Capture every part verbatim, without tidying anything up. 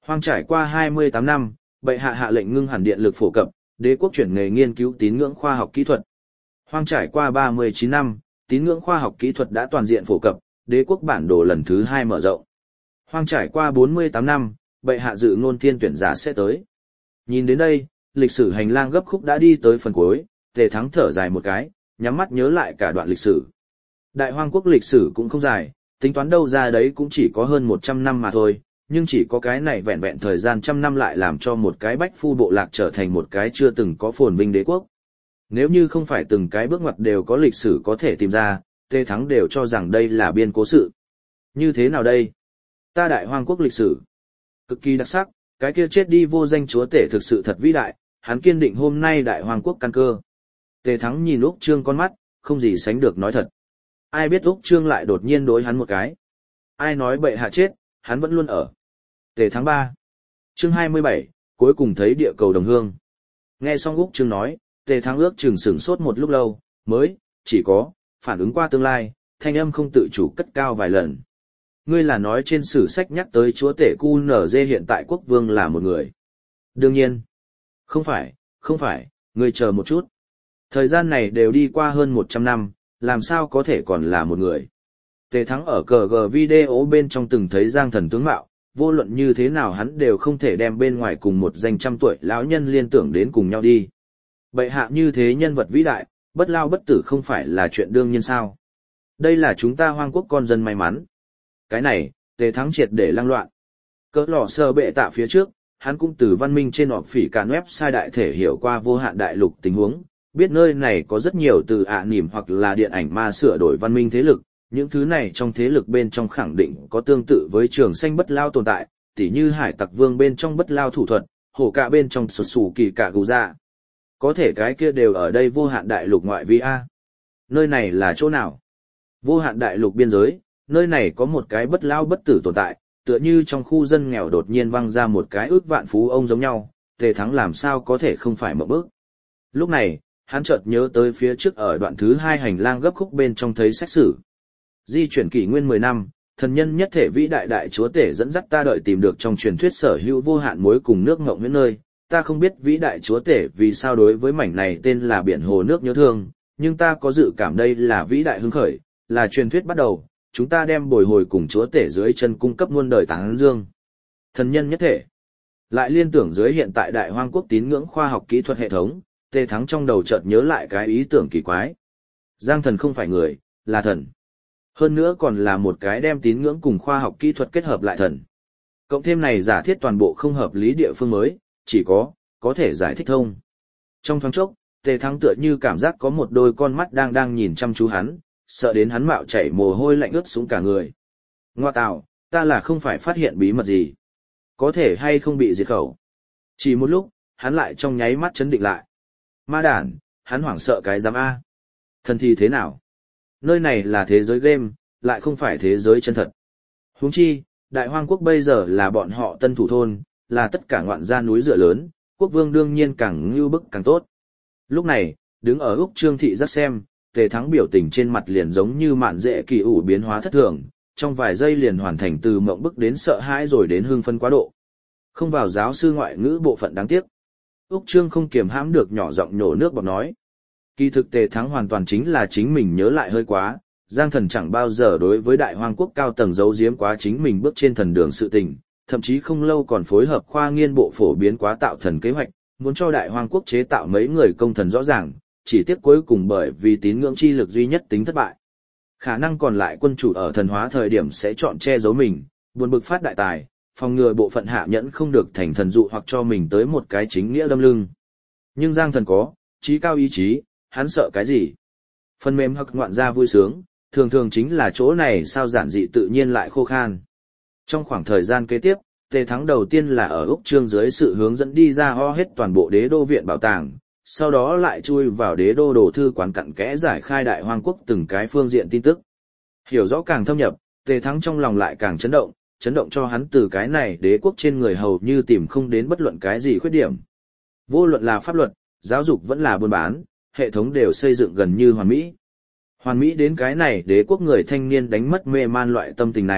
Hoang trải qua hai mươi tám năm, bệ hạ hạ lệnh ngưng hẳn điện lực phổ cập, đế quốc chuyển nghề nghiên cứu tín ngưỡng khoa học kỹ thuật. Hoang trải qua ba mươi chín năm, tín ngưỡng khoa học kỹ thuật đã toàn diện phổ cập, đế quốc bản đồ lần thứ hai mở rộng. Hoang trải qua bốn mươi tám năm, bệ hạ dự ngôn thiên tuyển giả sẽ tới. Nhìn đến đây, lịch sử hành lang gấp khúc đã đi tới phần cuối, Tề Thắng thở dài một cái, nhắm mắt nhớ lại cả đoạn lịch sử. Đại Hoang quốc lịch sử cũng không dài, tính toán đâu ra đấy cũng chỉ có hơn một trăm năm mà thôi, nhưng chỉ có cái này vẹn vẹn thời gian trăm năm lại làm cho một cái bách phu bộ lạc trở thành một cái chưa từng có phồn vinh đế quốc. Nếu như không phải từng cái bước ngoặt đều có lịch sử có thể tìm ra, Tề Thắng đều cho rằng đây là biên cố sự. Như thế nào đây? Ta Đại Hoang quốc lịch sử cực kỳ đặc sắc, cái kia chết đi vô danh chúa tể thực sự thật vĩ đại, hắn kiên định hôm nay Đại Hoang quốc căn cơ. Tề Thắng nhìn Úc Trương con mắt, không gì sánh được nói thật. Ai biết Úc Trương lại đột nhiên đối hắn một cái. Ai nói bệ hạ chết, hắn vẫn luôn ở. Tề Thắng ba. Chương hai mươi bảy, cuối cùng thấy địa cầu đồng hương. Nghe xong Úc Trương nói, Tề Thắng ước chừng sửng sốt một lúc lâu, mới, chỉ có, phản ứng qua tương lai, thanh âm không tự chủ cất cao vài lần. Ngươi là nói trên sử sách nhắc tới chúa tể Q N G hiện tại quốc vương là một người. Đương nhiên. Không phải, không phải, ngươi chờ một chút. Thời gian này đều đi qua hơn một trăm năm, làm sao có thể còn là một người. Tề Thắng ở cờ gờ video bên trong từng thấy Giang Thần tướng mạo, vô luận như thế nào hắn đều không thể đem bên ngoài cùng một danh trăm tuổi lão nhân liên tưởng đến cùng nhau đi. Bệ hạ như thế nhân vật vĩ đại, bất lao bất tử không phải là chuyện đương nhiên sao. Đây là chúng ta Hoang quốc con dân may mắn. Cái này, Tề Thắng triệt để lăng loạn. Cỡ lò sơ bệ tạ phía trước, hắn cũng từ văn minh trên họp phỉ cản website đại thể hiểu qua vô hạn đại lục tình huống, biết nơi này có rất nhiều từ ạ nỉm hoặc là điện ảnh ma sửa đổi văn minh thế lực, những thứ này trong thế lực bên trong khẳng định có tương tự với trường xanh bất lao tồn tại, tỉ như hải tặc vương bên trong bất lao thủ thuật, hổ cạ bên trong sụt sù kỳ cạ gù dạ. Có thể cái kia đều ở đây vô hạn đại lục ngoại vi A. Nơi này là chỗ nào? Vô hạn đại lục biên giới, nơi này có một cái bất lao bất tử tồn tại, tựa như trong khu dân nghèo đột nhiên văng ra một cái ước vạn phú ông giống nhau, Tề Thắng làm sao có thể không phải một bước. Lúc này, hắn chợt nhớ tới phía trước ở đoạn thứ hai hành lang gấp khúc bên trong thấy sách sử. Di chuyển kỷ nguyên mười năm, thần nhân nhất thể vĩ đại đại chúa tể dẫn dắt ta đợi tìm được trong truyền thuyết sở hữu vô hạn mối cùng nước ngộng những nơi. Ta không biết vĩ đại chúa tể vì sao đối với mảnh này tên là biển hồ nước nhớ thương, nhưng ta có dự cảm đây là vĩ đại hưng khởi, là truyền thuyết bắt đầu, chúng ta đem bồi hồi cùng chúa tể dưới chân cung cấp muôn đời tán dương. Thần nhân nhất thể. Lại liên tưởng dưới hiện tại Đại Hoang quốc tín ngưỡng khoa học kỹ thuật hệ thống, Tề Thắng trong đầu chợt nhớ lại cái ý tưởng kỳ quái. Giang Thần không phải người, là thần. Hơn nữa còn là một cái đem tín ngưỡng cùng khoa học kỹ thuật kết hợp lại thần. Cộng thêm này giả thiết toàn bộ không hợp lý địa phương mới, chỉ có, có thể giải thích thông. Trong thoáng chốc, Tề Thắng tựa như cảm giác có một đôi con mắt đang đang nhìn chăm chú hắn, sợ đến hắn mạo chảy mồ hôi lạnh ướt xuống cả người. Ngoa tạo, ta là không phải phát hiện bí mật gì. Có thể hay không bị diệt khẩu. Chỉ một lúc, hắn lại trong nháy mắt chấn định lại. Ma đản, hắn hoảng sợ cái giám A. Thần thì thế nào? Nơi này là thế giới game, lại không phải thế giới chân thật. Huống chi, Đại Hoang quốc bây giờ là bọn họ tân thủ thôn, là tất cả ngoạn gia núi dựa lớn, quốc vương đương nhiên càng ngưu bức càng tốt. Lúc này, đứng ở Úc Trương thị giác xem, Tề Thắng biểu tình trên mặt liền giống như mạn dễ kỳ ủ biến hóa thất thường, trong vài giây liền hoàn thành từ mộng bức đến sợ hãi rồi đến hưng phân quá độ. Không vào giáo sư ngoại ngữ bộ phận đáng tiếc. Úc Trương không kiềm hãm được nhỏ giọng nhổ nước bọt nói. Kỳ thực Tề Thắng hoàn toàn chính là chính mình nhớ lại hơi quá, Giang Thần chẳng bao giờ đối với Đại Hoang quốc cao tầng giấu giếm quá chính mình bước trên thần đường sự tình, thậm chí không lâu còn phối hợp khoa nghiên bộ phổ biến quá tạo thần kế hoạch, muốn cho Đại Hoang quốc chế tạo mấy người công thần rõ ràng, chỉ tiếc cuối cùng bởi vì tín ngưỡng chi lực duy nhất tính thất bại. Khả năng còn lại quân chủ ở thần hóa thời điểm sẽ chọn che giấu mình, buồn bực phát đại tài, phòng ngừa bộ phận hạ nhẫn không được thành thần dụ hoặc cho mình tới một cái chính nghĩa đâm lưng. Nhưng Giang Thần có, trí cao ý chí, hắn sợ cái gì? Phần mềm hoặc ngoạn ra vui sướng, thường thường chính là chỗ này sao giản dị tự nhiên lại khô khan. Trong khoảng thời gian kế tiếp, Tề Thắng đầu tiên là ở Úc Trương dưới sự hướng dẫn đi ra ho hết toàn bộ đế đô viện bảo tàng, sau đó lại chui vào đế đô đồ thư quán cặn kẽ giải khai Đại Hoang quốc từng cái phương diện tin tức. Hiểu rõ càng thâm nhập, Tề Thắng trong lòng lại càng chấn động, chấn động cho hắn từ cái này đế quốc trên người hầu như tìm không đến bất luận cái gì khuyết điểm. Vô luận là pháp luật, giáo dục vẫn là buôn bán, hệ thống đều xây dựng gần như hoàn mỹ. Hoàn mỹ đến cái này đế quốc người thanh niên đánh mất mê man loại tâm tình này,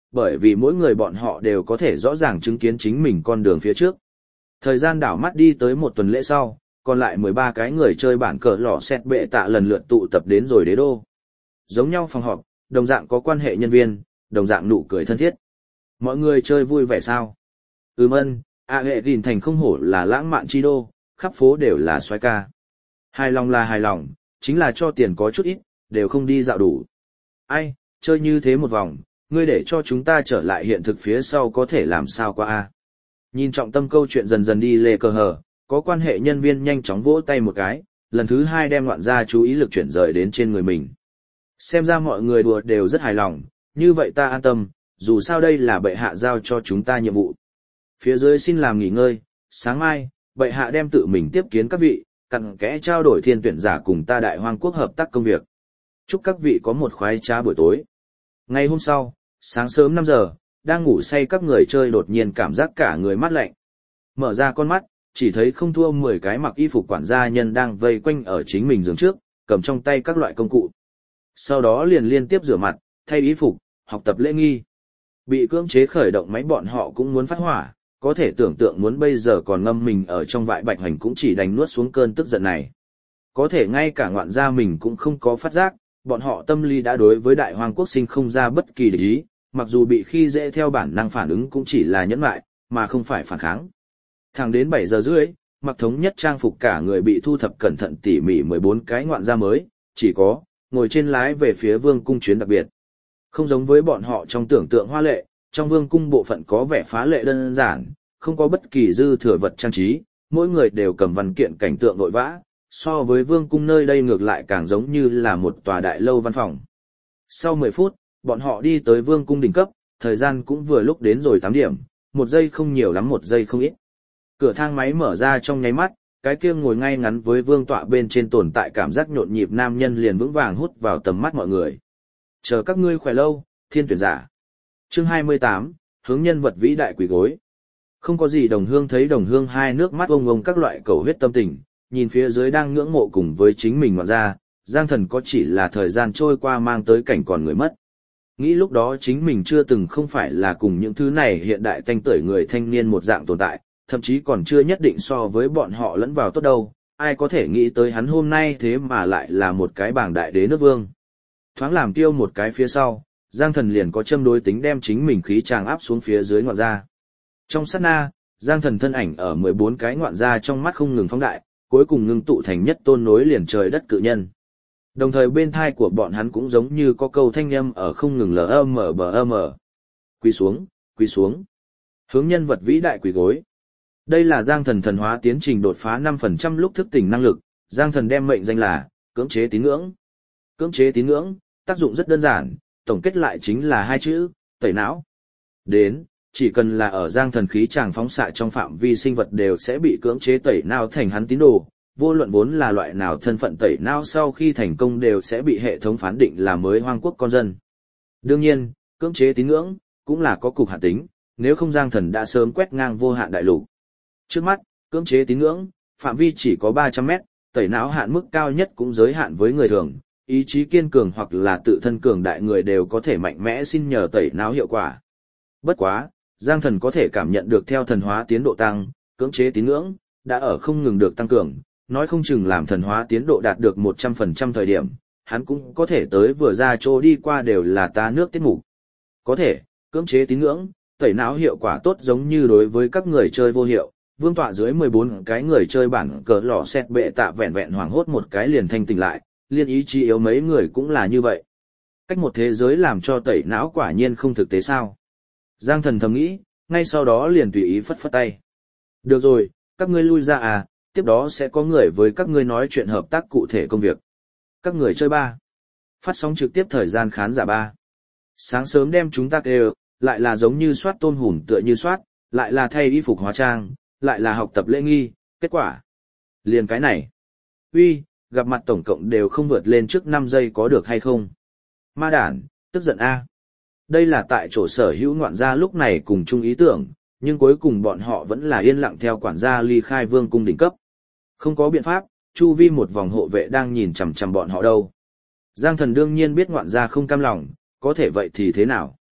bởi vì mỗi người bọn họ đều có thể rõ ràng chứng kiến chính mình con đường phía trước. Thời gian đảo mắt đi tới một tuần lễ sau, còn lại mười ba cái người chơi bản cờ lò xét bệ tạ lần lượt tụ tập đến rồi đế đô. Giống nhau phòng họp, đồng dạng có quan hệ nhân viên, đồng dạng nụ cười thân thiết. Mọi người chơi vui vẻ sao? Ừm ân, ạ hệ gìn thành không hổ là lãng mạn chi đô, khắp phố đều là xoái ca. Hài lòng là hài lòng, chính là cho tiền có chút ít, đều không đi dạo đủ. Ai, chơi như thế một vòng, ngươi để cho chúng ta trở lại hiện thực phía sau có thể làm sao qua a? Nhìn trọng tâm câu chuyện dần dần đi lê cờ hờ, có quan hệ nhân viên nhanh chóng vỗ tay một cái, lần thứ hai đem loạn ra chú ý lực chuyển rời đến trên người mình. Xem ra mọi người đùa đều rất hài lòng, như vậy ta an tâm, dù sao đây là bệ hạ giao cho chúng ta nhiệm vụ. Phía dưới xin làm nghỉ ngơi, sáng mai, bệ hạ đem tự mình tiếp kiến các vị, cặn kẽ trao đổi thiên tuyển giả cùng ta đại hoang quốc hợp tác công việc. Chúc các vị có một khoái trá buổi tối. Ngày hôm sau, sáng sớm năm giờ, đang ngủ say các người chơi đột nhiên cảm giác cả người mát lạnh. Mở ra con mắt, chỉ thấy không thua mười cái mặc y phục quản gia nhân đang vây quanh ở chính mình giường trước, cầm trong tay các loại công cụ. Sau đó liền liên tiếp rửa mặt, thay y phục, học tập lễ nghi. Bị cưỡng chế khởi động máy bọn họ cũng muốn phát hỏa, có thể tưởng tượng muốn bây giờ còn ngâm mình ở trong vại bạch hành cũng chỉ đành nuốt xuống cơn tức giận này. Có thể ngay cả ngoạn gia mình cũng không có phát giác, bọn họ tâm lý đã đối với đại hoàng quốc sinh không ra bất kỳ địch ý, mặc dù bị khi dễ theo bản năng phản ứng cũng chỉ là nhẫn lại, mà không phải phản kháng. Thẳng đến bảy giờ rưỡi, mặc thống nhất trang phục cả người bị thu thập cẩn thận tỉ mỉ mười bốn cái ngoạn gia mới, chỉ có, ngồi trên lái về phía vương cung chuyến đặc biệt. Không giống với bọn họ trong tưởng tượng hoa lệ, trong vương cung bộ phận có vẻ phá lệ đơn giản, không có bất kỳ dư thừa vật trang trí, mỗi người đều cầm văn kiện cảnh tượng vội vã, so với vương cung nơi đây ngược lại càng giống như là một tòa đại lâu văn phòng. Sau mười phút, bọn họ đi tới vương cung đỉnh cấp, thời gian cũng vừa lúc đến rồi tám điểm, một giây không nhiều lắm một giây không ít. Cửa thang máy mở ra trong nháy mắt, cái kia ngồi ngay ngắn với vương tọa bên trên tồn tại cảm giác nhộn nhịp nam nhân liền vững vàng hút vào tầm mắt mọi người. Chờ các ngươi khỏe lâu, thiên tuyển giả. Chương hai mươi tám, hướng nhân vật vĩ đại quỳ gối. Không có gì đồng hương thấy đồng hương hai nước mắt ông ông các loại cầu huyết tâm tình, nhìn phía dưới đang ngưỡng mộ cùng với chính mình ngoạn ra, Giang Thần có chỉ là thời gian trôi qua mang tới cảnh còn người mất. Nghĩ lúc đó chính mình chưa từng không phải là cùng những thứ này hiện đại tanh tưởi người thanh niên một dạng tồn tại, thậm chí còn chưa nhất định so với bọn họ lẫn vào tốt đâu, ai có thể nghĩ tới hắn hôm nay thế mà lại là một cái bảng đại đế nước vương. Thoáng làm tiêu một cái phía sau, Giang Thần liền có châm đối tính đem chính mình khí tràng áp xuống phía dưới ngoạn gia. Trong sát na, Giang Thần thân ảnh ở mười bốn cái ngoạn gia trong mắt không ngừng phóng đại, cuối cùng ngưng tụ thành nhất tôn nối liền trời đất cự nhân. Đồng thời bên thai của bọn hắn cũng giống như có câu thanh âm ở không ngừng lờ mờ bờ mờ. Quỳ xuống, quỳ xuống. Hướng nhân vật vĩ đại quỳ gối. Đây là Giang Thần thần hóa tiến trình đột phá năm phần trăm lúc thức tỉnh năng lực, Giang Thần đem mệnh danh là cưỡng chế tín ngưỡng. Cưỡng chế tín ngưỡng, tác dụng rất đơn giản, tổng kết lại chính là hai chữ, tẩy não. Đến, chỉ cần là ở Giang Thần khí tràng phóng xạ trong phạm vi sinh vật đều sẽ bị cưỡng chế tẩy não thành hắn tín đồ, vô luận vốn là loại nào thân phận tẩy não sau khi thành công đều sẽ bị hệ thống phán định là mới hoang quốc con dân. Đương nhiên, cưỡng chế tín ngưỡng cũng là có cục hạn tính, nếu không Giang Thần đã sớm quét ngang vô hạn đại lục. Trước mắt, cưỡng chế tín ngưỡng, phạm vi chỉ có ba trăm mét, tẩy não hạn mức cao nhất cũng giới hạn với người thường, ý chí kiên cường hoặc là tự thân cường đại người đều có thể mạnh mẽ xin nhờ tẩy não hiệu quả. Bất quá, Giang Thần có thể cảm nhận được theo thần hóa tiến độ tăng, cưỡng chế tín ngưỡng đã ở không ngừng được tăng cường, nói không chừng làm thần hóa tiến độ đạt được một trăm phần trăm thời điểm, hắn cũng có thể tới vừa ra chỗ đi qua đều là ta nước tiết mục. Có thể, cưỡng chế tín ngưỡng, tẩy não hiệu quả tốt giống như đối với các người chơi vô hiệu, vương tọa dưới mười bốn cái người chơi bản cờ lò xét bệ tạ vẹn vẹn hoảng hốt một cái liền thanh tỉnh lại, liên ý chí yếu mấy người cũng là như vậy. Cách một thế giới làm cho tẩy não quả nhiên không thực tế sao. Giang Thần thầm nghĩ, ngay sau đó liền tùy ý phất phất tay. Được rồi, các ngươi lui ra à, tiếp đó sẽ có người với các ngươi nói chuyện hợp tác cụ thể công việc. Các người chơi ba. Phát sóng trực tiếp thời gian khán giả ba. Sáng sớm đem chúng ta kêu, lại là giống như soát tôm hùm tựa như soát, lại là thay y phục hóa trang, lại là học tập lễ nghi, kết quả. Liền cái này. Uy, gặp mặt tổng cộng đều không vượt lên trước năm giây có được hay không? Ma đản, tức giận a. Đây là tại chỗ sở hữu ngoạn gia lúc này cùng chung ý tưởng, nhưng cuối cùng bọn họ vẫn là yên lặng theo quản gia ly khai vương cung đỉnh cấp. Không có biện pháp, chu vi một vòng hộ vệ đang nhìn chằm chằm bọn họ đâu. Giang Thần đương nhiên biết ngoạn gia không cam lòng, có thể vậy thì thế nào?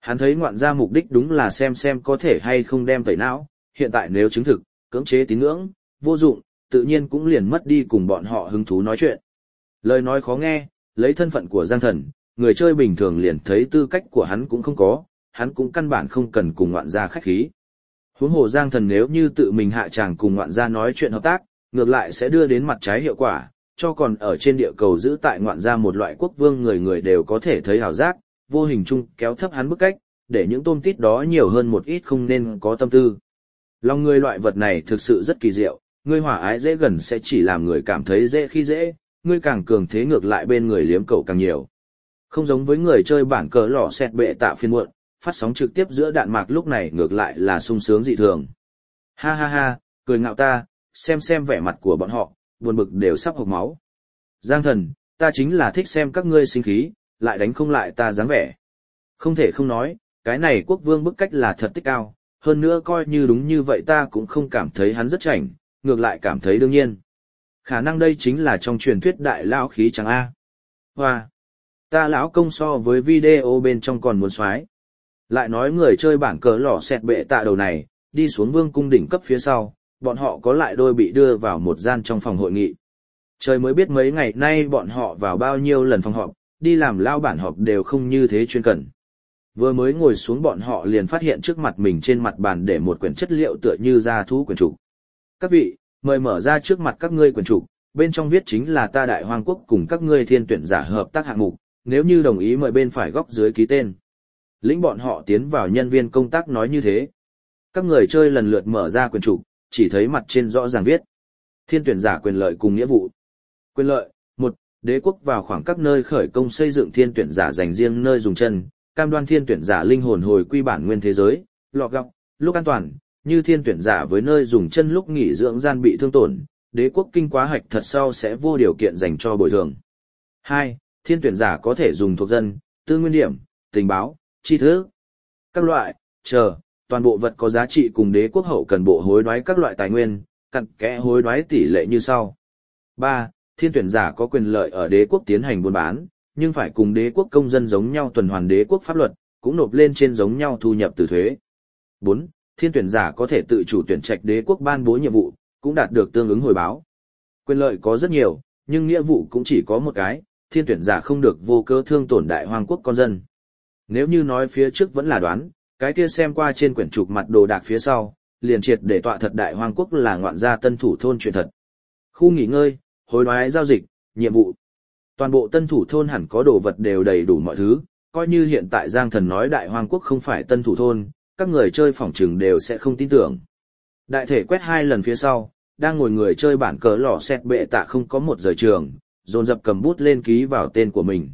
Hắn thấy ngoạn gia mục đích đúng là xem xem có thể hay không đem tẩy não, hiện tại nếu chứng thực, cưỡng chế tín ngưỡng, vô dụng, tự nhiên cũng liền mất đi cùng bọn họ hứng thú nói chuyện. Lời nói khó nghe, lấy thân phận của Giang Thần, người chơi bình thường liền thấy tư cách của hắn cũng không có, hắn cũng căn bản không cần cùng ngoạn gia khách khí. Huống hồ Giang Thần nếu như tự mình hạ tràng cùng ngoạn gia nói chuyện hợp tác, ngược lại sẽ đưa đến mặt trái hiệu quả, cho còn ở trên địa cầu giữ tại ngoạn gia một loại quốc vương người người đều có thể thấy hào giác, vô hình chung kéo thấp hắn bức cách, để những tôm tít đó nhiều hơn một ít không nên có tâm tư. Lòng người loại vật này thực sự rất kỳ diệu, ngươi hòa ái dễ gần sẽ chỉ làm người cảm thấy dễ khi dễ, ngươi càng cường thế ngược lại bên người liếm cậu càng nhiều. Không giống với người chơi bản cờ lò xẹt bệ tạ phiên muộn, phát sóng trực tiếp giữa đạn mạc lúc này ngược lại là sung sướng dị thường. Ha ha ha, cười ngạo ta, xem xem vẻ mặt của bọn họ, buồn bực đều sắp hộc máu. Giang Thần, ta chính là thích xem các ngươi sinh khí, lại đánh không lại ta dáng vẻ. Không thể không nói, cái này quốc vương bức cách là thật tích cao, hơn nữa coi như đúng như vậy ta cũng không cảm thấy hắn rất chảnh, ngược lại cảm thấy đương nhiên. Khả năng đây chính là trong truyền thuyết đại lão khí chẳng a. Hoa, ta lão công so với video bên trong còn muốn xoái. Lại nói người chơi bản cờ lò xẹt bệ tạ đầu này, đi xuống vương cung đỉnh cấp phía sau, bọn họ có lại đôi bị đưa vào một gian trong phòng hội nghị. Trời mới biết mấy ngày nay bọn họ vào bao nhiêu lần phòng họp, đi làm lao bản họp đều không như thế chuyên cần. Vừa mới ngồi xuống bọn họ liền phát hiện trước mặt mình trên mặt bàn để một quyển chất liệu tựa như gia thú quyển trục. Các vị, mời mở ra trước mặt các ngươi quyển trục, bên trong viết chính là ta Đại Hoang Quốc cùng các ngươi thiên tuyển giả hợp tác hạng mục, nếu như đồng ý mời bên phải góc dưới ký tên. Lĩnh bọn họ tiến vào nhân viên công tác nói như thế. Các người chơi lần lượt mở ra quyển trục, chỉ thấy mặt trên rõ ràng viết. Thiên tuyển giả quyền lợi cùng nghĩa vụ. Quyền lợi, một, đế quốc vào khoảng các nơi khởi công xây dựng thiên tuyển giả dành riêng nơi dùng chân, cam đoan thiên tuyển giả linh hồn hồi quy bản nguyên thế giới, lọ gọc, lúc an toàn, như thiên tuyển giả với nơi dùng chân lúc nghỉ dưỡng gian bị thương tổn, đế quốc kinh quá hạch thật sau sẽ vô điều kiện dành cho bồi thường. Hai, thiên tuyển giả có thể dùng thuộc dân, tư nguyên điểm, tình báo, tri thức, các loại, chờ, toàn bộ vật có giá trị cùng đế quốc hậu cần bộ hối đoái các loại tài nguyên, cặn kẽ hối đoái tỷ lệ như sau. Ba, thiên tuyển giả có quyền lợi ở đế quốc tiến hành buôn bán, nhưng phải cùng đế quốc công dân giống nhau tuần hoàn đế quốc pháp luật, cũng nộp lên trên giống nhau thu nhập từ thuế. Bốn, thiên tuyển giả có thể tự chủ tuyển trạch đế quốc ban bố nhiệm vụ, cũng đạt được tương ứng hồi báo. Quyền lợi có rất nhiều, nhưng nghĩa vụ cũng chỉ có một cái, thiên tuyển giả không được vô cớ thương tổn Đại Hoang Quốc con dân. Nếu như nói phía trước vẫn là đoán, cái kia xem qua trên quyển trục mặt đồ đạc phía sau, liền triệt để tọa thật Đại Hoang Quốc là ngoạn gia tân thủ thôn chuyện thật. Khu nghỉ ngơi, hối đoái giao dịch, nhiệm vụ. Toàn bộ tân thủ thôn hẳn có đồ vật đều đầy đủ mọi thứ, coi như hiện tại Giang Thần nói Đại Hoang Quốc không phải tân thủ thôn, các người chơi phỏng trừng đều sẽ không tin tưởng. Đại thể quét hai lần phía sau, đang ngồi người chơi bản cờ lò xét bệ tạ không có một giờ trường, dồn dập cầm bút lên ký vào tên của mình.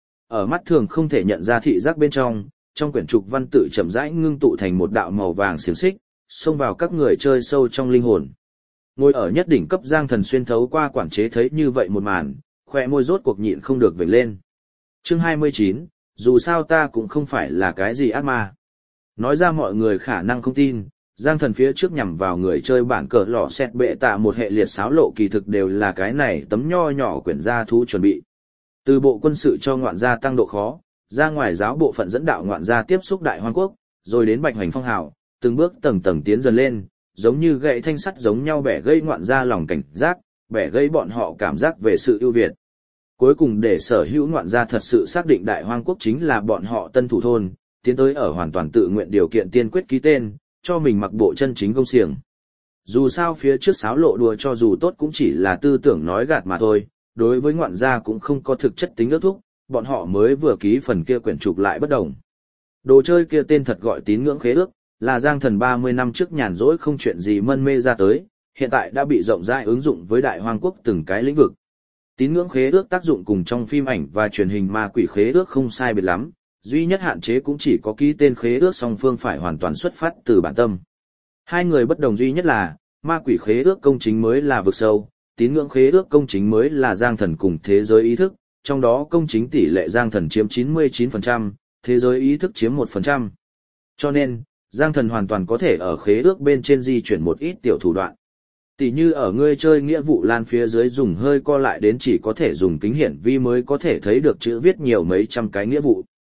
Ở mắt thường không thể nhận ra thị giác bên trong, trong quyển trục văn tự chậm rãi ngưng tụ thành một đạo màu vàng xiềng xích, xông vào các người chơi sâu trong linh hồn. Ngồi ở nhất đỉnh cấp Giang Thần xuyên thấu qua quản chế thấy như vậy một màn, khoe môi rốt cuộc nhịn không được vểnh lên. Chương hai mươi chín, dù sao ta cũng không phải là cái gì ác ma. Nói ra mọi người khả năng không tin, Giang Thần phía trước nhằm vào người chơi bản cờ lò xét bệ tạ một hệ liệt xáo lộ kỳ thực đều là cái này tấm nho nhỏ quyển gia thú chuẩn bị. Từ bộ quân sự cho ngoạn gia tăng độ khó, ra ngoài giáo bộ phận dẫn đạo ngoạn gia tiếp xúc Đại Hoang Quốc, rồi đến Bạch Hoành Phong Hào, từng bước tầng tầng tiến dần lên, giống như gậy thanh sắt giống nhau bẻ gây ngoạn gia lòng cảnh giác, bẻ gây bọn họ cảm giác về sự ưu việt. Cuối cùng để sở hữu ngoạn gia thật sự xác định Đại Hoang Quốc chính là bọn họ tân thủ thôn, tiến tới ở hoàn toàn tự nguyện điều kiện tiên quyết ký tên, cho mình mặc bộ chân chính công xiềng. Dù sao phía trước sáo lộ đùa cho dù tốt cũng chỉ là tư tưởng nói gạt mà thôi, đối với ngoạn gia cũng không có thực chất tính ước thúc, bọn họ mới vừa ký phần kia quyển trục lại bất đồng. Đồ chơi kia tên thật gọi tín ngưỡng khế ước, là Giang Thần ba mươi năm trước nhàn rỗi không chuyện gì mân mê ra tới, hiện tại đã bị rộng rãi ứng dụng với Đại Hoang Quốc từng cái lĩnh vực. Tín ngưỡng khế ước tác dụng cùng trong phim ảnh và truyền hình ma quỷ khế ước không sai biệt lắm, duy nhất hạn chế cũng chỉ có ký tên khế ước song phương phải hoàn toàn xuất phát từ bản tâm. Hai người bất đồng duy nhất là, ma quỷ khế ước công chính mới là vực sâu, tín ngưỡng khế ước công chính mới là Giang Thần cùng thế giới ý thức, trong đó công chính tỷ lệ Giang Thần chiếm chín mươi chín phần trăm, thế giới ý thức chiếm một phần trăm. Cho nên, Giang Thần hoàn toàn có thể ở khế ước bên trên di chuyển một ít tiểu thủ đoạn. Tỷ như ở ngươi chơi nghĩa vụ lan phía dưới dùng hơi co lại đến chỉ có thể dùng kính hiển vi mới có thể thấy được chữ viết nhiều mấy trăm cái nghĩa vụ.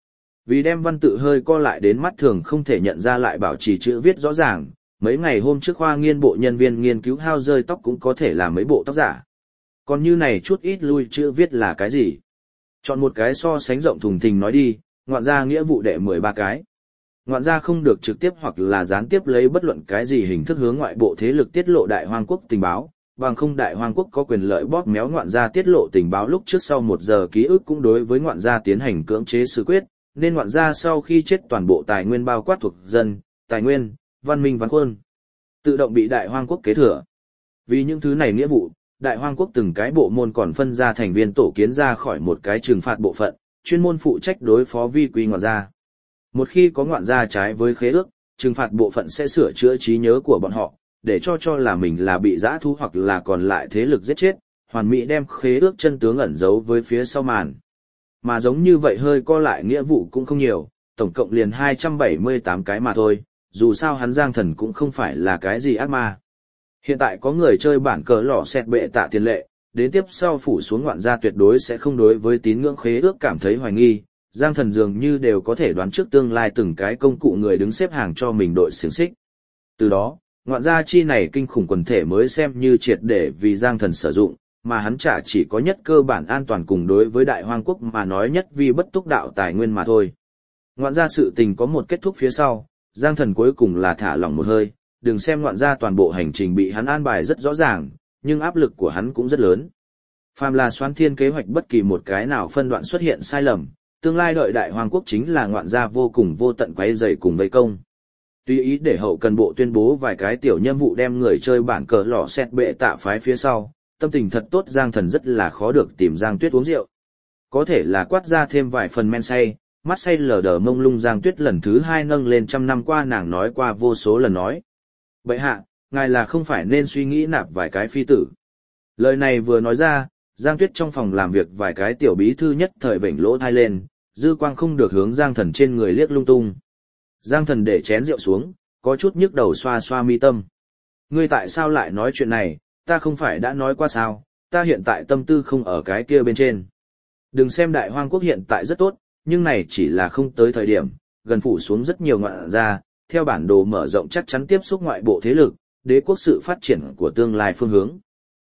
Vì đem văn tự hơi co lại đến mắt thường không thể nhận ra lại bảo trì chữ viết rõ ràng, mấy ngày hôm trước khoa nghiên bộ nhân viên nghiên cứu hao rơi tóc cũng có thể làm mấy bộ tóc giả. Còn như này chút ít lui chữ viết là cái gì? Chọn một cái so sánh rộng thùng thình nói đi, ngoạn ra nghĩa vụ đệ mười ba cái. Ngoạn ra không được trực tiếp hoặc là gián tiếp lấy bất luận cái gì hình thức hướng ngoại bộ thế lực tiết lộ Đại Hoang Quốc tình báo, bằng không Đại Hoang Quốc có quyền lợi bóp méo ngoạn ra tiết lộ tình báo lúc trước sau một giờ ký ức cũng đối với ngoạn ra tiến hành cưỡng chế xử quyết, nên ngoạn ra sau khi chết toàn bộ tài nguyên bao quát thuộc dân, tài nguyên, văn minh văn quân, tự động bị Đại Hoang Quốc kế thừa. Vì những thứ này nghĩa vụ, Đại Hoang Quốc từng cái bộ môn còn phân ra thành viên tổ kiến ra khỏi một cái trừng phạt bộ phận, chuyên môn phụ trách đối phó vi quy ngoạn gia. Một khi có ngoạn gia trái với khế ước, trừng phạt bộ phận sẽ sửa chữa trí nhớ của bọn họ, để cho cho là mình là bị giã thú hoặc là còn lại thế lực giết chết, hoàn mỹ đem khế ước chân tướng ẩn giấu với phía sau màn. Mà giống như vậy hơi co lại nghĩa vụ cũng không nhiều, tổng cộng liền hai trăm bảy mươi tám cái mà thôi, dù sao hắn Giang Thần cũng không phải là cái gì ác ma. Hiện tại có người chơi bản cờ lò xẹt bệ tạ tiền lệ, đến tiếp sau phủ xuống ngoạn gia tuyệt đối sẽ không đối với tín ngưỡng khế ước cảm thấy hoài nghi, Giang Thần dường như đều có thể đoán trước tương lai từng cái công cụ người đứng xếp hàng cho mình đội xiềng xích. Từ đó, ngoạn gia chi này kinh khủng quần thể mới xem như triệt để vì Giang Thần sử dụng, mà hắn chả chỉ có nhất cơ bản an toàn cùng đối với Đại Hoang Quốc mà nói nhất vì bất túc đạo tài nguyên mà thôi. Ngoạn gia sự tình có một kết thúc phía sau, Giang Thần cuối cùng là thả lỏng một hơi, đừng xem ngoạn gia toàn bộ hành trình bị hắn an bài rất rõ ràng, nhưng áp lực của hắn cũng rất lớn. Phàm là xoán thiên kế hoạch bất kỳ một cái nào phân đoạn xuất hiện sai lầm, tương lai đợi Đại Hoang Quốc chính là ngoạn gia vô cùng vô tận quấy rầy cùng vây công. Tuy ý để hậu cần bộ tuyên bố vài cái tiểu nhiệm vụ đem người chơi bản cờ lò xét bệ tạ phái phía sau, tâm tình thật tốt Giang Thần rất là khó được tìm Giang Tuyết uống rượu. Có thể là quát ra thêm vài phần men say, mắt say lờ đờ mông lung Giang Tuyết lần thứ hai nâng lên trăm năm qua nàng nói qua vô số lần nói. Bệ hạ, ngài là không phải nên suy nghĩ nạp vài cái phi tử. Lời này vừa nói ra, Giang Tuyết trong phòng làm việc vài cái tiểu bí thư nhất thời vểnh lỗ thai lên, dư quang không được hướng Giang Thần trên người liếc lung tung. Giang Thần để chén rượu xuống, có chút nhức đầu xoa xoa mi tâm. Ngươi tại sao lại nói chuyện này, ta không phải đã nói qua sao, ta hiện tại tâm tư không ở cái kia bên trên. Đừng xem Đại Hoang Quốc hiện tại rất tốt, nhưng này chỉ là không tới thời điểm, gần phủ xuống rất nhiều ngoạn gia, theo bản đồ mở rộng chắc chắn tiếp xúc ngoại bộ thế lực, đế quốc sự phát triển của tương lai phương hướng.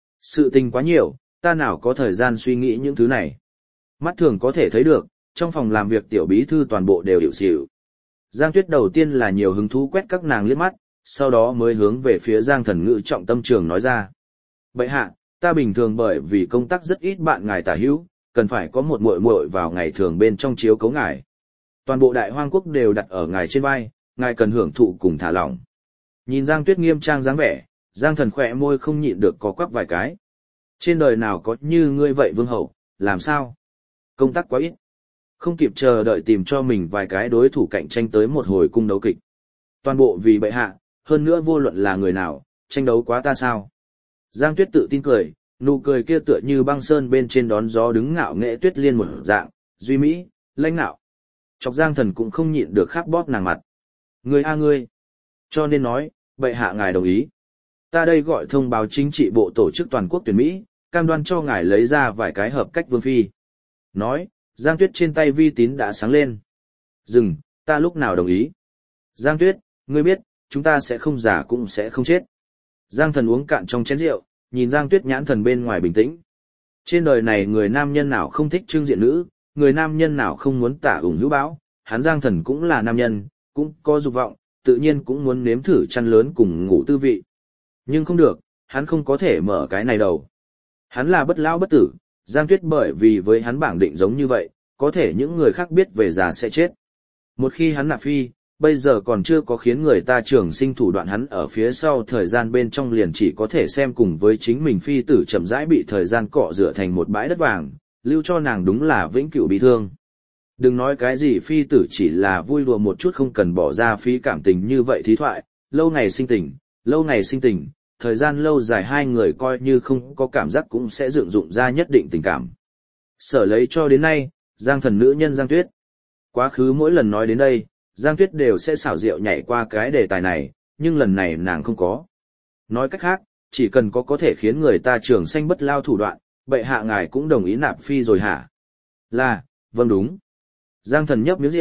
Sự tình quá nhiều, ta nào có thời gian suy nghĩ những thứ này. Mắt thường có thể thấy được, trong phòng làm việc tiểu bí thư toàn bộ đều hiểu xỉu. Giang Tuyết đầu tiên là nhiều hứng thú quét các nàng liếc mắt, sau đó mới hướng về phía Giang Thần ngữ trọng tâm trường nói ra. Bệ hạ, ta bình thường bởi vì công tác rất ít bạn ngài tả hữu, cần phải có một muội muội vào ngày thường bên trong chiếu cấu ngài. Toàn bộ Đại Hoang Quốc đều đặt ở ngài trên vai, ngài cần hưởng thụ cùng thả lỏng. Nhìn Giang Tuyết nghiêm trang dáng vẻ, Giang Thần khỏe môi không nhịn được có quắc vài cái. Trên đời nào có như ngươi vậy vương hậu, làm sao? Công tác quá ít. Không kịp chờ đợi tìm cho mình vài cái đối thủ cạnh tranh tới một hồi cung đấu kịch. Toàn bộ vì bệ hạ, hơn nữa vô luận là người nào, tranh đấu quá ta sao? Giang Tuyết tự tin cười, nụ cười kia tựa như băng sơn bên trên đón gió đứng ngạo nghệ tuyết liên một dạng, duy mỹ, lãnh nạo. Chọc Giang Thần cũng không nhịn được khắc bóp nàng mặt. Ngươi a ngươi. Cho nên nói, bệ hạ ngài đồng ý. Ta đây gọi thông báo chính trị bộ tổ chức toàn quốc tuyển Mỹ, cam đoan cho ngài lấy ra vài cái hợp cách vương phi. Nói, Giang Tuyết trên tay vi tín đã sáng lên. Dừng, ta lúc nào đồng ý. Giang Tuyết, ngươi biết, chúng ta sẽ không già cũng sẽ không chết. Giang Thần uống cạn trong chén rượu, nhìn Giang Tuyết nhãn thần bên ngoài bình tĩnh. Trên đời này người nam nhân nào không thích trưng diện nữ, người nam nhân nào không muốn tả ủng hữu bão, hắn Giang Thần cũng là nam nhân, cũng có dục vọng, tự nhiên cũng muốn nếm thử chăn lớn cùng ngủ tư vị. Nhưng không được, hắn không có thể mở cái này đầu. Hắn là bất lão bất tử, Giang Tuyết bởi vì với hắn bảng định giống như vậy, có thể những người khác biết về già sẽ chết. Một khi hắn nạp phi, bây giờ còn chưa có khiến người ta trường sinh thủ đoạn hắn ở phía sau thời gian bên trong liền chỉ có thể xem cùng với chính mình phi tử chậm rãi bị thời gian cọ rửa thành một bãi đất vàng, lưu cho nàng đúng là vĩnh cửu bị thương. Đừng nói cái gì phi tử chỉ là vui đùa một chút không cần bỏ ra phí cảm tình như vậy thí thoại, lâu ngày sinh tình, lâu ngày sinh tình, thời gian lâu dài hai người coi như không có cảm giác cũng sẽ dựng dụng ra nhất định tình cảm. Sở lấy cho đến nay, Giang Thần nữ nhân Giang Tuyết. Quá khứ mỗi lần nói đến đây, Giang Tuyết đều sẽ xảo diệu nhảy qua cái đề tài này, nhưng lần này nàng không có. Nói cách khác, chỉ cần có có thể khiến người ta trường sanh bất lao thủ đoạn, bệ hạ ngài cũng đồng ý nạp phi rồi hả? Là, vâng đúng. Giang Thần nhấp miếng rượu,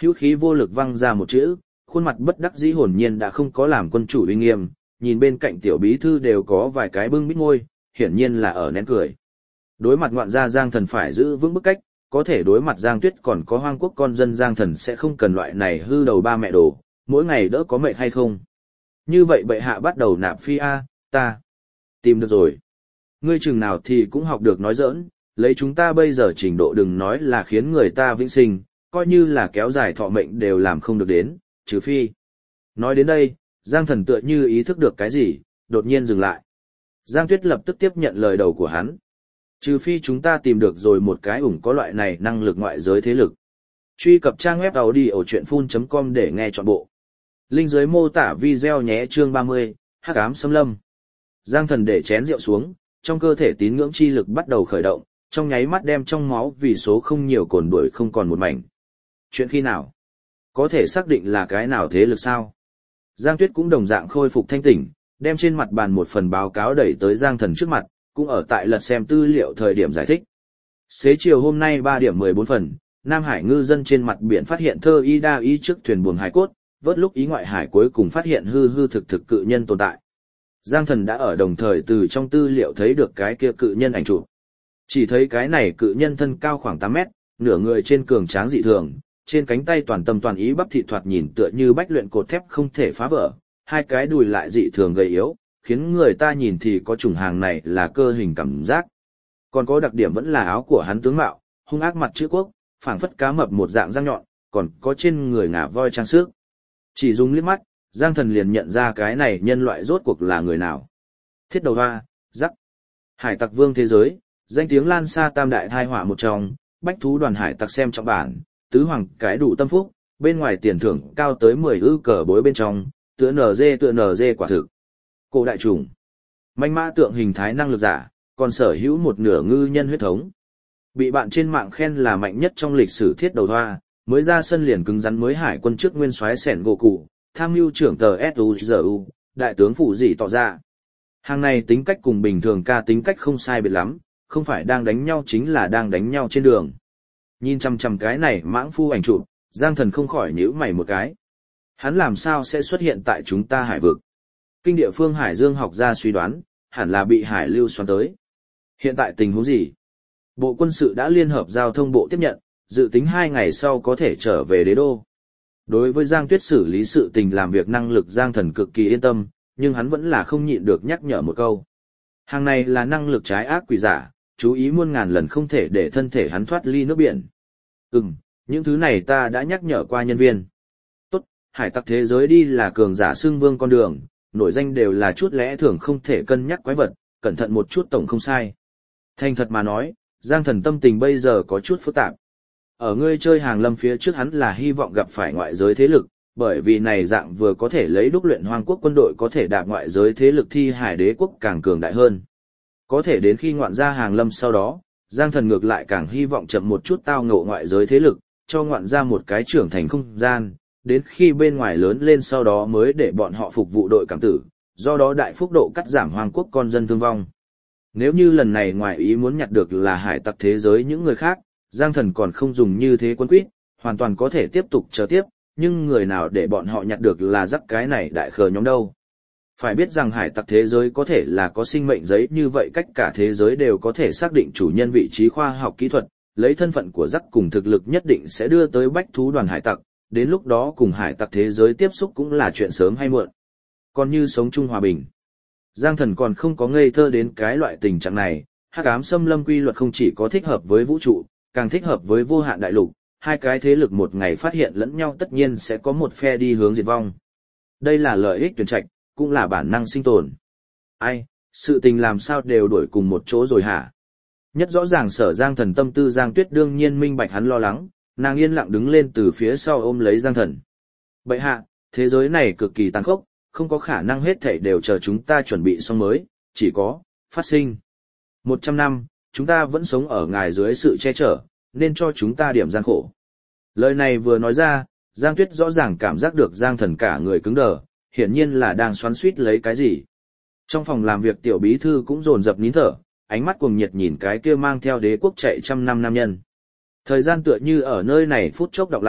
hữu khí vô lực văng ra một chữ, khuôn mặt bất đắc dĩ hồn nhiên đã không có làm quân chủ uy nghiêm, nhìn bên cạnh tiểu bí thư đều có vài cái bưng bít môi, hiển nhiên là ở nén cười. Đối mặt ngoạn gia Giang Thần phải giữ vững bức cách, có thể đối mặt Giang Tuyết còn có hoang quốc con dân Giang Thần sẽ không cần loại này hư đầu ba mẹ đồ, mỗi ngày đỡ có mệt hay không. Như vậy bệ hạ bắt đầu nạp phi a, ta tìm được rồi. Ngươi chừng nào thì cũng học được nói giỡn, lấy chúng ta bây giờ trình độ đừng nói là khiến người ta vĩnh sinh, coi như là kéo dài thọ mệnh đều làm không được đến, trừ phi. Nói đến đây, Giang Thần tựa như ý thức được cái gì, đột nhiên dừng lại. Giang Tuyết lập tức tiếp nhận lời đầu của hắn. Trừ phi chúng ta tìm được rồi một cái ủng có loại này năng lực ngoại giới thế lực. Truy cập trang web audiochuyenphun chấm com để nghe trọn bộ. Link dưới mô tả video nhé. Chương ba mươi, Hắc ám xâm lâm. Giang Thần để chén rượu xuống, trong cơ thể tín ngưỡng chi lực bắt đầu khởi động, trong nháy mắt đem trong máu vì số không nhiều cồn đuổi không còn một mảnh. Chuyện khi nào? Có thể xác định là cái nào thế lực sao? Giang Tuyết cũng đồng dạng khôi phục thanh tỉnh, đem trên mặt bàn một phần báo cáo đẩy tới Giang Thần trước mặt, cũng ở tại lật xem tư liệu thời điểm giải thích. Xế chiều hôm nay ba điểm mười bốn phần, Nam Hải ngư dân trên mặt biển phát hiện thơ y đa y trước thuyền buồm hải cốt, vớt lúc ý ngoại hải cuối cùng phát hiện hư hư thực thực cự nhân tồn tại. Giang Thần đã ở đồng thời từ trong tư liệu thấy được cái kia cự nhân ảnh chụp. Chỉ thấy cái này cự nhân thân cao khoảng tám mét, nửa người trên cường tráng dị thường, trên cánh tay toàn tâm toàn ý bắp thịt thoạt nhìn tựa như bách luyện cột thép không thể phá vỡ, hai cái đùi lại dị thường gầy yếu, khiến người ta nhìn thì có chủng hàng này là cơ hình cảm giác. Còn có đặc điểm vẫn là áo của hắn tướng mạo, hung ác mặt chữ quốc, phảng phất cá mập một dạng răng nhọn, còn có trên người ngà voi trang sức. Chỉ dùng liếc mắt, Giang Thần liền nhận ra cái này nhân loại rốt cuộc là người nào. Thiết đầu hoa, rắc. Hải tặc vương thế giới, danh tiếng lan xa tam đại thai họa một trong, bách thú đoàn hải tặc xem trọng bản, tứ hoàng cái đủ tâm phúc, bên ngoài tiền thưởng cao tới mười ư cờ bối bên trong, tựa nở dê tựa nở dê quả thực. Cổ đại trùng, manh mã tượng hình thái năng lực giả, còn sở hữu một nửa ngư nhân huyết thống. Bị bạn trên mạng khen là mạnh nhất trong lịch sử thiết đầu hoa, mới ra sân liền cứng rắn mới hải quân trước nguyên soái sẻn gỗ cụ, tham mưu trưởng tờ ét u giê u, đại tướng phụ gì tỏ ra. Hàng này tính cách cùng bình thường ca tính cách không sai biệt lắm, không phải đang đánh nhau chính là đang đánh nhau trên đường. Nhìn chằm chằm cái này mãng phu ảnh chụp, Giang Thần không khỏi nhíu mày một cái. Hắn làm sao sẽ xuất hiện tại chúng ta hải vực? Kinh địa phương Hải Dương học gia suy đoán, hẳn là bị hải lưu xoắn tới. Hiện tại tình huống gì? Bộ quân sự đã liên hợp giao thông bộ tiếp nhận, dự tính hai ngày sau có thể trở về đế đô. Đối với Giang Tuyết xử lý sự tình làm việc năng lực Giang Thần cực kỳ yên tâm, nhưng hắn vẫn là không nhịn được nhắc nhở một câu. Hàng này là năng lực trái ác quỷ giả, chú ý muôn ngàn lần không thể để thân thể hắn thoát ly nước biển. Ừm, những thứ này ta đã nhắc nhở qua nhân viên. Tốt, hải tặc thế giới đi là cường giả xưng vương con đường, nổi danh đều là chút lẽ thường không thể cân nhắc quái vật, cẩn thận một chút tổng không sai. Thành thật mà nói, Giang Thần tâm tình bây giờ có chút phức tạp. Ở ngươi chơi hàng lâm phía trước hắn là hy vọng gặp phải ngoại giới thế lực, bởi vì này dạng vừa có thể lấy đúc luyện hoang quốc quân đội có thể đạp ngoại giới thế lực thi hải đế quốc càng cường đại hơn. Có thể đến khi ngoạn gia hàng lâm sau đó, Giang Thần ngược lại càng hy vọng chậm một chút tao ngộ ngoại giới thế lực, cho ngoạn gia một cái trưởng thành không gian, đến khi bên ngoài lớn lên sau đó mới để bọn họ phục vụ đội cảm tử, do đó đại phúc độ cắt giảm hoang quốc con dân thương vong. Nếu như lần này ngoài ý muốn nhặt được là hải tặc thế giới những người khác, Giang Thần còn không dùng như thế quân quyết, hoàn toàn có thể tiếp tục chờ tiếp, nhưng người nào để bọn họ nhặt được là rắc cái này đại khờ nhóm đâu. Phải biết rằng hải tặc thế giới có thể là có sinh mệnh giấy như vậy cách cả thế giới đều có thể xác định chủ nhân vị trí khoa học kỹ thuật, lấy thân phận của rắc cùng thực lực nhất định sẽ đưa tới bách thú đoàn hải tặc, đến lúc đó cùng hải tặc thế giới tiếp xúc cũng là chuyện sớm hay muộn. Còn như sống chung hòa bình, Giang Thần còn không có ngây thơ đến cái loại tình trạng này, hắc ám xâm lâm quy luật không chỉ có thích hợp với vũ trụ, càng thích hợp với vô hạn đại lục, hai cái thế lực một ngày phát hiện lẫn nhau tất nhiên sẽ có một phe đi hướng diệt vong. Đây là lợi ích tuyển trạch, cũng là bản năng sinh tồn. Ai, sự tình làm sao đều đuổi cùng một chỗ rồi hả? Nhất rõ ràng Sở Giang Thần tâm tư Giang Tuyết đương nhiên minh bạch hắn lo lắng, nàng yên lặng đứng lên từ phía sau ôm lấy Giang Thần. Bậy hạ, thế giới này cực kỳ tàn khốc, không có khả năng hết thảy đều chờ chúng ta chuẩn bị xong mới, chỉ có phát sinh. Một trăm năm, chúng ta vẫn sống ở ngài dưới sự che chở, nên cho chúng ta điểm gian khổ. Lời này vừa nói ra, Giang Tuyết rõ ràng cảm giác được Giang Thần cả người cứng đờ, hiển nhiên là đang xoắn xuýt lấy cái gì. Trong phòng làm việc tiểu bí thư cũng dồn dập nín thở, ánh mắt cuồng nhiệt nhìn cái kia mang theo đế quốc chạy trăm năm nam nhân. Thời gian tựa như ở nơi này phút chốc đọc lại,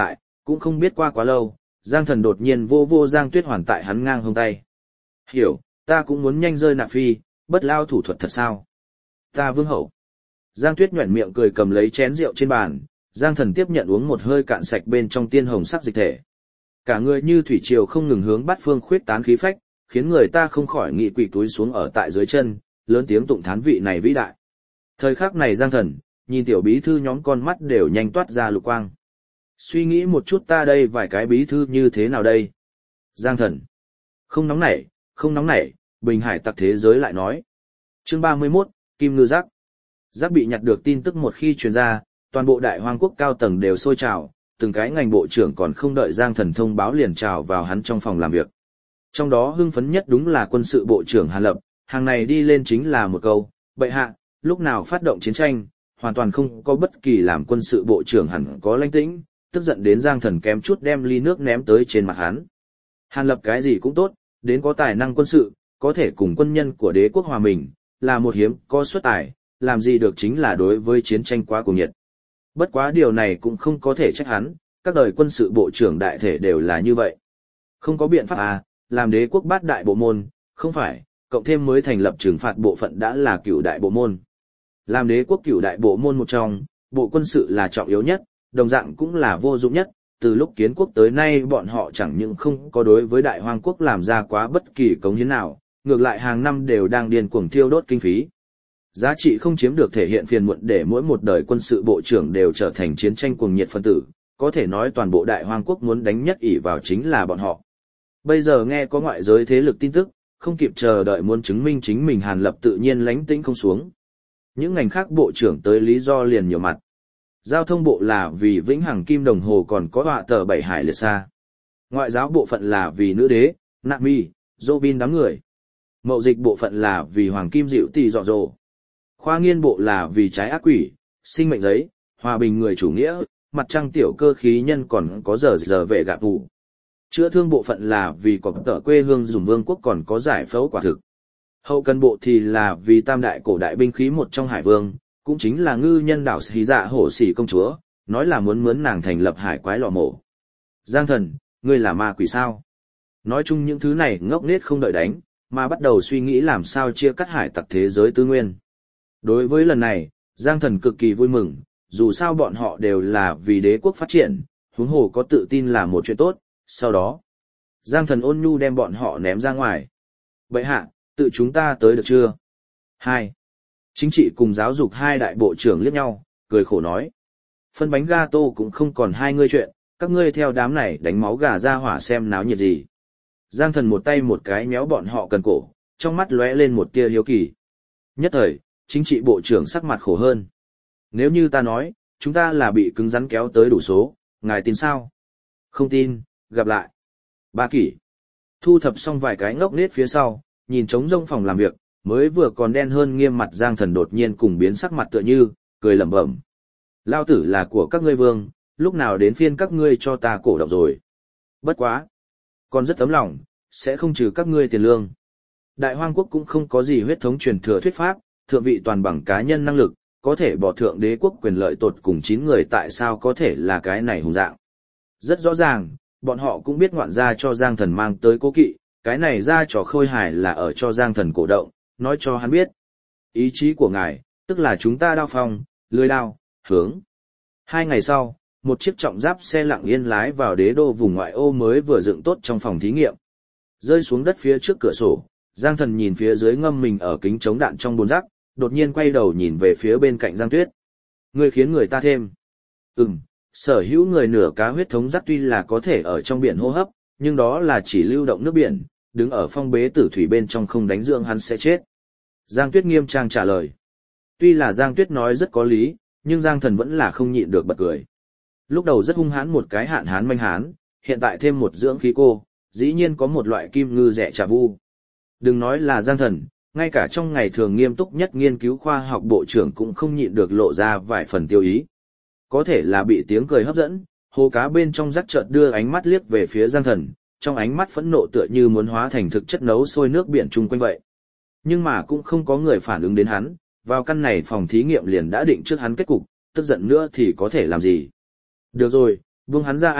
Cũng không biết qua quá lâu, Giang Thần đột nhiên vô vô Giang Tuyết Hoàn tại hắn ngang hông tay. Hiểu, ta cũng muốn nhanh rơi nạp phi, bất lao thủ thuật thật sao? Ta vương hậu. Giang Tuyết nhuẩn miệng cười cầm lấy chén rượu trên bàn, Giang Thần tiếp nhận uống một hơi cạn sạch bên trong tiên hồng sắc dịch thể. Cả người như thủy triều không ngừng hướng bát phương khuyết tán khí phách, khiến người ta không khỏi nghị quỳ túi xuống ở tại dưới chân, lớn tiếng tụng thán vị này vĩ đại. Thời khắc này Giang Thần, nhìn tiểu bí thư nhóm con mắt đều nhanh toát ra lục quang. Suy nghĩ một chút ta đây vài cái bí thư như thế nào đây? Giang Thần. Không nóng nảy, không nóng nảy, Bình Hải tặc thế giới lại nói. Chương ba mươi mốt, Kim Ngư Giác. Giác bị nhặt được tin tức một khi truyền ra, toàn bộ đại hoang quốc cao tầng đều sôi trào, từng cái ngành bộ trưởng còn không đợi Giang Thần thông báo liền trào vào hắn trong phòng làm việc. Trong đó hưng phấn nhất đúng là quân sự bộ trưởng Hàn Lập, hàng này đi lên chính là một câu, bệ hạ, lúc nào phát động chiến tranh, hoàn toàn không có bất kỳ làm quân sự bộ trưởng hẳn có lãnh tĩnh, tức giận đến Giang Thần kém chút đem ly nước ném tới trên mặt hắn. Hàn Lập cái gì cũng tốt, đến có tài năng quân sự, có thể cùng quân nhân của đế quốc hòa mình, là một hiếm có xuất tài, làm gì được chính là đối với chiến tranh quá cuồng nhiệt. Bất quá điều này cũng không có thể trách hắn, các đời quân sự bộ trưởng đại thể đều là như vậy. Không có biện pháp à, làm đế quốc bát đại bộ môn, không phải, cộng thêm mới thành lập trừng phạt bộ phận đã là cửu đại bộ môn. Làm đế quốc cửu đại bộ môn một trong, bộ quân sự là trọng yếu nhất, đồng dạng cũng là vô dụng nhất, từ lúc kiến quốc tới nay bọn họ chẳng những không có đối với đại hoang quốc làm ra quá bất kỳ cống hiến nào, ngược lại hàng năm đều đang điên cuồng thiêu đốt kinh phí. Giá trị không chiếm được thể hiện phiền muộn để mỗi một đời quân sự bộ trưởng đều trở thành chiến tranh cuồng nhiệt phân tử, có thể nói toàn bộ đại hoang quốc muốn đánh nhất ỷ vào chính là bọn họ. Bây giờ nghe có ngoại giới thế lực tin tức, không kịp chờ đợi muốn chứng minh chính mình Hàn Lập tự nhiên lánh tĩnh không xuống. Những ngành khác bộ trưởng tới lý do liền nhiều mặt. Giao thông bộ là vì vĩnh hằng kim đồng hồ còn có họa tờ bảy hải liệt xa. Ngoại giao bộ phận là vì nữ đế, nạp mi, Robin đám người. Mậu dịch bộ phận là vì hoàng kim dịu tì dọ dồ. Khoa nghiên bộ là vì trái ác quỷ, sinh mệnh giấy, hòa bình người chủ nghĩa, mặt trăng tiểu cơ khí nhân còn có giờ giờ vệ gạp vụ. Chữa thương bộ phận là vì có tờ quê hương dùng vương quốc còn có giải phẫu quả thực. Hậu cần bộ thì là vì tam đại cổ đại binh khí một trong hải vương, cũng chính là ngư nhân đảo Xí Dạ Hổ Xỉ công chúa, nói là muốn mướn nàng thành lập hải quái lò mổ. Giang Thần, ngươi là ma quỷ sao? Nói chung những thứ này ngốc nghếch không đợi đánh, mà bắt đầu suy nghĩ làm sao chia cắt hải tặc thế giới tư nguyên. Đối với lần này, Giang Thần cực kỳ vui mừng, dù sao bọn họ đều là vì đế quốc phát triển, huống hồ có tự tin là một chuyện tốt, sau đó. Giang Thần ôn nhu đem bọn họ ném ra ngoài. Bệ hạ, tự chúng ta tới được chưa? Hai. Chính trị cùng giáo dục hai đại bộ trưởng liếc nhau, cười khổ nói. Phân bánh gato cũng không còn hai ngươi chuyện, các ngươi theo đám này đánh máu gà ra hỏa xem náo nhiệt gì. Giang Thần một tay một cái méo bọn họ cần cổ, trong mắt lóe lên một tia hiếu kỳ. Nhất thời, chính trị bộ trưởng sắc mặt khổ hơn. Nếu như ta nói, chúng ta là bị cứng rắn kéo tới đủ số, ngài tin sao? Không tin, gặp lại. Ba kỷ. Thu thập xong vài cái ngốc nết phía sau, nhìn trống rông phòng làm việc, mới vừa còn đen hơn nghiêm mặt Giang Thần đột nhiên cùng biến sắc mặt tựa như, cười lẩm bẩm. Lao tử là của các ngươi vương, lúc nào đến phiên các ngươi cho ta cổ động rồi. Bất quá. Còn rất tấm lòng, sẽ không trừ các ngươi tiền lương. Đại hoang quốc cũng không có gì huyết thống truyền thừa thuyết pháp, thượng vị toàn bằng cá nhân năng lực, có thể bỏ thượng đế quốc quyền lợi tột cùng chín người tại sao có thể là cái này hùng dạng. Rất rõ ràng, bọn họ cũng biết ngoạn ra cho Giang Thần mang tới cố kỵ, cái này ra trò khôi hài là ở cho Giang Thần cổ động, nói cho hắn biết. Ý chí của ngài, tức là chúng ta đao phong, lưới đao, hướng. Hai ngày sau, một chiếc trọng giáp xe lặng yên lái vào đế đô vùng ngoại ô mới vừa dựng tốt trong phòng thí nghiệm. Rơi xuống đất phía trước cửa sổ, Giang Thần nhìn phía dưới ngâm mình ở kính chống đạn trong bồn rác, đột nhiên quay đầu nhìn về phía bên cạnh Giang Tuyết. Ngươi khiến người ta thêm. Ừm, sở hữu người nửa cá huyết thống rác tuy là có thể ở trong biển hô hấp, nhưng đó là chỉ lưu động nước biển, đứng ở phong bế tử thủy bên trong không đánh dưỡng hắn sẽ chết. Giang Tuyết nghiêm trang trả lời. Tuy là Giang Tuyết nói rất có lý, nhưng Giang Thần vẫn là không nhịn được bật cười. Lúc đầu rất hung hãn một cái hạn hán manh hán, hiện tại thêm một dưỡng khí cô, dĩ nhiên có một loại kim ngư rẻ trà vu. Đừng nói là Giang Thần, ngay cả trong ngày thường nghiêm túc nhất nghiên cứu khoa học bộ trưởng cũng không nhịn được lộ ra vài phần tiêu ý. Có thể là bị tiếng cười hấp dẫn, hồ cá bên trong rắc chợt đưa ánh mắt liếc về phía Giang Thần, trong ánh mắt phẫn nộ tựa như muốn hóa thành thực chất nấu sôi nước biển chung quanh vậy. Nhưng mà cũng không có người phản ứng đến hắn, vào căn này phòng thí nghiệm liền đã định trước hắn kết cục, tức giận nữa thì có thể làm gì. Được rồi, buông hắn ra a,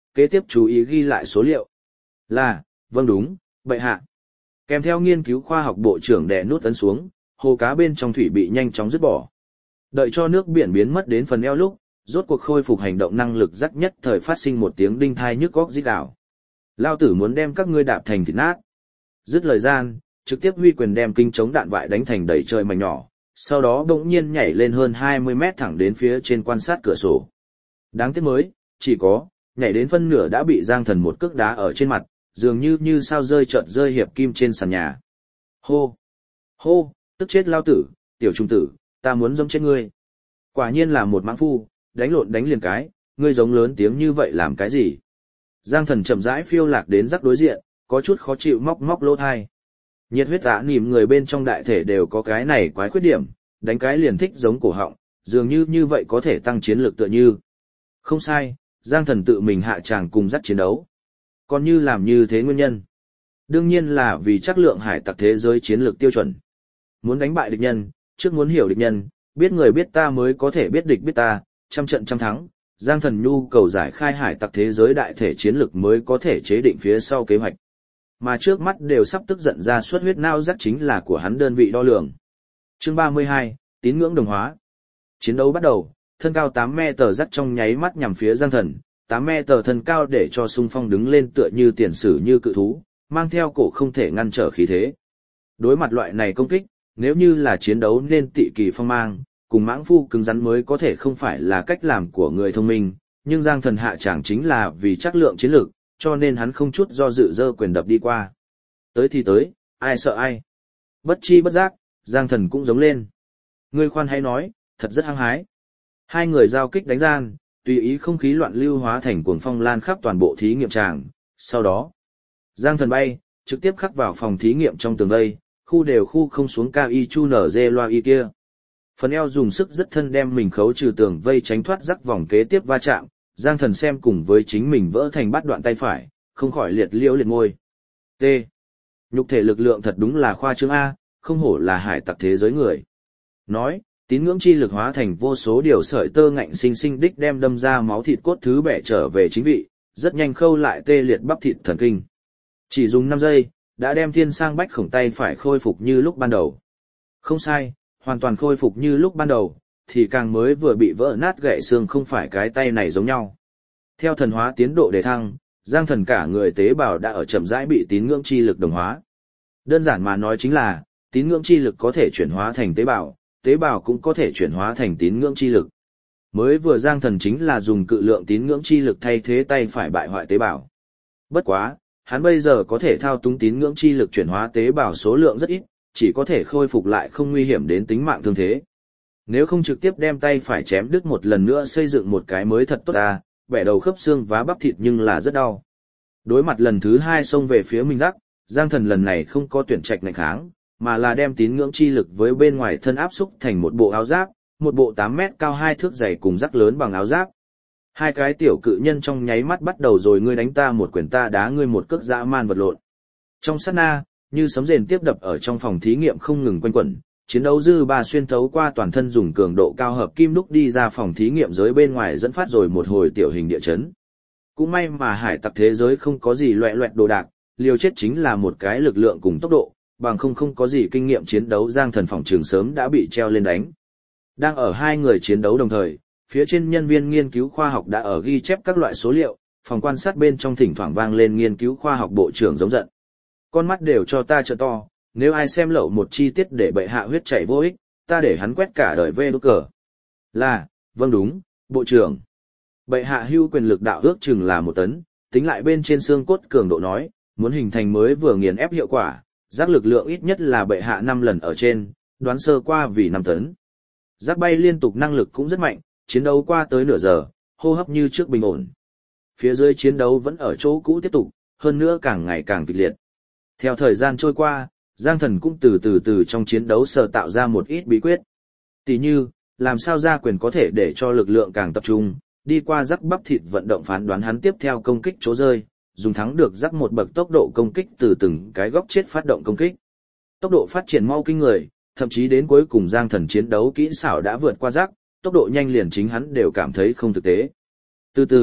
kế tiếp chú ý ghi lại số liệu. Là, vâng đúng, bệ hạ. Kèm theo nghiên cứu khoa học bộ trưởng đè nút ấn xuống, hồ cá bên trong thủy bị nhanh chóng dứt bỏ. Đợi cho nước biển biến mất đến phần eo lúc, rốt cuộc khôi phục hành động năng lực rắc nhất thời phát sinh một tiếng đinh thai nhức góc rít gào. Lao tử muốn đem các ngươi đạp thành thịt nát. Dứt lời gian, trực tiếp huy quyền đem kinh chống đạn vại đánh thành đầy trời mảnh nhỏ, sau đó bỗng nhiên nhảy lên hơn hai mươi mét thẳng đến phía trên quan sát cửa sổ. Đáng tiếc mới, chỉ có, nhảy đến phân nửa đã bị Giang Thần một cước đá ở trên mặt, dường như như sao rơi chợt rơi hiệp kim trên sàn nhà. Hô! Hô! Tức chết lao tử, tiểu trung tử, ta muốn giống chết ngươi. Quả nhiên là một mãng phu, đánh lộn đánh liền cái, ngươi giống lớn tiếng như vậy làm cái gì? Giang Thần chậm rãi phiêu lạc đến rắc đối diện, có chút khó chịu móc móc lỗ thai. Nhiệt huyết tạ nỉm người bên trong đại thể đều có cái này quái khuyết điểm, đánh cái liền thích giống cổ họng, dường như như vậy có thể tăng chiến lược tựa như. Không sai, Giang Thần tự mình hạ tràng cùng dắt chiến đấu. Còn như làm như thế nguyên nhân. Đương nhiên là vì chắc lượng hải tặc thế giới chiến lược tiêu chuẩn. Muốn đánh bại địch nhân, trước muốn hiểu địch nhân, biết người biết ta mới có thể biết địch biết ta, trăm trận trăm thắng. Giang Thần nhu cầu giải khai hải tặc thế giới đại thể chiến lược mới có thể chế định phía sau kế hoạch. Mà trước mắt đều sắp tức giận ra suất huyết não rắc chính là của hắn đơn vị đo lường. Chương ba mươi hai, tín ngưỡng đồng hóa. Chiến đấu bắt đầu, thân cao tám mét tờ rắc trong nháy mắt nhằm phía Giang Thần, tám mét tờ thân cao để cho xung phong đứng lên tựa như tiền sử như cự thú, mang theo cổ không thể ngăn trở khí thế. Đối mặt loại này công kích, nếu như là chiến đấu nên tị kỳ phong mang, cùng mãng phu cứng rắn mới có thể không phải là cách làm của người thông minh, nhưng Giang Thần hạ chẳng chính là vì chắc lượng chiến lược, cho nên hắn không chút do dự dơ quyền đập đi qua. Tới thì tới, ai sợ ai. Bất chi bất giác, Giang Thần cũng giống lên. Ngươi khoan hãy nói, thật rất hăng hái. Hai người giao kích đánh gian, tùy ý không khí loạn lưu hóa thành cuồng phong lan khắp toàn bộ thí nghiệm tràng. Sau đó, Giang Thần bay, trực tiếp khắc vào phòng thí nghiệm trong tường vây, khu đều khu không xuống cao y chu nở dê loa y kia. Phần eo dùng sức rất thân đem mình khấu trừ tường vây tránh thoát rắc vòng kế tiếp va chạm, Giang Thần xem cùng với chính mình vỡ thành bát đoạn tay phải, không khỏi liệt liễu liệt môi. T. Nhục thể lực lượng thật đúng là khoa trương A, không hổ là hải tặc thế giới người. Nói, tín ngưỡng chi lực hóa thành vô số điều sợi tơ ngạnh sinh sinh đích đem đâm ra máu thịt cốt thứ bẻ trở về chính vị, rất nhanh khâu lại tê liệt bắp thịt thần kinh. Chỉ dùng năm giây, đã đem thiên sang bách khổng tay phải khôi phục như lúc ban đầu. Không sai, hoàn toàn khôi phục như lúc ban đầu, thì càng mới vừa bị vỡ nát gãy xương không phải cái tay này giống nhau. Theo thần hóa tiến độ đề thăng, Giang Thần cả người tế bào đã ở chậm rãi bị tín ngưỡng chi lực đồng hóa. Đơn giản mà nói chính là, tín ngưỡng chi lực có thể chuyển hóa thành tế bào, tế bào cũng có thể chuyển hóa thành tín ngưỡng chi lực. Mới vừa Giang Thần chính là dùng cự lượng tín ngưỡng chi lực thay thế tay phải bại hoại tế bào. Bất quá, hắn bây giờ có thể thao túng tín ngưỡng chi lực chuyển hóa tế bào số lượng rất ít, chỉ có thể khôi phục lại không nguy hiểm đến tính mạng thương thế. Nếu không trực tiếp đem tay phải chém đứt một lần nữa xây dựng một cái mới thật tốt ta, bẻ đầu khớp xương vá bắp thịt nhưng là rất đau. Đối mặt lần thứ hai xông về phía Minh Giác, Giang Thần lần này không có tuyển trạch ngạnh kháng, mà là đem tín ngưỡng chi lực với bên ngoài thân áp xúc thành một bộ áo giáp, một bộ tám mét cao hai thước dày cùng rắc lớn bằng áo giáp. Hai cái tiểu cự nhân trong nháy mắt bắt đầu rồi ngươi đánh ta một quyền ta đá ngươi một cước dã man vật lộn. Trong sát na, như sấm rền tiếp đập ở trong phòng thí nghiệm không ngừng quanh quẩn, chiến đấu dư ba xuyên thấu qua toàn thân dùng cường độ cao hợp kim đúc đi ra phòng thí nghiệm giới bên ngoài dẫn phát rồi một hồi tiểu hình địa chấn. Cũng may mà hải tặc thế giới không có gì loẹ loẹt đồ đạc, liều chết chính là một cái lực lượng cùng tốc độ, bằng không không có gì kinh nghiệm chiến đấu Giang Thần phòng trường sớm đã bị treo lên đánh. Đang ở hai người chiến đấu đồng thời, phía trên nhân viên nghiên cứu khoa học đã ở ghi chép các loại số liệu, phòng quan sát bên trong thỉnh thoảng vang lên nghiên cứu khoa học bộ trưởng giống giận. Con mắt đều cho ta trợ to, nếu ai xem lậu một chi tiết để bệ hạ huyết chảy vô ích, ta để hắn quét cả đời vê đút cờ. Là, vâng đúng, bộ trưởng. Bệ hạ hưu quyền lực đạo ước chừng là một tấn, tính lại bên trên xương cốt cường độ nói, muốn hình thành mới vừa nghiền ép hiệu quả, giác lực lượng ít nhất là bệ hạ năm lần ở trên, đoán sơ qua vì năm tấn. Giác bay liên tục năng lực cũng rất mạnh, chiến đấu qua tới nửa giờ, hô hấp như trước bình ổn. Phía dưới chiến đấu vẫn ở chỗ cũ tiếp tục, hơn nữa càng ngày càng kịch liệt. Theo thời gian trôi qua, Giang Thần cũng từ từ từ trong chiến đấu sở tạo ra một ít bí quyết. Tỷ như, làm sao ra quyền có thể để cho lực lượng càng tập trung, đi qua rắc bắp thịt vận động phán đoán hắn tiếp theo công kích chỗ rơi, dùng thắng được rắc một bậc tốc độ công kích từ từng cái góc chết phát động công kích. Tốc độ phát triển mau kinh người, thậm chí đến cuối cùng Giang Thần chiến đấu kỹ xảo đã vượt qua rắc, tốc độ nhanh liền chính hắn đều cảm thấy không thực tế. Từ từ,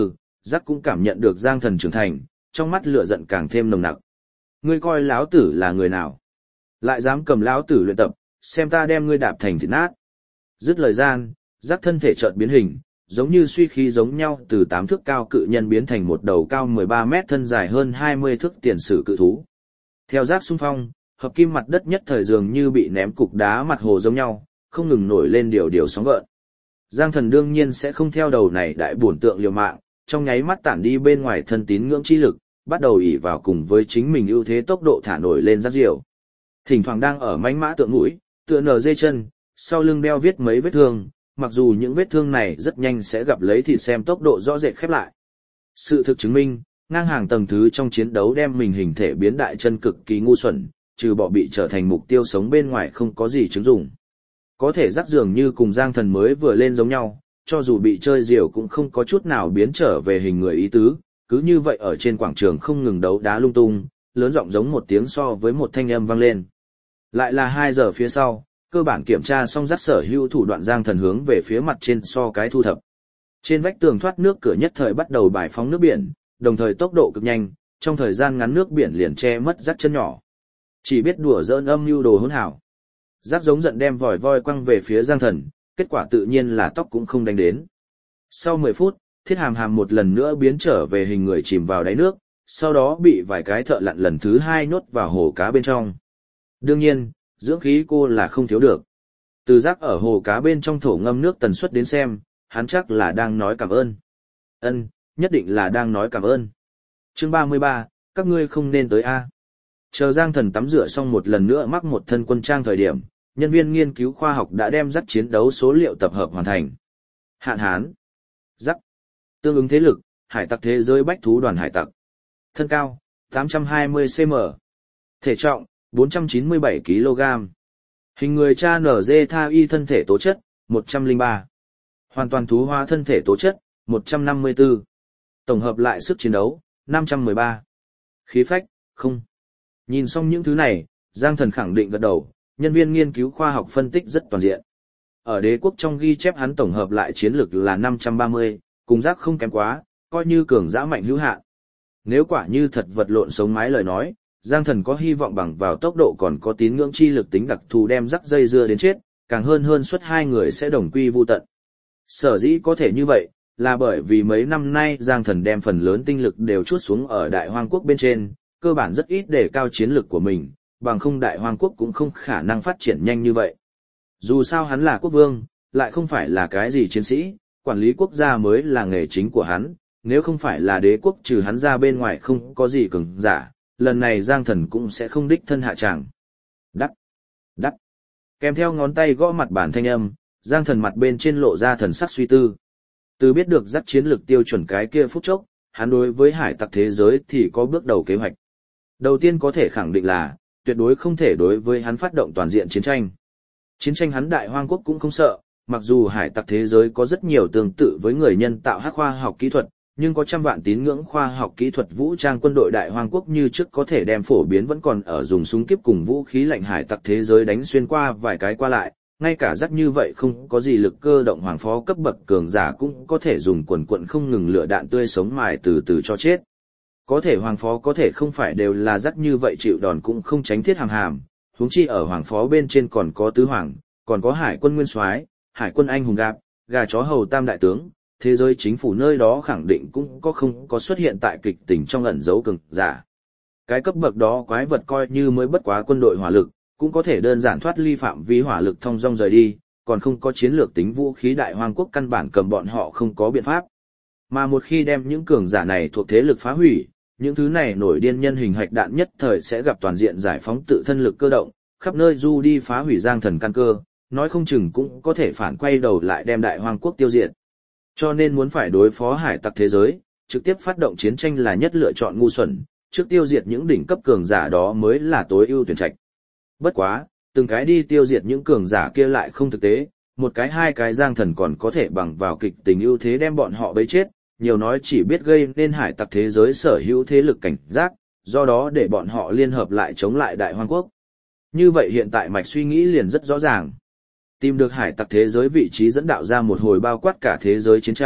Giác cũng cảm nhận được Giang Thần trưởng thành, trong mắt lửa giận càng thêm nồng nặc. Ngươi coi lão tử là người nào? Lại dám cầm lão tử luyện tập, xem ta đem ngươi đạp thành thịt nát. Dứt lời gian, Giác thân thể chợt biến hình, giống như suy khí giống nhau, từ tám thước cao cự nhân biến thành một đầu cao mười ba mét, thân dài hơn hai mươi thước tiền sử cự thú. Theo Giác xung phong, hợp kim mặt đất nhất thời dường như bị ném cục đá mặt hồ giống nhau, không ngừng nổi lên điều điều sóng gợn. Giang Thần đương nhiên sẽ không theo đầu này đại bổn tượng liều mạng, trong nháy mắt tản đi bên ngoài thân tín ngưỡng chi lực, bắt đầu ỷ vào cùng với chính mình ưu thế tốc độ thả nổi lên Giác diều. Thỉnh thoảng đang ở mánh mã tượng mũi, tựa nở dây chân, sau lưng đeo viết mấy vết thương, mặc dù những vết thương này rất nhanh sẽ gặp lấy thịt xem tốc độ rõ rệt khép lại. Sự thực chứng minh, ngang hàng tầng thứ trong chiến đấu đem mình hình thể biến đại chân cực kỳ ngu xuẩn, trừ bỏ bị trở thành mục tiêu sống bên ngoài không có gì chứng dụng. Có thể Giác dường như cùng Giang Thần mới vừa lên giống nhau, cho dù bị chơi diều cũng không có chút nào biến trở về hình người ý tứ, cứ như vậy ở trên quảng trường không ngừng đấu đá lung tung, lớn giọng giống một tiếng so với một thanh âm vang lên. Lại là hai giờ phía sau, cơ bản kiểm tra xong Giác sở hữu thủ đoạn, Giang Thần hướng về phía mặt trên so cái thu thập. Trên vách tường thoát nước cửa nhất thời bắt đầu bài phóng nước biển, đồng thời tốc độ cực nhanh, trong thời gian ngắn nước biển liền che mất Giác chân nhỏ. Chỉ biết đùa giỡn âm mưu đồ hỗn hảo. Giác giống giận đem vòi voi quăng về phía Giang Thần, kết quả tự nhiên là tóc cũng không đánh đến. Sau mười phút, Thiết Hàm Hàm một lần nữa biến trở về hình người chìm vào đáy nước, sau đó bị vài cái thợ lặn lần thứ hai nhốt vào hồ cá bên trong. Đương nhiên, dưỡng khí cô là không thiếu được. Từ Giác ở hồ cá bên trong thổ ngâm nước tần suất đến xem, hắn chắc là đang nói cảm ơn. Ân, nhất định là đang nói cảm ơn. Chương ba mươi ba, các ngươi không nên tới a. Chờ Giang Thần tắm rửa xong một lần nữa mắc một thân quân trang thời điểm, nhân viên nghiên cứu khoa học đã đem Giác chiến đấu số liệu tập hợp hoàn thành. Hạn Hán, Giác, tương ứng thế lực, hải tặc thế giới bách thú đoàn hải tặc. Thân cao, tám trăm hai mươi xăng-ti-mét. Thể trọng, bốn trăm chín mươi bảy ki lô gam. Hình người cha nở dê tha y thân thể tố chất, một trăm lẻ ba. Hoàn toàn thú hóa thân thể tố chất, một trăm năm mươi tư. Tổng hợp lại sức chiến đấu, năm trăm mười ba. Khí phách, không. Nhìn xong những thứ này, Giang Thần khẳng định gật đầu, nhân viên nghiên cứu khoa học phân tích rất toàn diện. Ở đế quốc trong ghi chép hắn tổng hợp lại chiến lực là năm trăm ba mươi, cùng Giác không kém quá, coi như cường dã mạnh hữu hạn. Nếu quả như thật vật lộn sống mái lời nói, Giang Thần có hy vọng bằng vào tốc độ còn có tín ngưỡng chi lực tính đặc thù đem Giác dây dưa đến chết, càng hơn hơn suất hai người sẽ đồng quy vu tận. Sở dĩ có thể như vậy, là bởi vì mấy năm nay Giang Thần đem phần lớn tinh lực đều chuốt xuống ở Đại Hoang Quốc bên trên, cơ bản rất ít để cao chiến lực của mình, bằng không Đại Hoang Quốc cũng không khả năng phát triển nhanh như vậy. Dù sao hắn là quốc vương, lại không phải là cái gì chiến sĩ, quản lý quốc gia mới là nghề chính của hắn, nếu không phải là đế quốc trừ hắn ra bên ngoài không có gì cường giả, lần này Giang Thần cũng sẽ không đích thân hạ tràng. Đắc, đắc, kèm theo ngón tay gõ mặt bàn thanh âm, Giang Thần mặt bên trên lộ ra thần sắc suy tư. Từ biết được Giác chiến lược tiêu chuẩn cái kia phút chốc, hắn đối với hải tặc thế giới thì có bước đầu kế hoạch. Đầu tiên có thể khẳng định là, tuyệt đối không thể đối với hắn phát động toàn diện chiến tranh. Chiến tranh hắn Đại Hoang Quốc cũng không sợ, mặc dù hải tặc thế giới có rất nhiều tương tự với người nhân tạo hắc khoa học kỹ thuật, nhưng có trăm vạn tín ngưỡng khoa học kỹ thuật vũ trang quân đội Đại Hoang Quốc như trước có thể đem phổ biến vẫn còn ở dùng súng kiếp cùng vũ khí lạnh hải tặc thế giới đánh xuyên qua vài cái qua lại, ngay cả Giác như vậy không có gì lực cơ động hoàng phó cấp bậc cường giả cũng có thể dùng quần quận không ngừng lửa đạn tươi sống mài từ từ cho chết. Có thể hoàng phó có thể không phải đều là Giác như vậy chịu đòn cũng không tránh Thiết Hàm Hàm, huống chi ở hoàng phó bên trên còn có tứ hoàng, còn có hải quân nguyên soái, hải quân anh hùng gạp, gà chó hầu tam đại tướng, thế giới chính phủ nơi đó khẳng định cũng có không có xuất hiện tại kịch tình trong ẩn dấu cường giả. Cái cấp bậc đó quái vật coi như mới bất quá quân đội hỏa lực, cũng có thể đơn giản thoát ly phạm vi hỏa lực thông dong rời đi, còn không có chiến lược tính vũ khí Đại Hoang Quốc căn bản cầm bọn họ không có biện pháp. Mà một khi đem những cường giả này thuộc thế lực phá hủy, những thứ này nổi điên nhân hình hạch đạn nhất thời sẽ gặp toàn diện giải phóng tự thân lực cơ động, khắp nơi du đi phá hủy Giang Thần căn cơ, nói không chừng cũng có thể phản quay đầu lại đem Đại Hoang Quốc tiêu diệt. Cho nên muốn phải đối phó hải tặc thế giới, trực tiếp phát động chiến tranh là nhất lựa chọn ngu xuẩn, trước tiêu diệt những đỉnh cấp cường giả đó mới là tối ưu tuyển trạch. Bất quá, từng cái đi tiêu diệt những cường giả kia lại không thực tế, một cái hai cái Giang Thần còn có thể bằng vào kịch tình ưu thế đem bọn họ bấy chết, nhiều nói chỉ biết gây nên hải tặc thế giới sở hữu thế lực cảnh giác, do đó để bọn họ liên hợp lại chống lại Đại Hoang Quốc. Như vậy hiện tại mạch suy nghĩ liền rất rõ ràng. Tìm được hải tặc thế giới vị trí dẫn đạo ra một hồi bao quát cả thế giới chiến tranh,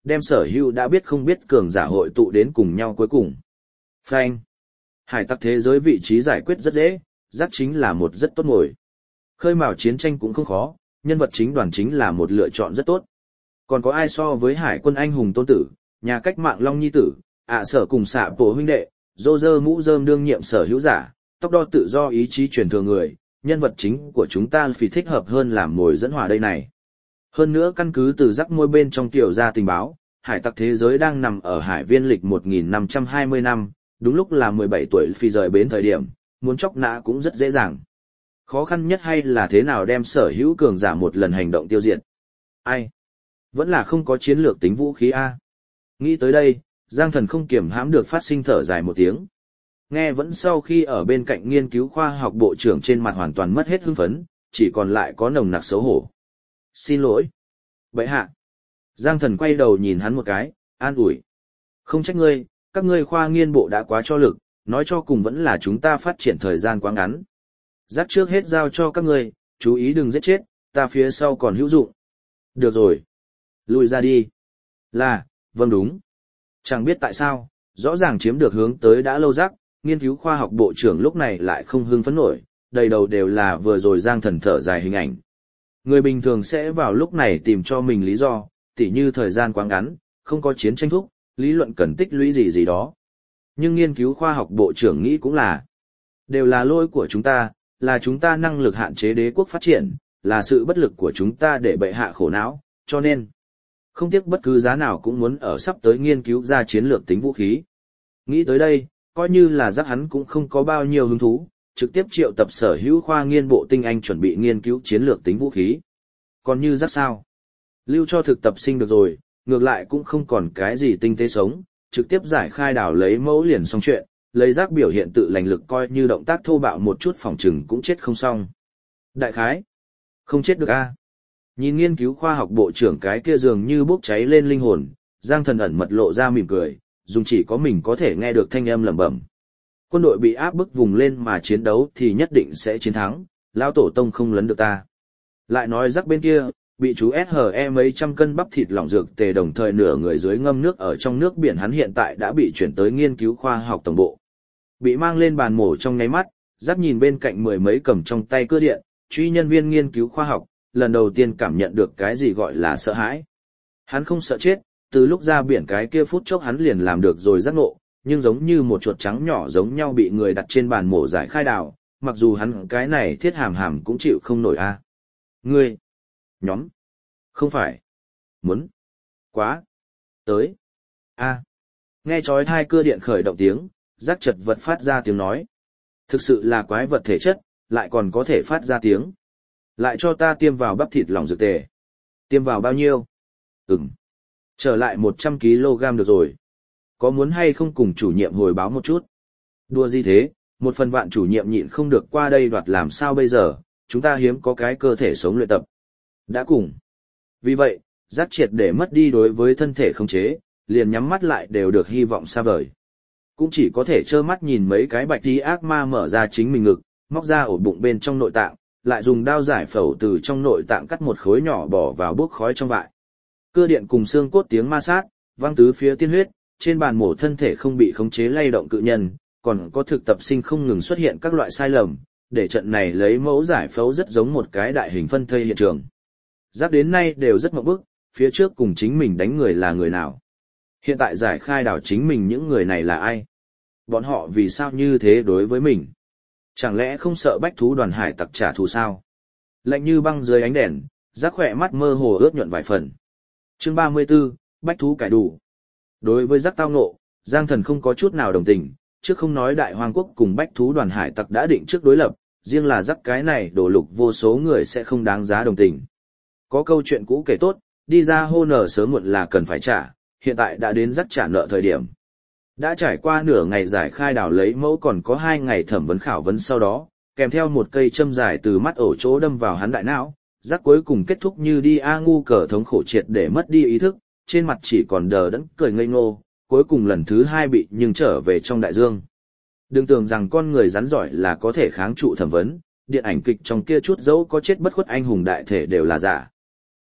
đem sở hữu đã biết không biết cường giả hội tụ đến cùng nhau cuối cùng. Phanh. Hải tặc thế giới vị trí giải quyết rất dễ, giác chính là một rất tốt ngồi. Khơi mào chiến tranh cũng không khó, nhân vật chính đoàn chính là một lựa chọn rất tốt. Còn có ai so với hải quân anh hùng tôn tử, nhà cách mạng Long Nhi tử, ạ sở cùng xạ bộ huynh đệ, dô dơ mũ rơm đương nhiệm sở hữu giả, tốc đo tự do ý chí truyền thừa người, nhân vật chính của chúng ta phì thích hợp hơn làm mồi dẫn hỏa đây này. Hơn nữa căn cứ từ rắc môi bên trong tiểu ra tình báo, hải tặc thế giới đang nằm ở hải viên lịch một nghìn năm trăm hai mươi năm, đúng lúc là mười bảy tuổi phi rời bến thời điểm, muốn chóc nã cũng rất dễ dàng. Khó khăn nhất hay là thế nào đem sở hữu cường giả một lần hành động tiêu diệt. Ai? Vẫn là không có chiến lược tính vũ khí A. Nghĩ tới đây, Giang Thần không kiềm hãm được phát sinh thở dài một tiếng. Nghe vẫn sau khi ở bên cạnh nghiên cứu khoa học bộ trưởng trên mặt hoàn toàn mất hết hưng phấn, chỉ còn lại có nồng nặc xấu hổ. Xin lỗi. Bệ hạ. Giang Thần quay đầu nhìn hắn một cái, an ủi. Không trách ngươi, các ngươi khoa nghiên bộ đã quá cho lực, nói cho cùng vẫn là chúng ta phát triển thời gian quá ngắn. Dắt trước hết giao cho các ngươi, chú ý đừng giết chết, ta phía sau còn hữu dụng. Được rồi. Lùi ra đi. Là, vâng đúng. Chẳng biết tại sao, rõ ràng chiếm được hướng tới đã lâu rắc, nghiên cứu khoa học bộ trưởng lúc này lại không hưng phấn nổi, đầy đầu đều là vừa rồi Giang Thần thở dài hình ảnh. Người bình thường sẽ vào lúc này tìm cho mình lý do, tỉ như thời gian quá ngắn, không có chiến tranh thúc, lý luận cần tích lũy gì gì đó. Nhưng nghiên cứu khoa học bộ trưởng nghĩ cũng là, đều là lỗi của chúng ta, là chúng ta năng lực hạn chế đế quốc phát triển, là sự bất lực của chúng ta để bệ hạ khổ não, cho nên, không tiếc bất cứ giá nào cũng muốn ở sắp tới nghiên cứu ra chiến lược tính vũ khí. Nghĩ tới đây, coi như là giác hắn cũng không có bao nhiêu hứng thú, trực tiếp triệu tập sở hữu khoa nghiên bộ tinh anh chuẩn bị nghiên cứu chiến lược tính vũ khí. Còn như giác sao? Lưu cho thực tập sinh được rồi, ngược lại cũng không còn cái gì tinh tế sống, trực tiếp giải khai đảo lấy mẫu liền xong chuyện, lấy giác biểu hiện tự lành lực coi như động tác thô bạo một chút phòng trừng cũng chết không xong. Đại khái, không chết được a. Nhìn nghiên cứu khoa học bộ trưởng cái kia dường như bốc cháy lên linh hồn, Giang Thần ẩn mật lộ ra mỉm cười, dùng chỉ có mình có thể nghe được thanh âm lẩm bẩm. Quân đội bị áp bức vùng lên mà chiến đấu thì nhất định sẽ chiến thắng, lão tổ tông không lấn được ta. Lại nói rắc bên kia, bị chú ét hờ e mấy trăm cân bắp thịt lỏng dược tề đồng thời nửa người dưới ngâm nước ở trong nước biển hắn hiện tại đã bị chuyển tới nghiên cứu khoa học tổng bộ. Bị mang lên bàn mổ trong nháy mắt, rắc nhìn bên cạnh mười mấy cầm trong tay cưa điện, truy nhân viên nghiên cứu khoa học, lần đầu tiên cảm nhận được cái gì gọi là sợ hãi. Hắn không sợ chết, từ lúc ra biển cái kia phút chốc hắn liền làm được rồi giác ngộ, nhưng giống như một chuột trắng nhỏ giống nhau bị người đặt trên bàn mổ giải khai đào, mặc dù hắn cái này thiết hàm hàm cũng chịu không nổi a. À. Ngươi, nhóm, không phải, muốn, quá, tới, a. À. Nghe chói tai cưa điện khởi động tiếng, giác chật vật phát ra tiếng nói. Thực sự là quái vật thể chất, lại còn có thể phát ra tiếng. Lại cho ta tiêm vào bắp thịt lỏng dược tề. Tiêm vào bao nhiêu? Ừm. Trở lại một trăm ki lô gam được rồi. Có muốn hay không cùng chủ nhiệm hồi báo một chút? Đùa gì thế, một phần vạn chủ nhiệm nhịn không được qua đây đoạt làm sao bây giờ, chúng ta hiếm có cái cơ thể sống luyện tập. Đã cùng. Vì vậy, giác triệt để mất đi đối với thân thể không chế, liền nhắm mắt lại đều được hy vọng xa vời. Cũng chỉ có thể trơ mắt nhìn mấy cái bạch tí ác ma mở ra chính mình ngực, móc ra ổ bụng bên trong nội tạng, lại dùng đao giải phẫu từ trong nội tạng cắt một khối nhỏ bỏ vào bốc khói trong vại. Cưa điện cùng xương cốt tiếng ma sát, vang tứ phía tiên huyết, trên bàn mổ thân thể không bị khống chế lay động cự nhân, còn có thực tập sinh không ngừng xuất hiện các loại sai lầm, để trận này lấy mẫu giải phẫu rất giống một cái đại hình phân thây hiện trường. Giáp đến nay đều rất mộng bức, phía trước cùng chính mình đánh người là người nào. Hiện tại giải khai đảo chính mình những người này là ai? Bọn họ vì sao như thế đối với mình? Chẳng lẽ không sợ bách thú đoàn hải tặc trả thù sao? Lạnh như băng dưới ánh đèn, giác khỏe mắt mơ hồ ướt nhuận vài phần. Chương ba mươi 34, bách thú cải đủ. Đối với giác tao ngộ, Giang Thần không có chút nào đồng tình, trước không nói đại hoang quốc cùng bách thú đoàn hải tặc đã định trước đối lập, riêng là giác cái này đổ lục vô số người sẽ không đáng giá đồng tình. Có câu chuyện cũ kể tốt, đi ra hô nở sớm muộn là cần phải trả, hiện tại đã đến giác trả nợ thời điểm. Đã trải qua nửa ngày giải khai đảo lấy mẫu còn có hai ngày thẩm vấn khảo vấn sau đó, kèm theo một cây châm dài từ mắt ổ chỗ đâm vào hắn đại não, giác cuối cùng kết thúc như đi a ngu cờ thống khổ triệt để mất đi ý thức, trên mặt chỉ còn đờ đẫn cười ngây ngô, cuối cùng lần thứ hai bị nhưng trở về trong đại dương. Đừng tưởng rằng con người rắn giỏi là có thể kháng trụ thẩm vấn, điện ảnh kịch trong kia chút dẫu có chết bất khuất anh hùng đại thể đều là giả.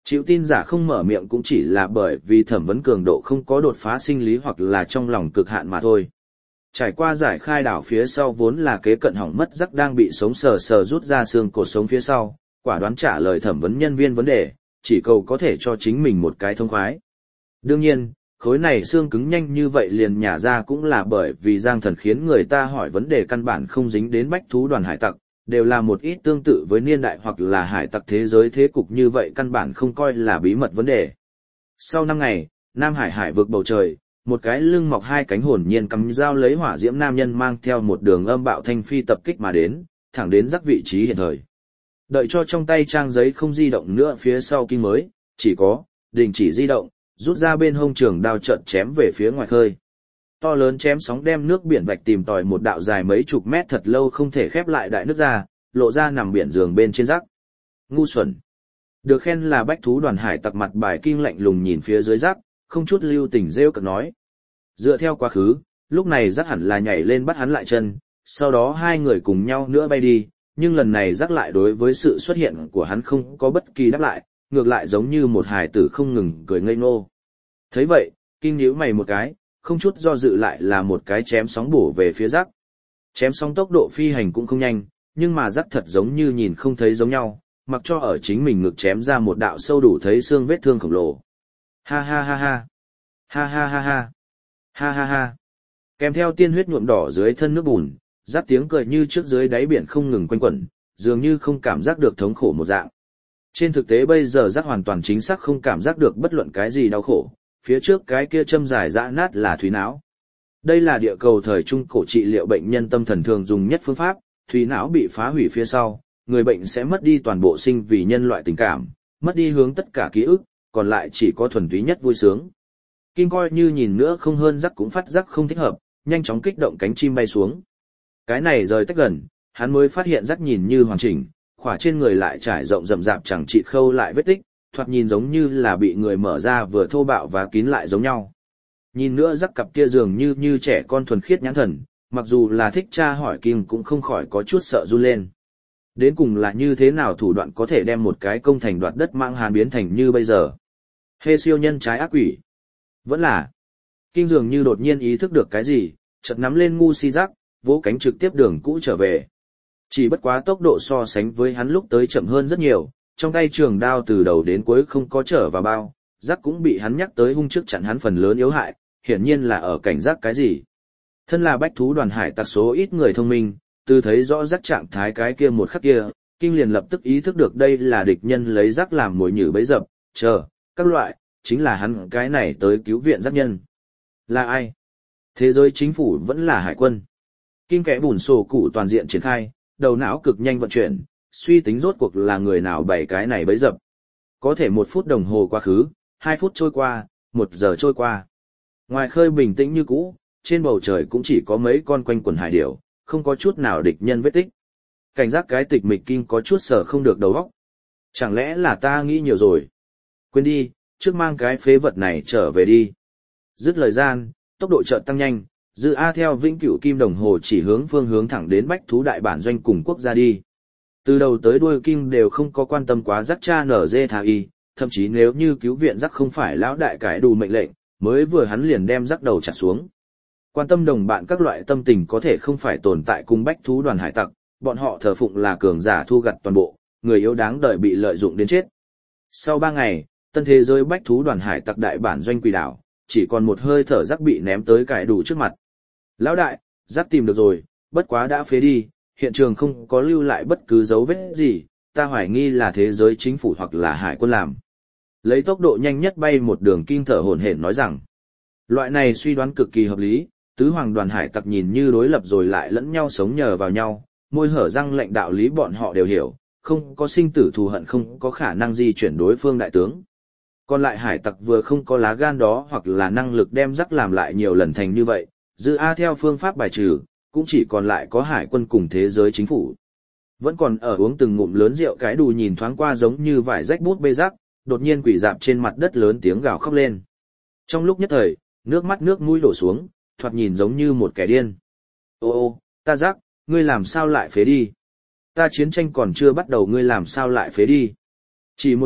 Chịu tin giả không mở miệng cũng chỉ là bởi vì thẩm vấn cường độ không có đột phá sinh lý hoặc là trong lòng cực hạn mà thôi. Trải qua giải khai đảo phía sau vốn là kế cận hỏng mất rắc đang bị sống sờ sờ rút ra xương cột sống phía sau, quả đoán trả lời thẩm vấn nhân viên vấn đề, chỉ cầu có thể cho chính mình một cái thông khoái. Đương nhiên, khối này xương cứng nhanh như vậy liền nhả ra cũng là bởi vì Giang Thần khiến người ta hỏi vấn đề căn bản không dính đến bách thú đoàn hải tặc, đều là một ít tương tự với niên đại hoặc là hải tặc thế giới thế cục như vậy căn bản không coi là bí mật vấn đề. Sau năm ngày, Nam Hải hải vượt bầu trời, một cái lưng mọc hai cánh hồn nhiên cắm dao lấy hỏa diễm nam nhân mang theo một đường âm bạo thanh phi tập kích mà đến, thẳng đến rắc vị trí hiện thời. Đợi cho trong tay trang giấy không di động nữa phía sau kinh mới, chỉ có, đình chỉ di động, rút ra bên hông trường đao trận chém về phía ngoài khơi. To lớn chém sóng đem nước biển vạch tìm tòi một đạo dài mấy chục mét thật lâu không thể khép lại đại nước ra, lộ ra nằm biển giường bên trên rác. Ngu xuẩn. Được khen là bách thú đoàn hải tặc mặt bài kinh lạnh lùng nhìn phía dưới rác, không chút lưu tình rêu cực nói. Dựa theo quá khứ, lúc này rác hẳn là nhảy lên bắt hắn lại chân, sau đó hai người cùng nhau nữa bay đi, nhưng lần này rác lại đối với sự xuất hiện của hắn không có bất kỳ đáp lại, ngược lại giống như một hài tử không ngừng cười ngây ngô. Thấy vậy, kinh nhíu mày một cái, không chút do dự lại là một cái chém sóng bổ về phía rác. Chém sóng tốc độ phi hành cũng không nhanh, nhưng mà rác thật giống như nhìn không thấy giống nhau, mặc cho ở chính mình ngực chém ra một đạo sâu đủ thấy xương vết thương khổng lồ. Ha ha ha ha. Ha ha ha ha. Ha ha ha. Kèm theo tiên huyết nhuộm đỏ dưới thân nước bùn, rác tiếng cười như trước dưới đáy biển không ngừng quanh quẩn, dường như không cảm giác được thống khổ một dạng. Trên thực tế bây giờ rác hoàn toàn chính xác không cảm giác được bất luận cái gì đau khổ, phía trước cái kia châm dài dã nát là thúy não. Đây là địa cầu thời trung cổ trị liệu bệnh nhân tâm thần thường dùng nhất phương pháp, thúy não bị phá hủy phía sau, người bệnh sẽ mất đi toàn bộ sinh vì nhân loại tình cảm, mất đi hướng tất cả ký ức, còn lại chỉ có thuần túy nhất vui sướng. Kinh coi như nhìn nữa không hơn rắc cũng phát rắc không thích hợp, nhanh chóng kích động cánh chim bay xuống. Cái này rời tách gần, hắn mới phát hiện rắc nhìn như hoàn chỉnh, khỏa trên người lại trải rộng rậm rạp chẳng chịt khâu lại vết tích, thoạt nhìn giống như là bị người mở ra vừa thô bạo và kín lại giống nhau. Nhìn nữa rắc cặp kia dường như như trẻ con thuần khiết nhãn thần, mặc dù là thích cha hỏi Kim cũng không khỏi có chút sợ run lên. Đến cùng là như thế nào thủ đoạn có thể đem một cái công thành đoạt đất mạng hàn biến thành như bây giờ. Hê siêu nhân trái ác quỷ. Vẫn là. Kim dường như đột nhiên ý thức được cái gì, chợt nắm lên ngu si rắc, vỗ cánh trực tiếp đường cũ trở về. Chỉ bất quá tốc độ so sánh với hắn lúc tới chậm hơn rất nhiều, trong tay trường đao từ đầu đến cuối không có trở vào bao, rắc cũng bị hắn nhắc tới hung trước chặn hắn phần lớn yếu hại, hiển nhiên là ở cảnh giác cái gì. Thân là bách thú đoàn hải tặc số ít người thông minh, từ thấy rõ rắc trạng thái cái kia một khắc kia, Kinh liền lập tức ý thức được đây là địch nhân lấy rắc làm mồi nhử bẫy dập, chờ, các loại, chính là hắn cái này tới cứu viện rắc nhân. Là ai? Thế giới chính phủ vẫn là hải quân. Kinh kẽ bùn sổ cụ toàn diện triển khai, đầu não cực nhanh vận chuyển, suy tính rốt cuộc là người nào bày cái này bẫy dập. Có thể một phút đồng hồ quá khứ, hai phút trôi qua, một giờ trôi qua. Ngoài khơi bình tĩnh như cũ, trên bầu trời cũng chỉ có mấy con quanh quần hải điểu, không có chút nào địch nhân vết tích. Cảnh giác cái tịch mịch Kinh có chút sở không được đầu óc. Chẳng lẽ là ta nghĩ nhiều rồi? Quên đi, trước mang cái phế vật này trở về đi. Dứt lời gian, tốc độ chợt tăng nhanh, Dư A theo vĩnh cửu kim đồng hồ chỉ hướng phương hướng thẳng đến bách thú đại bản doanh cùng quốc gia đi. Từ đầu tới đuôi Kim đều không có quan tâm quá rắc cha nở dê thà y, thậm chí nếu như cứu viện rắc không phải lão đại cải đủ mệnh lệnh, mới vừa hắn liền đem rắc đầu chặt xuống. Quan tâm đồng bạn các loại tâm tình có thể không phải tồn tại cùng bách thú đoàn hải tặc, bọn họ thờ phụng là cường giả thu gặt toàn bộ, người yếu đáng đợi bị lợi dụng đến chết. Sau ba ngày, tân thế giới bách thú đoàn hải tặc đại bản doanh quỷ đảo, chỉ còn một hơi thở rắc bị ném tới cải đủ trước mặt. Lão đại, rắc tìm được rồi, bất quá đã phế đi, hiện trường không có lưu lại bất cứ dấu vết gì, ta hoài nghi là thế giới chính phủ hoặc là hải quân làm. Lấy tốc độ nhanh nhất bay một đường Kinh thở hổn hển nói rằng, loại này suy đoán cực kỳ hợp lý, tứ hoàng đoàn hải tặc nhìn như đối lập rồi lại lẫn nhau sống nhờ vào nhau, môi hở răng lệnh đạo lý bọn họ đều hiểu, không có sinh tử thù hận không có khả năng di chuyển đối phương đại tướng. Còn lại hải tặc vừa không có lá gan đó hoặc là năng lực đem rắc làm lại nhiều lần thành như vậy, Dư A theo phương pháp bài trừ, cũng chỉ còn lại có hải quân cùng thế giới chính phủ. Vẫn còn ở uống từng ngụm lớn rượu cái đù nhìn thoáng qua giống như vải rách bút bê rắc, đột nhiên quỷ dạp trên mặt đất lớn tiếng gào khóc lên. Trong lúc nhất thời, nước mắt nước mũi đổ xuống, thoạt nhìn giống như một kẻ điên. Ô ô, ta rắc, ngươi làm sao lại phế đi? Ta chiến tranh còn chưa bắt đầu ngươi làm sao lại phế đi? Chỉ một lúc,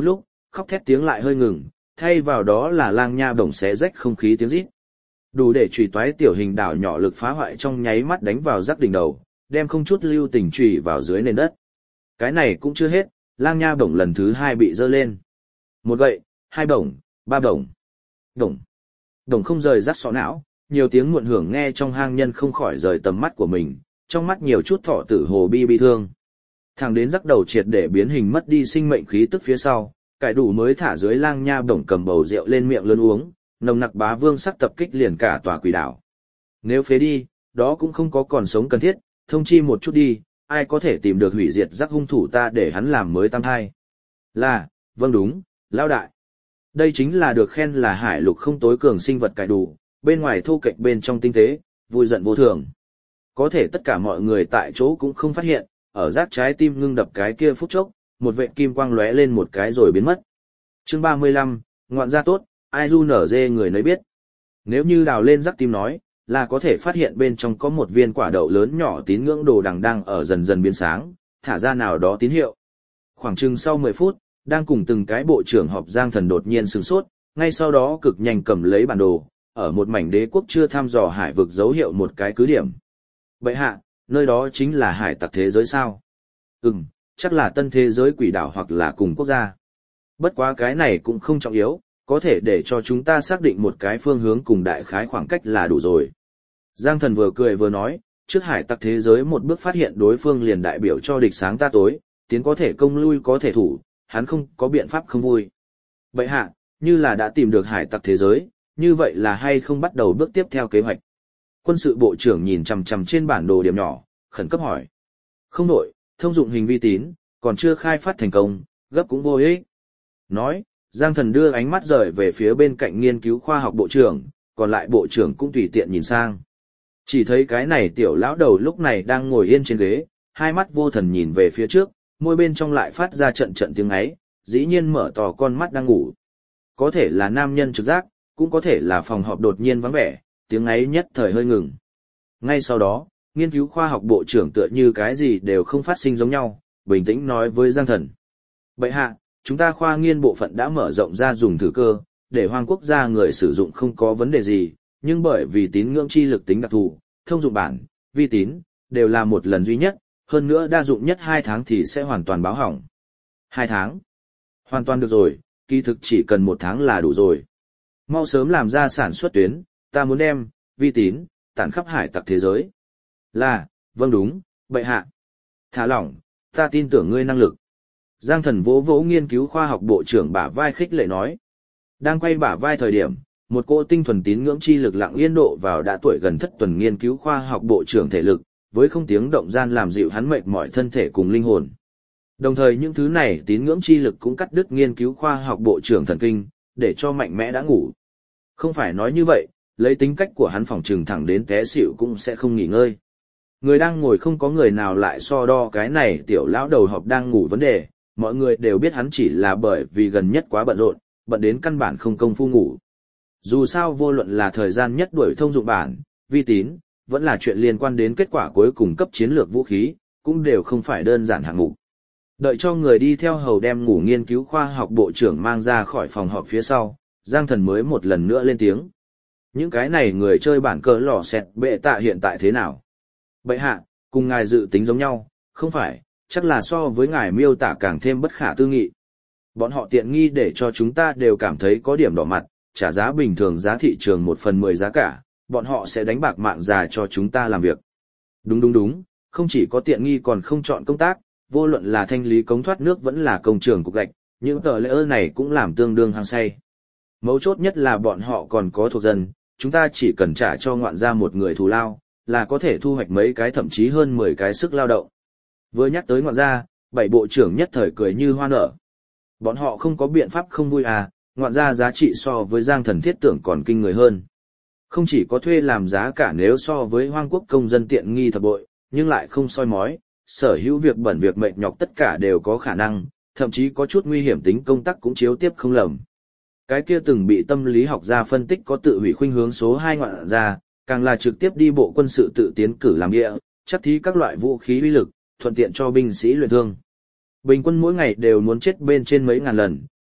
khóc thét tiếng lại hơi ngừng, thay vào đó là lang nha bổng xé rách không khí tiếng rít. Đủ để chủy toái tiểu hình đảo nhỏ lực phá hoại trong nháy mắt đánh vào rắc đỉnh đầu, đem không chút lưu tình chủy vào dưới nền đất. Cái này cũng chưa hết, lang nha bổng lần thứ hai bị dơ lên. Một gậy, hai bổng, ba bổng. Bổng. Bổng không rời rắc sọ não, nhiều tiếng muộn hưởng nghe trong hang nhân không khỏi rời tầm mắt của mình, trong mắt nhiều chút thọ tử hồ bi bi thương. Thẳng đến rắc đầu triệt để biến hình mất đi sinh mệnh khí tức phía sau, cải đủ mới thả dưới lang nha bổng cầm bầu rượu lên miệng lớn uống, nồng nặc bá vương sắc tập kích liền cả tòa quỷ đảo. Nếu phế đi, đó cũng không có còn sống cần thiết, thông chi một chút đi, ai có thể tìm được hủy diệt rắc hung thủ ta để hắn làm mới tam thai. Là, vâng đúng, lão đại. Đây chính là được khen là hải lục không tối cường sinh vật cải đủ, bên ngoài thô kệch bên trong tinh tế, vui giận vô thường. Có thể tất cả mọi người tại chỗ cũng không phát hiện, ở rác trái tim ngưng đập cái kia phút chốc, một vệt kim quang lóe lên một cái rồi biến mất. Chương ba mươi lăm, ngoạn gia tốt, ai du nở dê người nấy biết. Nếu như đào lên rắc tim nói, là có thể phát hiện bên trong có một viên quả đậu lớn nhỏ tín ngưỡng đồ đằng đang ở dần dần biến sáng, thả ra nào đó tín hiệu. Khoảng chừng sau mười phút, đang cùng từng cái bộ trưởng họp Giang Thần đột nhiên sửng sốt, ngay sau đó cực nhanh cầm lấy bản đồ, ở một mảnh đế quốc chưa thăm dò hải vực dấu hiệu một cái cứ điểm. Vậy hạ, nơi đó chính là hải tặc thế giới sao? Ừm, chắc là tân thế giới quỷ đảo hoặc là cùng quốc gia. Bất quá cái này cũng không trọng yếu, có thể để cho chúng ta xác định một cái phương hướng cùng đại khái khoảng cách là đủ rồi. Giang Thần vừa cười vừa nói, trước hải tặc thế giới một bước phát hiện đối phương liền đại biểu cho địch sáng ta tối, tiến có thể công lui có thể thủ, hắn không có biện pháp không vui. Vậy hạ, như là đã tìm được hải tặc thế giới, như vậy là hay không bắt đầu bước tiếp theo kế hoạch? Quân sự bộ trưởng nhìn chằm chằm trên bản đồ điểm nhỏ, khẩn cấp hỏi. Không nội, thông dụng hình vi tín, còn chưa khai phát thành công, gấp cũng vô ích. Nói, Giang Thần đưa ánh mắt rời về phía bên cạnh nghiên cứu khoa học bộ trưởng, còn lại bộ trưởng cũng tùy tiện nhìn sang. Chỉ thấy cái này tiểu lão đầu lúc này đang ngồi yên trên ghế, hai mắt vô thần nhìn về phía trước, môi bên trong lại phát ra trận trận tiếng ấy, dĩ nhiên mở to con mắt đang ngủ. Có thể là nam nhân trực giác, cũng có thể là phòng họp đột nhiên vắng vẻ, tiếng ấy nhất thời hơi ngừng. Ngay sau đó, nghiên cứu khoa học bộ trưởng tựa như cái gì đều không phát sinh giống nhau, bình tĩnh nói với Giang Thần. Bệ hạ, chúng ta khoa nghiên bộ phận đã mở rộng ra dùng thử cơ, để hoang quốc gia người sử dụng không có vấn đề gì, nhưng bởi vì tín ngưỡng chi lực tính đặc thù, thông dụng bản, vi tín, đều là một lần duy nhất, hơn nữa đa dụng nhất hai tháng thì sẽ hoàn toàn báo hỏng. Hai tháng? Hoàn toàn được rồi, kỳ thực chỉ cần một tháng là đủ rồi. Mau sớm làm ra sản xuất tuyến, ta muốn đem, vi tín, tản khắp hải tặc thế giới. Là, vâng đúng, bệ hạ. Thả lỏng, ta tin tưởng ngươi năng lực. Giang Thần vỗ vỗ nghiên cứu khoa học bộ trưởng bả vai khích lệ nói. Đang quay bả vai thời điểm, một cỗ tinh thuần tín ngưỡng chi lực lặng yên độ vào đã tuổi gần thất tuần nghiên cứu khoa học bộ trưởng thể lực, với không tiếng động gian làm dịu hắn mệt mỏi thân thể cùng linh hồn. Đồng thời những thứ này tín ngưỡng chi lực cũng cắt đứt nghiên cứu khoa học bộ trưởng thần kinh, để cho mạnh mẽ đã ngủ. Không phải nói như vậy, lấy tính cách của hắn phỏng trừng thẳng đến té xỉu cũng sẽ không nghỉ ngơi. Người đang ngồi không có người nào lại so đo cái này tiểu lão đầu họp đang ngủ vấn đề, mọi người đều biết hắn chỉ là bởi vì gần nhất quá bận rộn, bận đến căn bản không công phu ngủ. Dù sao vô luận là thời gian nhất đuổi thông dụng bản, vi tín, vẫn là chuyện liên quan đến kết quả cuối cùng cấp chiến lược vũ khí, cũng đều không phải đơn giản hạng mục. Đợi cho người đi theo hầu đem ngủ nghiên cứu khoa học bộ trưởng mang ra khỏi phòng họp phía sau, Giang Thần mới một lần nữa lên tiếng. Những cái này người chơi bản cờ lò xẹt bệ tạ hiện tại thế nào? Bệ hạ, cùng ngài dự tính giống nhau, không phải, chắc là so với ngài miêu tả càng thêm bất khả tư nghị. Bọn họ tiện nghi để cho chúng ta đều cảm thấy có điểm đỏ mặt, trả giá bình thường giá thị trường một phần mười giá cả, bọn họ sẽ đánh bạc mạng già cho chúng ta làm việc. Đúng đúng đúng, không chỉ có tiện nghi còn không chọn công tác, vô luận là thanh lý cống thoát nước vẫn là công trường cục gạch, những tờ lễ này cũng làm tương đương hăng say. Mấu chốt nhất là bọn họ còn có thuộc dân, chúng ta chỉ cần trả cho ngoạn gia một người thù lao, là có thể thu hoạch mấy cái thậm chí hơn mười cái sức lao động. Vừa nhắc tới ngoạn gia, bảy bộ trưởng nhất thời cười như hoa nở. Bọn họ không có biện pháp không vui à, ngoạn gia giá trị so với Giang Thần thiết tưởng còn kinh người hơn. Không chỉ có thuê làm giá cả nếu so với hoang quốc công dân tiện nghi thập bội, nhưng lại không soi mói, sở hữu việc bẩn việc mệt nhọc tất cả đều có khả năng, thậm chí có chút nguy hiểm tính công tác cũng chiếu tiếp không lầm. Cái kia từng bị tâm lý học gia phân tích có tự hủy khuynh hướng số hai ngoạn gia, càng là trực tiếp đi bộ quân sự tự tiến cử làm địa, chắc thí các loại vũ khí uy lực, thuận tiện cho binh sĩ luyện thương. Bình quân mỗi ngày đều muốn chết bên trên mấy ngàn lần,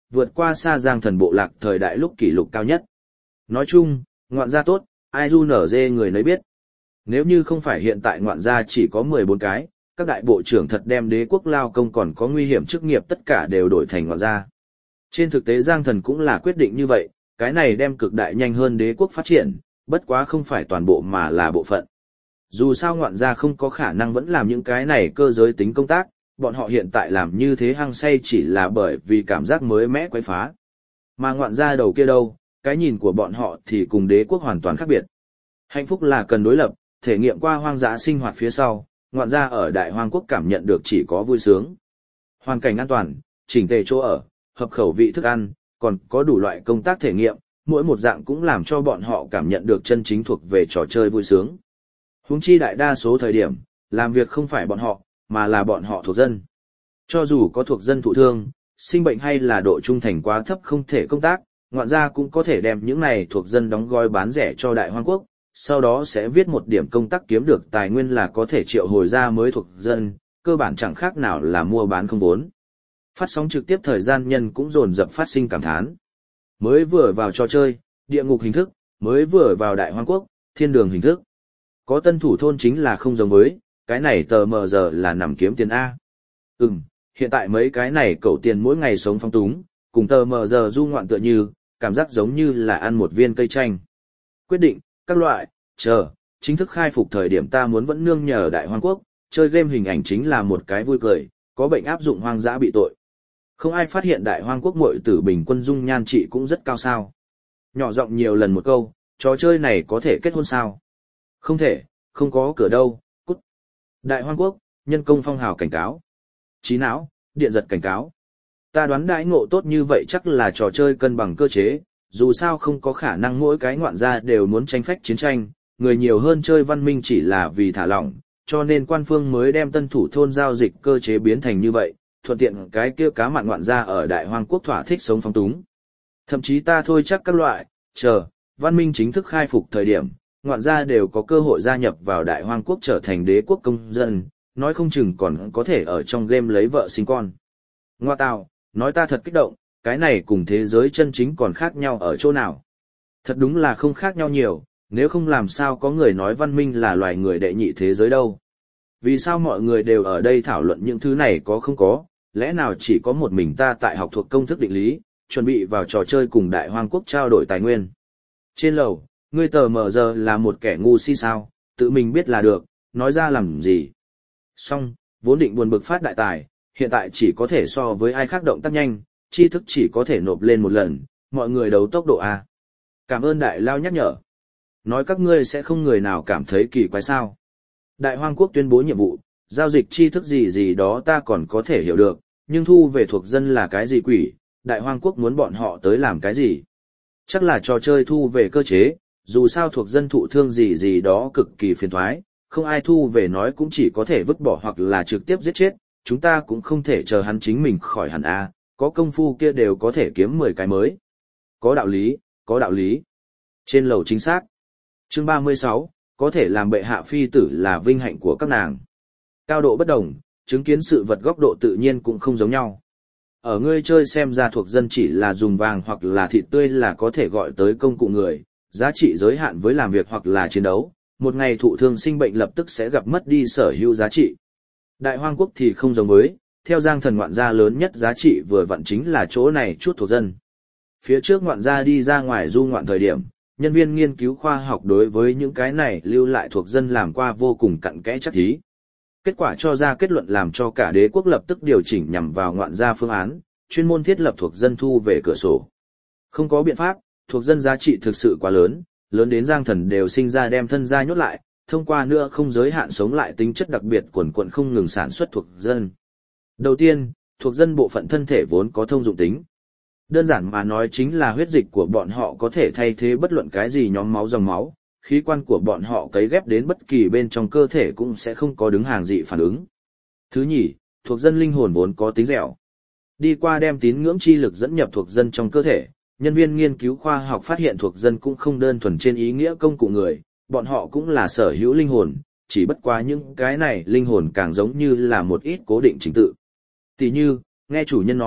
vượt qua xa Giang Thần bộ lạc thời đại lúc kỷ lục cao nhất. Nói chung, ngoạn gia tốt, ai du nở dê người nấy biết. Nếu như không phải hiện tại ngoạn gia chỉ có mười bốn cái, các đại bộ trưởng thật đem đế quốc lao công còn có nguy hiểm chức nghiệp tất cả đều đổi thành ngoạn gia. Trên thực tế Giang Thần cũng là quyết định như vậy, cái này đem cực đại nhanh hơn đế quốc phát triển, bất quá không phải toàn bộ mà là bộ phận. Dù sao ngoạn gia không có khả năng vẫn làm những cái này cơ giới tính công tác, bọn họ hiện tại làm như thế hăng say chỉ là bởi vì cảm giác mới mẽ quấy phá. Mà ngoạn gia đầu kia đâu, cái nhìn của bọn họ thì cùng đế quốc hoàn toàn khác biệt. Hạnh phúc là cần đối lập, thể nghiệm qua hoang dã sinh hoạt phía sau, ngoạn gia ở đại hoang quốc cảm nhận được chỉ có vui sướng. Hoàn cảnh an toàn, chỉnh tề chỗ ở, hợp khẩu vị thức ăn, còn có đủ loại công tác thể nghiệm, mỗi một dạng cũng làm cho bọn họ cảm nhận được chân chính thuộc về trò chơi vui sướng. Huống chi đại đa số thời điểm, làm việc không phải bọn họ, mà là bọn họ thuộc dân. Cho dù có thuộc dân thụ thương, sinh bệnh hay là độ trung thành quá thấp không thể công tác, ngoạn gia cũng có thể đem những này thuộc dân đóng gói bán rẻ cho đại hoang quốc, sau đó sẽ viết một điểm công tác kiếm được tài nguyên là có thể triệu hồi ra mới thuộc dân, cơ bản chẳng khác nào là mua bán không vốn. Phát sóng trực tiếp thời gian nhân cũng dồn dập phát sinh cảm thán. Mới vừa vào trò chơi, địa ngục hình thức, mới vừa vào đại hoang quốc, thiên đường hình thức. Có tân thủ thôn chính là không giống với, cái này tờ mờ giờ là nằm kiếm tiền A. Ừm, hiện tại mấy cái này cậu tiền mỗi ngày sống phong túng, cùng tờ mờ giờ du ngoạn tựa như, cảm giác giống như là ăn một viên cây chanh. Quyết định, các loại, chờ, chính thức khai phục thời điểm ta muốn vẫn nương nhờ đại hoang quốc, chơi game hình ảnh chính là một cái vui cười, có bệnh áp dụng hoang dã bị tội. Không ai phát hiện đại hoang quốc muội tử bình quân dung nhan trị cũng rất cao sao. Nhỏ giọng nhiều lần một câu, trò chơi này có thể kết hôn sao? Không thể, không có cửa đâu, cút. Đại hoang quốc, nhân công phong hào cảnh cáo. Trí não, điện giật cảnh cáo. Ta đoán đãi ngộ tốt như vậy chắc là trò chơi cân bằng cơ chế, dù sao không có khả năng mỗi cái ngoạn gia đều muốn tranh phách chiến tranh, người nhiều hơn chơi văn minh chỉ là vì thả lỏng, cho nên quan phương mới đem tân thủ thôn giao dịch cơ chế biến thành như vậy, thuận tiện cái kia cá mặn ngoạn gia ở đại hoang quốc thỏa thích sống phóng túng. Thậm chí ta thôi chắc các loại, chờ, văn minh chính thức khai phục thời điểm, ngoạn gia đều có cơ hội gia nhập vào đại hoang quốc trở thành đế quốc công dân, nói không chừng còn có thể ở trong game lấy vợ sinh con. Ngoa tào, nói ta thật kích động, cái này cùng thế giới chân chính còn khác nhau ở chỗ nào. Thật đúng là không khác nhau nhiều, nếu không làm sao có người nói văn minh là loài người đệ nhị thế giới đâu. Vì sao mọi người đều ở đây thảo luận những thứ này có không có, lẽ nào chỉ có một mình ta tại học thuộc công thức định lý, chuẩn bị vào trò chơi cùng đại hoang quốc trao đổi tài nguyên. Trên lầu, ngươi tờ mờ giờ là một kẻ ngu si sao, tự mình biết là được, nói ra làm gì. Xong, vốn định buồn bực phát đại tài, hiện tại chỉ có thể so với ai khác động tác nhanh, tri thức chỉ có thể nộp lên một lần, mọi người đấu tốc độ A. Cảm ơn đại lao nhắc nhở. Nói các ngươi sẽ không người nào cảm thấy kỳ quái sao. Đại hoang quốc tuyên bố nhiệm vụ, giao dịch tri thức gì gì đó ta còn có thể hiểu được, nhưng thu về thuộc dân là cái gì quỷ, đại hoang quốc muốn bọn họ tới làm cái gì. Chắc là trò chơi thu về cơ chế, dù sao thuộc dân thụ thương gì gì đó cực kỳ phiền thoái, không ai thu về nói cũng chỉ có thể vứt bỏ hoặc là trực tiếp giết chết, chúng ta cũng không thể chờ hắn chính mình khỏi hẳn a, có công phu kia đều có thể kiếm mười cái mới. Có đạo lý, có đạo lý. Trên lầu chính xác. Chương ba mươi sáu, có thể làm bệ hạ phi tử là vinh hạnh của các nàng. Cao độ bất đồng, chứng kiến sự vật góc độ tự nhiên cũng không giống nhau. Ở ngươi chơi xem ra thuộc dân chỉ là dùng vàng hoặc là thịt tươi là có thể gọi tới công cụ người, giá trị giới hạn với làm việc hoặc là chiến đấu, một ngày thụ thương sinh bệnh lập tức sẽ gặp mất đi sở hữu giá trị. Đại hoang quốc thì không giống với, theo Giang Thần ngoạn gia lớn nhất giá trị vừa vặn chính là chỗ này chút thuộc dân. Phía trước ngoạn gia đi ra ngoài du ngoạn thời điểm, nhân viên nghiên cứu khoa học đối với những cái này lưu lại thuộc dân làm qua vô cùng cặn kẽ chắc thí. Kết quả cho ra kết luận làm cho cả đế quốc lập tức điều chỉnh nhằm vào ngoạn gia phương án, chuyên môn thiết lập thuộc dân thu về cửa sổ. Không có biện pháp, thuộc dân giá trị thực sự quá lớn, lớn đến Giang Thần đều sinh ra đem thân gia nhốt lại, thông qua nữa không giới hạn sống lại tính chất đặc biệt quần quần không ngừng sản xuất thuộc dân. Đầu tiên, thuộc dân bộ phận thân thể vốn có thông dụng tính. Đơn giản mà nói chính là huyết dịch của bọn họ có thể thay thế bất luận cái gì nhóm máu dòng máu, khí quan của bọn họ cấy ghép đến bất kỳ bên trong cơ thể cũng sẽ không có đứng hàng dị phản ứng. Thứ nhì, thuộc dân linh hồn vốn có tính dẻo. Đi qua đem tín ngưỡng chi lực dẫn nhập thuộc dân trong cơ thể, nhân viên nghiên cứu khoa học phát hiện thuộc dân cũng không đơn thuần trên ý nghĩa công cụ người, bọn họ cũng là sở hữu linh hồn, chỉ bất quá những cái này linh hồn càng giống như là một ít cố định trình tự. Tỷ như, nghe chủ nhân nói,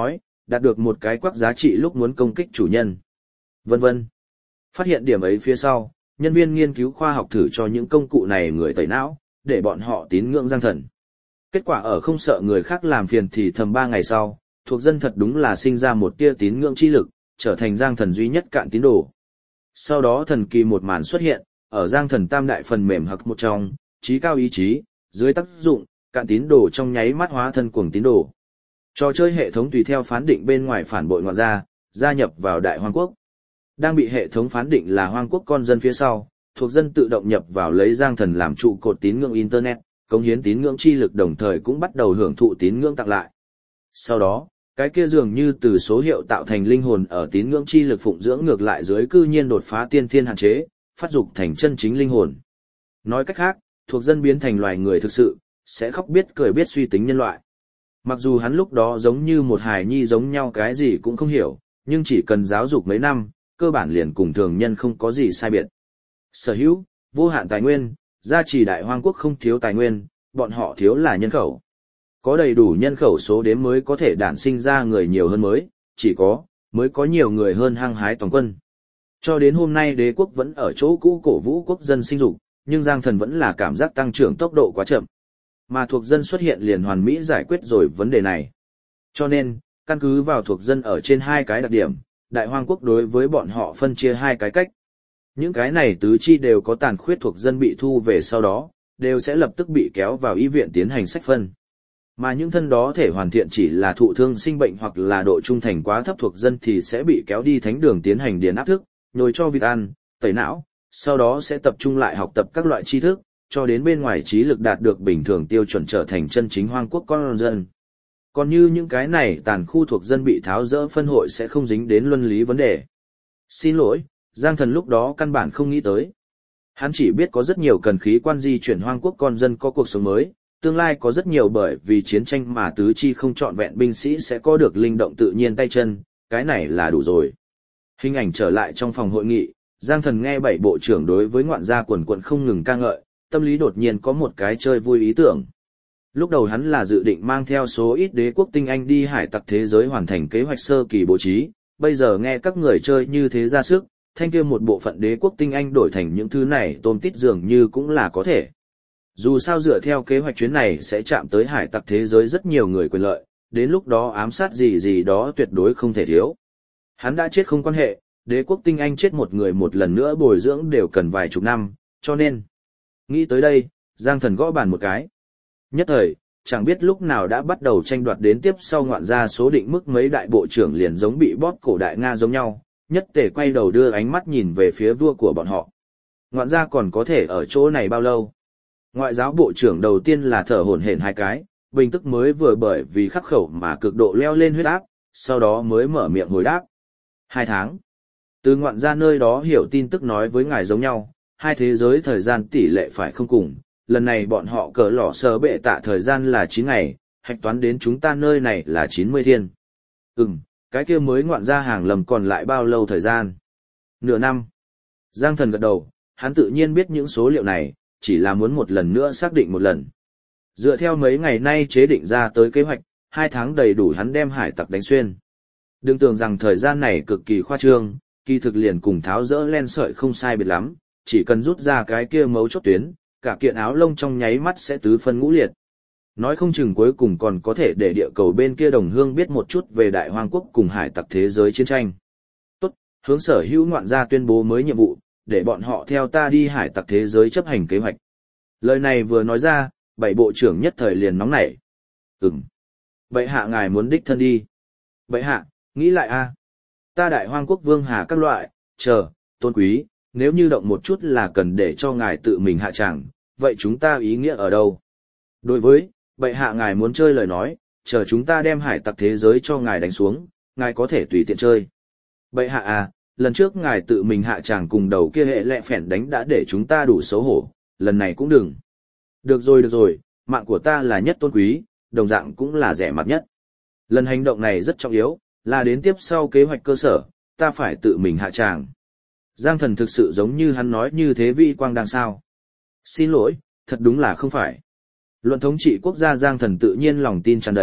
đạt được một cái quắc giá trị lúc muốn công kích chủ nhân, vân vân. Phát hiện điểm ấy phía sau, nhân viên nghiên cứu khoa học thử cho những công cụ này người tẩy não, để bọn họ tín ngưỡng Giang Thần. Kết quả ở không sợ người khác làm phiền thì thầm ba ngày sau, thuộc dân thật đúng là sinh ra một tia tín ngưỡng chi lực, trở thành Giang Thần duy nhất cạn tín đồ. Sau đó thần kỳ một màn xuất hiện, ở Giang Thần tam đại phần mềm hoặc một trong, trí cao ý chí, dưới tác dụng, cạn tín đồ trong nháy mắt hóa thân cuồng tín đồ. Trò chơi hệ thống tùy theo phán định bên ngoài phản bội ngoại gia, gia nhập vào Đại Hoang Quốc. Đang bị hệ thống phán định là Hoang Quốc con dân phía sau, thuộc dân tự động nhập vào lấy Giang Thần làm trụ cột tín ngưỡng Internet, cống hiến tín ngưỡng chi lực đồng thời cũng bắt đầu hưởng thụ tín ngưỡng tặng lại. Sau đó, cái kia dường như từ số hiệu tạo thành linh hồn ở tín ngưỡng chi lực phụng dưỡng ngược lại dưới cư nhiên đột phá tiên thiên hạn chế, phát dục thành chân chính linh hồn. Nói cách khác, thuộc dân biến thành loài người thực sự, sẽ khóc biết cười biết suy tính nhân loại. Mặc dù hắn lúc đó giống như một hài nhi giống nhau cái gì cũng không hiểu, nhưng chỉ cần giáo dục mấy năm, cơ bản liền cùng thường nhân không có gì sai biệt. Sở hữu, vô hạn tài nguyên, gia trì Đại Hoang Quốc không thiếu tài nguyên, bọn họ thiếu là nhân khẩu. Có đầy đủ nhân khẩu số đếm mới có thể đản sinh ra người nhiều hơn mới, chỉ có, mới có nhiều người hơn hăng hái toàn quân. Cho đến hôm nay đế quốc vẫn ở chỗ cũ cổ vũ quốc dân sinh dục, nhưng Giang Thần vẫn là cảm giác tăng trưởng tốc độ quá chậm. Mà thuộc dân xuất hiện liền hoàn mỹ giải quyết rồi vấn đề này. Cho nên, căn cứ vào thuộc dân ở trên hai cái đặc điểm, Đại Hoang Quốc đối với bọn họ phân chia hai cái cách. Những cái này tứ chi đều có tàn khuyết thuộc dân bị thu về sau đó, đều sẽ lập tức bị kéo vào y viện tiến hành sách phân. Mà những thân đó thể hoàn thiện chỉ là thụ thương sinh bệnh hoặc là độ trung thành quá thấp thuộc dân thì sẽ bị kéo đi thánh đường tiến hành điền áp thức, nhồi cho vịt ăn, tẩy não, sau đó sẽ tập trung lại học tập các loại tri thức, cho đến bên ngoài trí lực đạt được bình thường tiêu chuẩn trở thành chân chính Hoang Quốc con dân. Còn như những cái này tàn khu thuộc dân bị tháo dỡ phân hội sẽ không dính đến luân lý vấn đề. Xin lỗi, Giang Thần lúc đó căn bản không nghĩ tới. Hắn chỉ biết có rất nhiều cần khí quan di chuyển Hoang Quốc con dân có cuộc sống mới, tương lai có rất nhiều bởi vì chiến tranh mà tứ chi không trọn vẹn binh sĩ sẽ có được linh động tự nhiên tay chân, cái này là đủ rồi. Hình ảnh trở lại trong phòng hội nghị, Giang Thần nghe bảy bộ trưởng đối với ngoạn gia quần quần không ngừng ca ngợi, tâm lý đột nhiên có một cái chơi vui ý tưởng. Lúc đầu hắn là dự định mang theo số ít đế quốc tinh anh đi hải tặc thế giới hoàn thành kế hoạch sơ kỳ bố trí, bây giờ nghe các người chơi như thế ra sức, thanh kia một bộ phận đế quốc tinh anh đổi thành những thứ này tôm tít dường như cũng là có thể. Dù sao dựa theo kế hoạch chuyến này sẽ chạm tới hải tặc thế giới rất nhiều người quyền lợi, đến lúc đó ám sát gì gì đó tuyệt đối không thể thiếu. Hắn đã chết không quan hệ, đế quốc tinh anh chết một người một lần nữa bồi dưỡng đều cần vài chục năm, cho nên. Nghĩ tới đây, Giang Thần gõ bàn một cái. Nhất thời, chẳng biết lúc nào đã bắt đầu tranh đoạt đến tiếp sau ngoạn ra số định mức mấy đại bộ trưởng liền giống bị bóp cổ đại Nga giống nhau, nhất tề quay đầu đưa ánh mắt nhìn về phía vua của bọn họ. Ngoạn ra còn có thể ở chỗ này bao lâu? Ngoại giao bộ trưởng đầu tiên là thở hổn hển hai cái, bình tức mới vừa bởi vì khắc khẩu mà cực độ leo lên huyết áp, sau đó mới mở miệng hồi đáp. Hai tháng. Từ ngoạn ra nơi đó hiểu tin tức nói với ngài giống nhau, hai thế giới thời gian tỷ lệ phải không cùng, lần này bọn họ cỡ lỏ sờ bệ tạ thời gian là chín ngày, hạch toán đến chúng ta nơi này là chín mươi thiên. Ừm, cái kia mới ngoạn ra hàng lầm còn lại bao lâu thời gian? Nửa năm. Giang Thần gật đầu, hắn tự nhiên biết những số liệu này, chỉ là muốn một lần nữa xác định một lần. Dựa theo mấy ngày nay chế định ra tới kế hoạch, hai tháng đầy đủ hắn đem hải tặc đánh xuyên. Đừng tưởng rằng thời gian này cực kỳ khoa trương, kỳ thực liền cùng tháo dỡ len sợi không sai biệt lắm, chỉ cần rút ra cái kia mấu chốt tuyến, cả kiện áo lông trong nháy mắt sẽ tứ phân ngũ liệt. Nói không chừng cuối cùng còn có thể để địa cầu bên kia đồng hương biết một chút về Đại Hoang Quốc cùng hải tặc thế giới chiến tranh. Tốt, hướng sở hữu ngoạn gia tuyên bố mới nhiệm vụ, để bọn họ theo ta đi hải tặc thế giới chấp hành kế hoạch. Lời này vừa nói ra, bảy bộ trưởng nhất thời liền nóng nảy. Ừm. Bệ hạ ngài muốn đích thân đi. Bệ hạ, nghĩ lại a, ta Đại Hoang Quốc vương hà các loại, chờ, tôn quý, nếu như động một chút là cần để cho ngài tự mình hạ tràng, vậy chúng ta ý nghĩa ở đâu? Đối với, bệ hạ ngài muốn chơi lời nói, chờ chúng ta đem hải tặc thế giới cho ngài đánh xuống, ngài có thể tùy tiện chơi. Bệ hạ à, lần trước ngài tự mình hạ tràng cùng đầu kia hệ lẹ phèn đánh đã để chúng ta đủ xấu hổ, lần này cũng đừng. Được rồi được rồi, mạng của ta là nhất tôn quý, đồng dạng cũng là rẻ mặt nhất. Lần hành động này rất trọng yếu, là đến tiếp sau kế hoạch cơ sở, ta phải tự mình hạ tràng. Giang Thần thực sự giống như hắn nói như thế vĩ quang đang sao. Xin lỗi, thật đúng là không phải. Luận thống trị quốc gia Giang Thần tự nhiên lòng tin tràn đầy,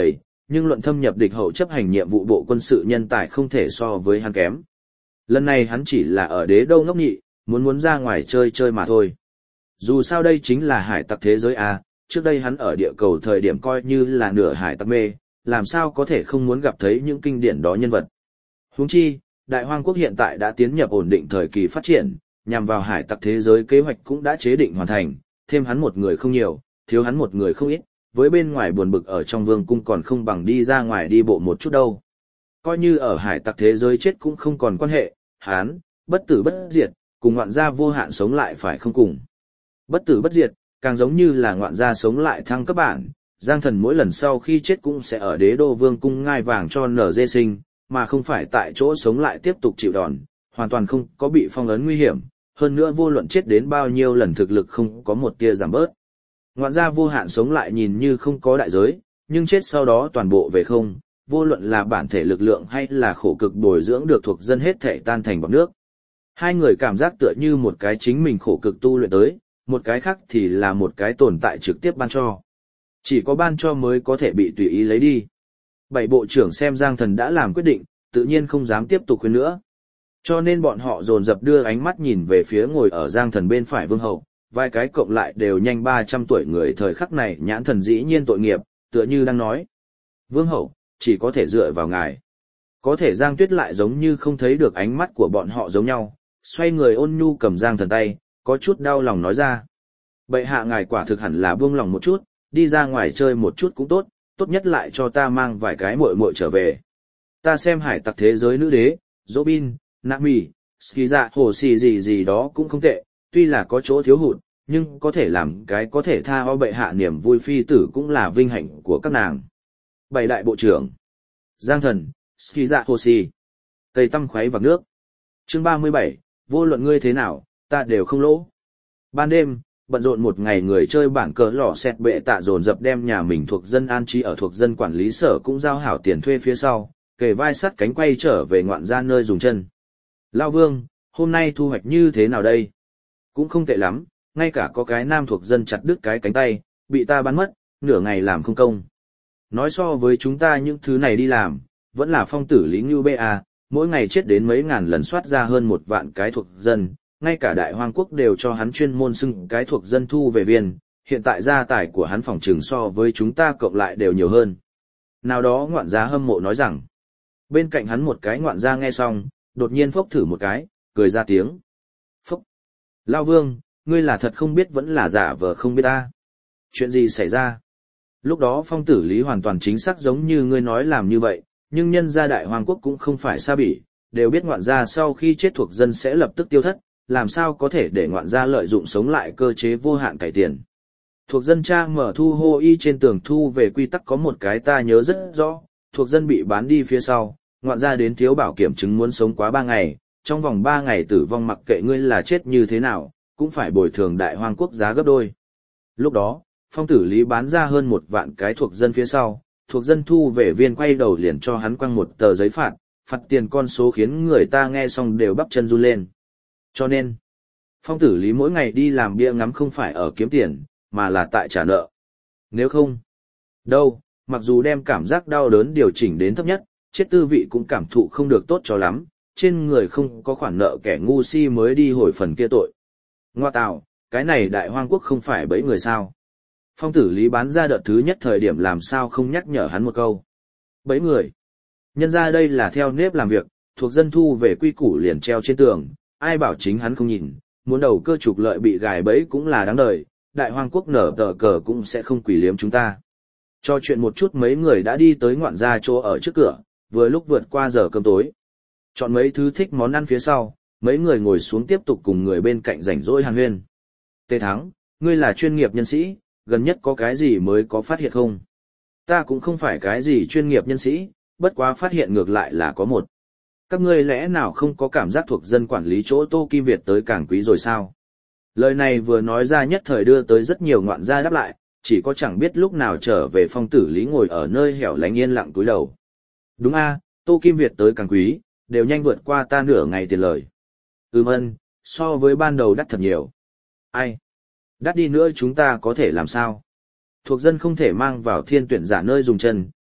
nhưng luận thâm nhập địch hậu chấp hành nhiệm vụ bộ quân sự nhân tài không thể so với hắn kém. Lần này hắn chỉ là ở đế đô ngốc nhị, muốn muốn ra ngoài chơi chơi mà thôi. Dù sao đây chính là hải tặc thế giới A, trước đây hắn ở địa cầu thời điểm coi như là nửa hải tặc mê, làm sao có thể không muốn gặp thấy những kinh điển đó nhân vật. Huống chi, Đại Hoang quốc hiện tại đã tiến nhập ổn định thời kỳ phát triển, nhằm vào hải tặc thế giới kế hoạch cũng đã chế định hoàn thành, thêm hắn một người không nhiều, thiếu hắn một người không ít, với bên ngoài buồn bực ở trong vương cung còn không bằng đi ra ngoài đi bộ một chút đâu. Coi như ở hải tặc thế giới chết cũng không còn quan hệ, hắn, bất tử bất diệt, cùng ngoạn gia vô hạn sống lại phải không cùng. Bất tử bất diệt, càng giống như là ngoạn gia sống lại thăng cấp bản, Giang Thần mỗi lần sau khi chết cũng sẽ ở đế đô vương cung ngai vàng cho nở dê sinh, mà không phải tại chỗ sống lại tiếp tục chịu đòn, hoàn toàn không có bị phong ấn nguy hiểm, hơn nữa vô luận chết đến bao nhiêu lần thực lực không có một tia giảm bớt. Ngoạn gia vô hạn sống lại nhìn như không có đại giới, nhưng chết sau đó toàn bộ về không, vô luận là bản thể lực lượng hay là khổ cực bồi dưỡng được thuộc dân hết thể tan thành bọt nước. Hai người cảm giác tựa như một cái chính mình khổ cực tu luyện tới, một cái khác thì là một cái tồn tại trực tiếp ban cho. Chỉ có ban cho mới có thể bị tùy ý lấy đi. Bảy bộ trưởng xem Giang Thần đã làm quyết định, tự nhiên không dám tiếp tục khuyên nữa. Cho nên bọn họ dồn dập đưa ánh mắt nhìn về phía ngồi ở Giang Thần bên phải Vương Hậu, vài cái cộng lại đều nhanh ba trăm tuổi người thời khắc này nhãn thần dĩ nhiên tội nghiệp, tựa như đang nói. Vương Hậu, chỉ có thể dựa vào ngài. Có thể Giang Tuyết lại giống như không thấy được ánh mắt của bọn họ giống nhau, xoay người ôn nhu cầm Giang Thần tay, có chút đau lòng nói ra. Bệ hạ ngài quả thực hẳn là buông lòng một chút, đi ra ngoài chơi một chút cũng tốt, tốt nhất lại cho ta mang vài cái muội muội trở về. Ta xem hải tặc thế giới nữ đế, Robin, Nami, Skiza, hồ xì gì gì đó cũng không tệ, tuy là có chỗ thiếu hụt, nhưng có thể làm cái có thể tha ho bệ hạ niềm vui phi tử cũng là vinh hạnh của các nàng. Bảy đại bộ trưởng, Giang Thần, Skiza, hồ xì, cây tăm khuấy vào nước. Chương ba mươi bảy, vô luận ngươi thế nào, ta đều không lỗ. Ban đêm, bận rộn một ngày người chơi bản cờ lò xẹt bệ tạ dồn dập đem nhà mình thuộc dân an trí ở thuộc dân quản lý sở cũng giao hảo tiền thuê phía sau, kề vai sắt cánh quay trở về ngoạn gia nơi dùng chân. Lao Vương, hôm nay thu hoạch như thế nào đây? Cũng không tệ lắm, ngay cả có cái nam thuộc dân chặt đứt cái cánh tay, bị ta bắn mất, nửa ngày làm không công. Nói so với chúng ta những thứ này đi làm, vẫn là phong tử Lý Ngưu bê à, mỗi ngày chết đến mấy ngàn lần soát ra hơn một vạn cái thuộc dân, ngay cả Đại Hoang quốc đều cho hắn chuyên môn xưng cái thuộc dân thu về viên, hiện tại gia tài của hắn phòng trừng so với chúng ta cộng lại đều nhiều hơn. Nào đó ngoạn gia hâm mộ nói rằng, bên cạnh hắn một cái ngoạn gia nghe xong, đột nhiên phốc thử một cái, cười ra tiếng. Phốc! Lao Vương, ngươi là thật không biết vẫn là giả vờ không biết ta. Chuyện gì xảy ra? Lúc đó phong tử Lý hoàn toàn chính xác giống như ngươi nói làm như vậy, nhưng nhân gia Đại Hoang quốc cũng không phải xa bỉ, đều biết ngoạn gia sau khi chết thuộc dân sẽ lập tức tiêu thất, làm sao có thể để ngoạn gia lợi dụng sống lại cơ chế vô hạn cải tiền. Thuộc dân cha mở thu hô y trên tường thu về quy tắc có một cái ta nhớ rất rõ, thuộc dân bị bán đi phía sau, ngoạn gia đến thiếu bảo kiểm chứng muốn sống quá ba ngày, trong vòng ba ngày tử vong mặc kệ ngươi là chết như thế nào, cũng phải bồi thường Đại Hoang quốc giá gấp đôi. Lúc đó, phong tử Lý bán ra hơn một vạn cái thuộc dân phía sau, thuộc dân thu về viên quay đầu liền cho hắn quăng một tờ giấy phạt, phạt tiền con số khiến người ta nghe xong đều bắp chân run lên. Cho nên, phong tử Lý mỗi ngày đi làm bia ngắm không phải ở kiếm tiền, mà là tại trả nợ. Nếu không, đâu, mặc dù đem cảm giác đau đớn điều chỉnh đến thấp nhất, chết tư vị cũng cảm thụ không được tốt cho lắm, trên người không có khoản nợ kẻ ngu si mới đi hồi phần kia tội. Ngoa tạo, cái này Đại Hoang quốc không phải bẫy người sao. Phong tử Lý bán ra đợt thứ nhất thời điểm làm sao không nhắc nhở hắn một câu. Bẫy người. Nhân ra đây là theo nếp làm việc, thuộc dân thu về quy củ liền treo trên tường, ai bảo chính hắn không nhìn, muốn đầu cơ trục lợi bị gài bẫy cũng là đáng đời, Đại Hoang quốc nở tờ cờ cũng sẽ không quỷ liếm chúng ta. Cho chuyện một chút mấy người đã đi tới ngoạn gia chỗ ở trước cửa, vừa lúc vượt qua giờ cơm tối. Chọn mấy thứ thích món ăn phía sau, mấy người ngồi xuống tiếp tục cùng người bên cạnh rảnh rỗi hàn huyên. Tề Thắng, ngươi là chuyên nghiệp nhân sĩ, gần nhất có cái gì mới có phát hiện không? Ta cũng không phải cái gì chuyên nghiệp nhân sĩ, bất quá phát hiện ngược lại là có một. Các ngươi lẽ nào không có cảm giác thuộc dân quản lý chỗ Tô Kim Việt tới càng quý rồi sao? Lời này vừa nói ra nhất thời đưa tới rất nhiều ngoạn gia đáp lại, chỉ có chẳng biết lúc nào trở về phong tử Lý ngồi ở nơi hẻo lánh yên lặng cúi đầu. Đúng a, Tô Kim Việt tới càng quý, đều nhanh vượt qua ta nửa ngày tiền lời. Ừm ân, so với ban đầu đắt thật nhiều. Ai? Đắt đi nữa chúng ta có thể làm sao? Thuộc dân không thể mang vào thiên tuyển giả nơi dùng chân,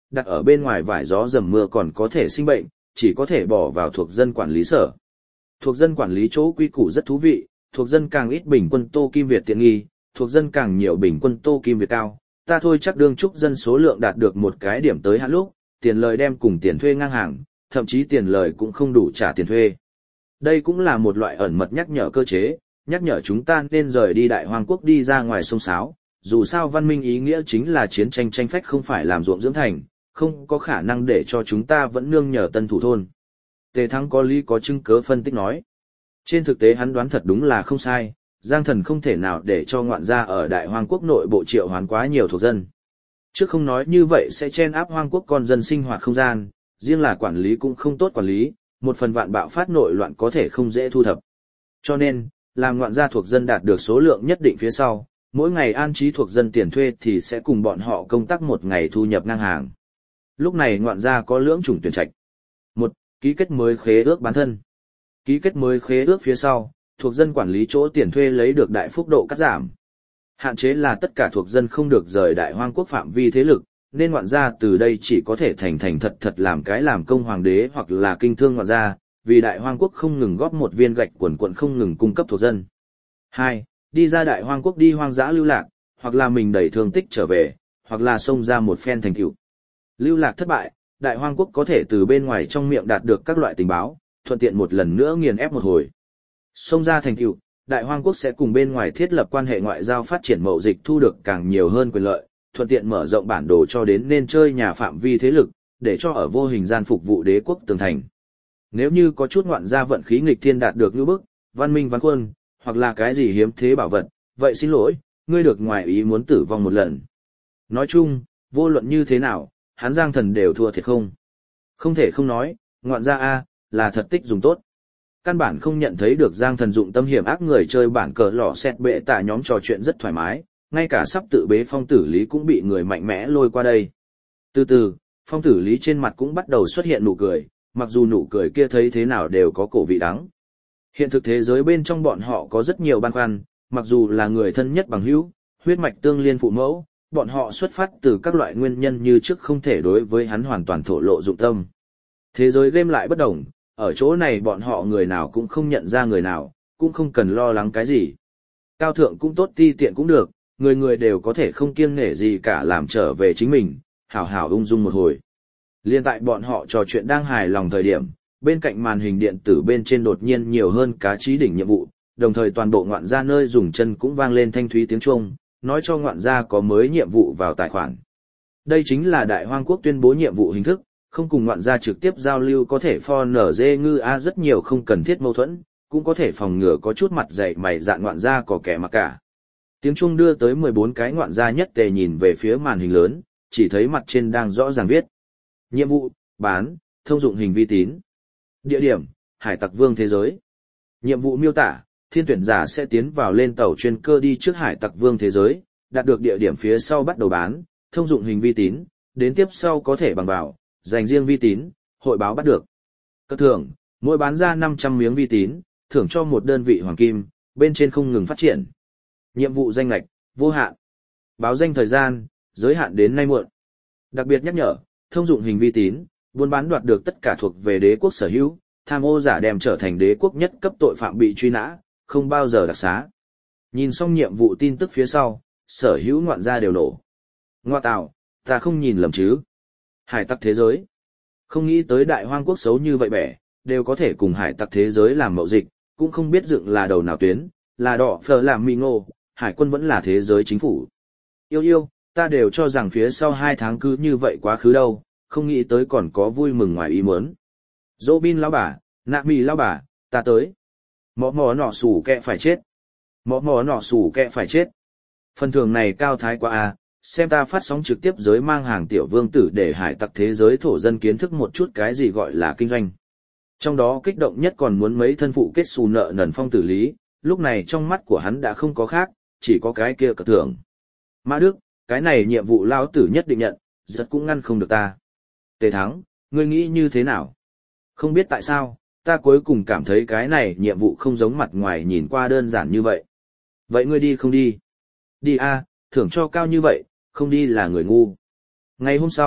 đặt ở bên ngoài vải gió dầm mưa còn có thể sinh bệnh, chỉ có thể bỏ vào thuộc dân quản lý sở. Thuộc dân quản lý chỗ quy củ rất thú vị, thuộc dân càng ít bình quân Tô Kim Việt tiện nghi, thuộc dân càng nhiều bình quân Tô Kim Việt cao, ta thôi chắc đương chúc dân số lượng đạt được một cái điểm tới hạn lúc, tiền lời đem cùng tiền thuê ngang hàng, thậm chí tiền lời cũng không đủ trả tiền thuê. Đây cũng là một loại ẩn mật nhắc nhở cơ chế, nhắc nhở chúng ta nên rời đi Đại Hoang quốc đi ra ngoài sông sáo, dù sao văn minh ý nghĩa chính là chiến tranh tranh phách không phải làm ruộng dưỡng thành, không có khả năng để cho chúng ta vẫn nương nhờ tân thủ thôn. Tề Thắng có lý có chứng cớ phân tích nói. Trên thực tế hắn đoán thật đúng là không sai, Giang Thần không thể nào để cho ngoạn gia ở Đại Hoang quốc nội bộ triệu hoán quá nhiều thuộc dân. Trước không nói như vậy sẽ chen áp Hoang quốc con dân sinh hoạt không gian, riêng là quản lý cũng không tốt quản lý, một phần vạn bạo phát nội loạn có thể không dễ thu thập. Cho nên, làm ngoạn gia thuộc dân đạt được số lượng nhất định phía sau, mỗi ngày an trí thuộc dân tiền thuê thì sẽ cùng bọn họ công tác một ngày thu nhập ngang hàng. Lúc này ngoạn gia có lưỡng chủng tuyển trạch. Một, ký kết mới khế ước bán thân. Ký kết mới khế ước phía sau, thuộc dân quản lý chỗ tiền thuê lấy được đại phúc độ cắt giảm. Hạn chế là tất cả thuộc dân không được rời Đại Hoang quốc phạm vi thế lực, nên ngoạn gia từ đây chỉ có thể thành thành thật thật làm cái làm công hoàng đế hoặc là kinh thương ngoạn gia, vì Đại Hoang quốc không ngừng góp một viên gạch quần quận không ngừng cung cấp thuộc dân. Hai, đi ra Đại Hoang quốc đi hoang dã lưu lạc, hoặc là mình đẩy thương tích trở về, hoặc là xông ra một phen thành tựu. Lưu lạc thất bại, Đại Hoang quốc có thể từ bên ngoài trong miệng đạt được các loại tình báo, thuận tiện một lần nữa nghiền ép một hồi. Xông ra thành tựu, Đại Hoang quốc sẽ cùng bên ngoài thiết lập quan hệ ngoại giao phát triển mậu dịch thu được càng nhiều hơn quyền lợi, thuận tiện mở rộng bản đồ cho đến nên chơi nhà phạm vi thế lực, để cho ở vô hình gian phục vụ đế quốc tường thành. Nếu như có chút ngoạn gia vận khí nghịch thiên đạt được như bức, văn minh văn quân, hoặc là cái gì hiếm thế bảo vật, vậy xin lỗi, ngươi được ngoài ý muốn tử vong một lần. Nói chung, vô luận như thế nào, hắn Giang Thần đều thua thiệt không. Không thể không nói, ngoạn gia A, là thật tích dùng tốt. Căn bản không nhận thấy được Giang Thần dụng tâm hiểm ác người chơi bản cờ lò xét bệ tạ nhóm trò chuyện rất thoải mái, ngay cả sắp tự bế phong tử lý cũng bị người mạnh mẽ lôi qua đây. Từ từ, phong tử lý trên mặt cũng bắt đầu xuất hiện nụ cười, mặc dù nụ cười kia thấy thế nào đều có cổ vị đắng. Hiện thực thế giới bên trong bọn họ có rất nhiều băn khoăn, mặc dù là người thân nhất bằng hữu, huyết mạch tương liên phụ mẫu, bọn họ xuất phát từ các loại nguyên nhân như trước không thể đối với hắn hoàn toàn thổ lộ dụng tâm. Thế giới game lại bất đồng, ở chỗ này bọn họ người nào cũng không nhận ra người nào, cũng không cần lo lắng cái gì. Cao thượng cũng tốt ti tiện cũng được, người người đều có thể không kiêng nể gì cả làm trở về chính mình, hảo hảo ung dung một hồi. Liên tại bọn họ trò chuyện đang hài lòng thời điểm, bên cạnh màn hình điện tử bên trên đột nhiên nhiều hơn cá trí đỉnh nhiệm vụ, đồng thời toàn bộ ngoạn gia nơi dùng chân cũng vang lên thanh thúy tiếng chuông, nói cho ngoạn gia có mới nhiệm vụ vào tài khoản. Đây chính là Đại Hoang quốc tuyên bố nhiệm vụ hình thức, không cùng ngoạn gia trực tiếp giao lưu có thể for nở dê ngư a rất nhiều không cần thiết mâu thuẫn, cũng có thể phòng ngừa có chút mặt dày mày dạn ngoạn gia có kẻ mà cả. Tiếng chuông đưa tới mười bốn cái ngoạn gia nhất tề nhìn về phía màn hình lớn, chỉ thấy mặt trên đang rõ ràng viết. Nhiệm vụ, bán, thông dụng hình vi tín. Địa điểm, Hải Tặc Vương thế giới. Nhiệm vụ miêu tả, thiên tuyển giả sẽ tiến vào lên tàu chuyên cơ đi trước Hải Tặc Vương thế giới, đạt được địa điểm phía sau bắt đầu bán, thông dụng hình vi tín, đến tiếp sau có thể bằng vào, dành riêng vi tín, hội báo bắt được. Cơ thưởng, mỗi bán ra năm trăm miếng vi tín, thưởng cho một đơn vị hoàng kim, bên trên không ngừng phát triển. Nhiệm vụ danh ngạch, vô hạn. Báo danh thời gian, giới hạn đến nay muộn. Đặc biệt nhắc nhở, thông dụng hình vi tín, buôn bán đoạt được tất cả thuộc về đế quốc sở hữu, tham ô giả đem trở thành đế quốc nhất cấp tội phạm bị truy nã, không bao giờ đặc xá. Nhìn xong nhiệm vụ tin tức phía sau, sở hữu ngoạn gia đều nổ. Ngoa tạo, ta không nhìn lầm chứ. Hải tặc thế giới. Không nghĩ tới Đại Hoang quốc xấu như vậy bẻ, đều có thể cùng hải tặc thế giới làm mậu dịch, cũng không biết dựng là đầu nào tuyến, là đỏ phở làm mì ngô, hải quân vẫn là thế giới chính phủ. Yêu yêu, ta đều cho rằng phía sau hai tháng cứ như vậy quá khứ đâu, không nghĩ tới còn có vui mừng ngoài ý muốn. Robin lão bà, nạ mì lão bà, ta tới. Mỏ mỏ nọ sủ kẹ phải chết. Mỏ mỏ nọ sủ kẹ phải chết. Phần thưởng này cao thái quá à, xem ta phát sóng trực tiếp giới mang hàng tiểu vương tử để hải tặc thế giới thổ dân kiến thức một chút cái gì gọi là kinh doanh. Trong đó kích động nhất còn muốn mấy thân phụ kết xù nợ nần phong tử lý, lúc này trong mắt của hắn đã không có khác, chỉ có cái kia cờ thưởng. Mã Đức, cái này nhiệm vụ lao tử nhất định nhận, giật cũng ngăn không được ta. Tề Thắng, ngươi nghĩ như thế nào? Không biết tại sao, ta cuối cùng cảm thấy cái này nhiệm vụ không giống mặt ngoài nhìn qua đơn giản như vậy. Vậy ngươi đi không đi? Đi a, thưởng cho cao như vậy, không đi là người ngu. Ngày hôm sau,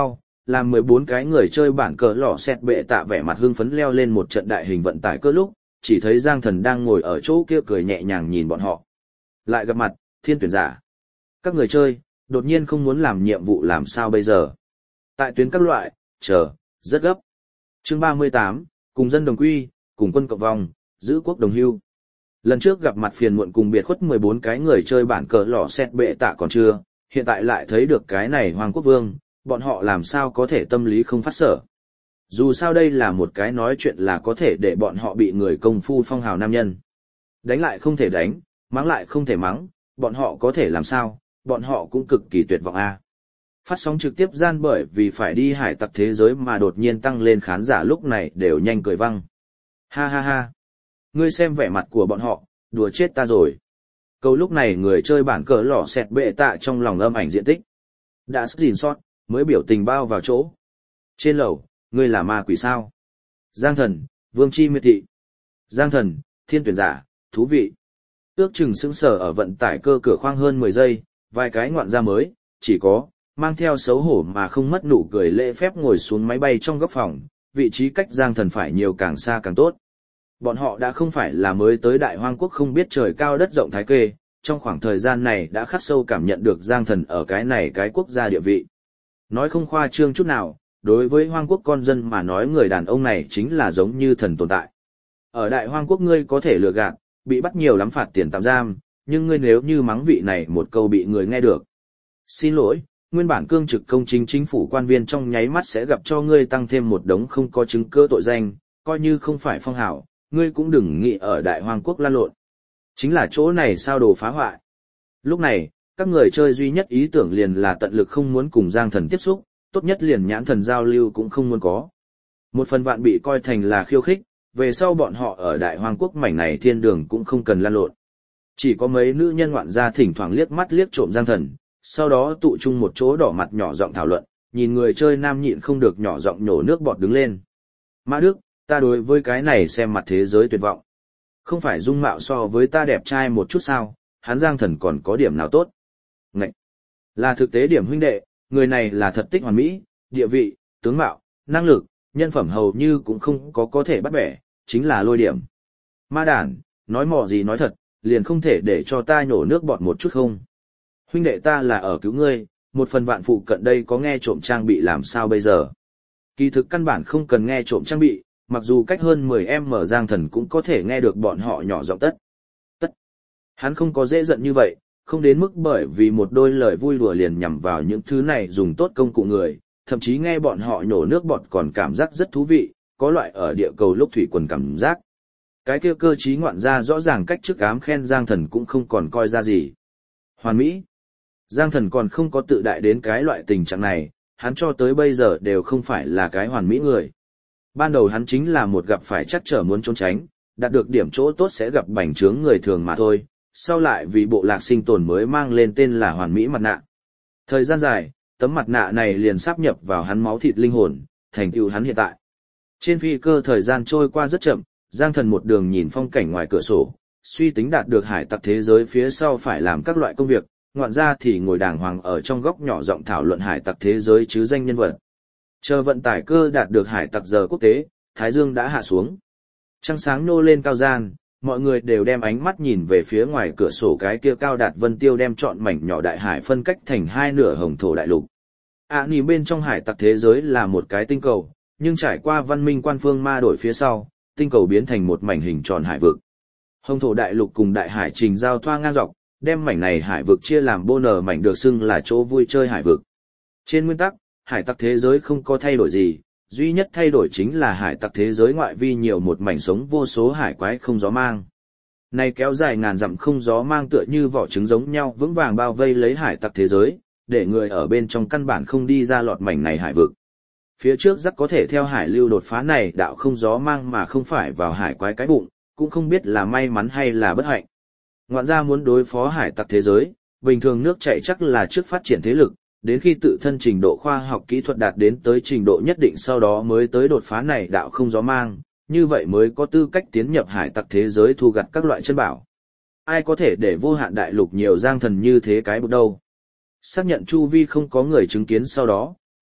làm mười bốn cái người chơi bản cờ lò xét bệ tạ vẻ mặt hưng phấn leo lên một trận đại hình vận tải cơ lúc, chỉ thấy Giang Thần đang ngồi ở chỗ kia cười nhẹ nhàng nhìn bọn họ. Lại gặp mặt, thiên tuyển giả. Các người chơi, đột nhiên không muốn làm nhiệm vụ làm sao bây giờ. Tại tuyến các loại, chờ, rất gấp. Chương ba mươi tám, cùng dân đồng quy, cùng quân cộng vòng, giữ quốc đồng hưu. Lần trước gặp mặt phiền muộn cùng biệt khuất mười bốn cái người chơi bản cờ lò xét bệ tạ còn chưa, hiện tại lại thấy được cái này Hoàng Quốc Vương, bọn họ làm sao có thể tâm lý không phát sở. Dù sao đây là một cái nói chuyện là có thể để bọn họ bị người công phu phong hào nam nhân. Đánh lại không thể đánh, mắng lại không thể mắng, bọn họ có thể làm sao, bọn họ cũng cực kỳ tuyệt vọng a. Phát sóng trực tiếp gian bởi vì phải đi hải tặc thế giới mà đột nhiên tăng lên khán giả lúc này đều nhanh cười văng. Ha ha ha. Ngươi xem vẻ mặt của bọn họ, đùa chết ta rồi. Câu lúc này người chơi bản cờ lò xẹt bệ tạ trong lòng âm ảnh diện tích. Đã screen shot, mới biểu tình bao vào chỗ. Trên lầu, ngươi là ma quỷ sao? Giang Thần, Vương Chi Miệt Thị. Giang Thần, thiên tuyển giả, thú vị. Ước chừng sững sờ ở vận tải cơ cửa khoang hơn mười giây, vài cái ngoạn ra mới, chỉ có, mang theo xấu hổ mà không mất nụ cười lễ phép ngồi xuống máy bay trong góc phòng, vị trí cách Giang Thần phải nhiều càng xa càng tốt. Bọn họ đã không phải là mới tới Đại Hoang Quốc không biết trời cao đất rộng thái kê, trong khoảng thời gian này đã khắc sâu cảm nhận được Giang Thần ở cái này cái quốc gia địa vị. Nói không khoa trương chút nào, đối với Hoang Quốc con dân mà nói người đàn ông này chính là giống như thần tồn tại. Ở Đại Hoang Quốc ngươi có thể lừa gạt, bị bắt nhiều lắm phạt tiền tạm giam, nhưng ngươi nếu như mắng vị này một câu bị người nghe được. Xin lỗi, nguyên bản cương trực công chính chính phủ quan viên trong nháy mắt sẽ gặp cho ngươi tăng thêm một đống không có chứng cứ tội danh, coi như không phải phong hào, ngươi cũng đừng nghĩ ở Đại Hoang Quốc lan lộn. Chính là chỗ này sao đồ phá hoại. Lúc này, các người chơi duy nhất ý tưởng liền là tận lực không muốn cùng Giang Thần tiếp xúc, tốt nhất liền nhãn thần giao lưu cũng không muốn có. Một phần vạn bị coi thành là khiêu khích, về sau bọn họ ở Đại Hoang Quốc mảnh này thiên đường cũng không cần lan lộn. Chỉ có mấy nữ nhân ngoạn gia thỉnh thoảng liếc mắt liếc trộm Giang Thần, sau đó tụ chung một chỗ đỏ mặt nhỏ giọng thảo luận, nhìn người chơi nam nhịn không được nhỏ giọng nhổ nước bọt đứng lên. Mã Đức, ta đối với cái này xem mặt thế giới tuyệt vọng. Không phải dung mạo so với ta đẹp trai một chút sao, hắn Giang Thần còn có điểm nào tốt. Ngậy! Là thực tế điểm huynh đệ, người này là thật tích hoàn mỹ, địa vị, tướng mạo, năng lực, nhân phẩm hầu như cũng không có có thể bắt bẻ, chính là lôi điểm. Ma đàn, nói mò gì nói thật, liền không thể để cho ta nhổ nước bọt một chút không. Huynh đệ ta là ở cứu ngươi, một phần vạn phụ cận đây có nghe trộm trang bị làm sao bây giờ. Kỳ thực căn bản không cần nghe trộm trang bị, mặc dù cách hơn mười em mở Giang Thần cũng có thể nghe được bọn họ nhỏ giọng tất. Tất. Hắn không có dễ giận như vậy, không đến mức bởi vì một đôi lời vui đùa liền nhằm vào những thứ này dùng tốt công cụ người, thậm chí nghe bọn họ nhổ nước bọt còn cảm giác rất thú vị, có loại ở địa cầu lúc thủy quần cảm giác. Cái kia cơ trí ngoạn ra rõ ràng cách trước ám khen Giang Thần cũng không còn coi ra gì. Hoàn mỹ. Giang Thần còn không có tự đại đến cái loại tình trạng này, hắn cho tới bây giờ đều không phải là cái hoàn mỹ người. Ban đầu hắn chính là một gặp phải chắc trở muốn trốn tránh, đạt được điểm chỗ tốt sẽ gặp bành trướng người thường mà thôi, sau lại vì bộ lạc sinh tồn mới mang lên tên là hoàn mỹ mặt nạ. Thời gian dài, tấm mặt nạ này liền sáp nhập vào hắn máu thịt linh hồn, thành tựu hắn hiện tại. Trên phi cơ thời gian trôi qua rất chậm, Giang Thần một đường nhìn phong cảnh ngoài cửa sổ, suy tính đạt được hải tặc thế giới phía sau phải làm các loại công việc, ngoạn ra thì ngồi đàng hoàng ở trong góc nhỏ giọng thảo luận hải tặc thế giới chứ danh nhân vật. Chờ vận tải cơ đạt được hải tặc giờ quốc tế, Thái Dương đã hạ xuống. Trăng sáng nô lên cao gian, mọi người đều đem ánh mắt nhìn về phía ngoài cửa sổ cái kia cao đạt vân tiêu đem trọn mảnh nhỏ đại hải phân cách thành hai nửa hồng thổ đại lục. À nhìn bên trong hải tặc thế giới là một cái tinh cầu, nhưng trải qua văn minh quan phương ma đổi phía sau, tinh cầu biến thành một mảnh hình tròn hải vực. Hồng thổ đại lục cùng đại hải trình giao thoa ngang dọc, đem mảnh này hải vực chia làm bô nở mảnh được xưng là chỗ vui chơi hải vực. Trên nguyên tắc, hải tặc thế giới không có thay đổi gì, duy nhất thay đổi chính là hải tặc thế giới ngoại vi nhiều một mảnh sống vô số hải quái không gió mang. Này kéo dài ngàn dặm không gió mang tựa như vỏ trứng giống nhau vững vàng bao vây lấy hải tặc thế giới, để người ở bên trong căn bản không đi ra lọt mảnh này hải vực. Phía trước rắc có thể theo hải lưu đột phá này đạo không gió mang mà không phải vào hải quái cái bụng, cũng không biết là may mắn hay là bất hạnh. Ngoạn gia muốn đối phó hải tặc thế giới, bình thường nước chảy chắc là trước phát triển thế lực, đến khi tự thân trình độ khoa học kỹ thuật đạt đến tới trình độ nhất định sau đó mới tới đột phá này đạo không gió mang, như vậy mới có tư cách tiến nhập hải tặc thế giới thu gặt các loại chân bảo. Ai có thể để vô hạn đại lục nhiều Giang Thần như thế cái bụt đâu. Xác nhận chu vi không có người chứng kiến sau đó,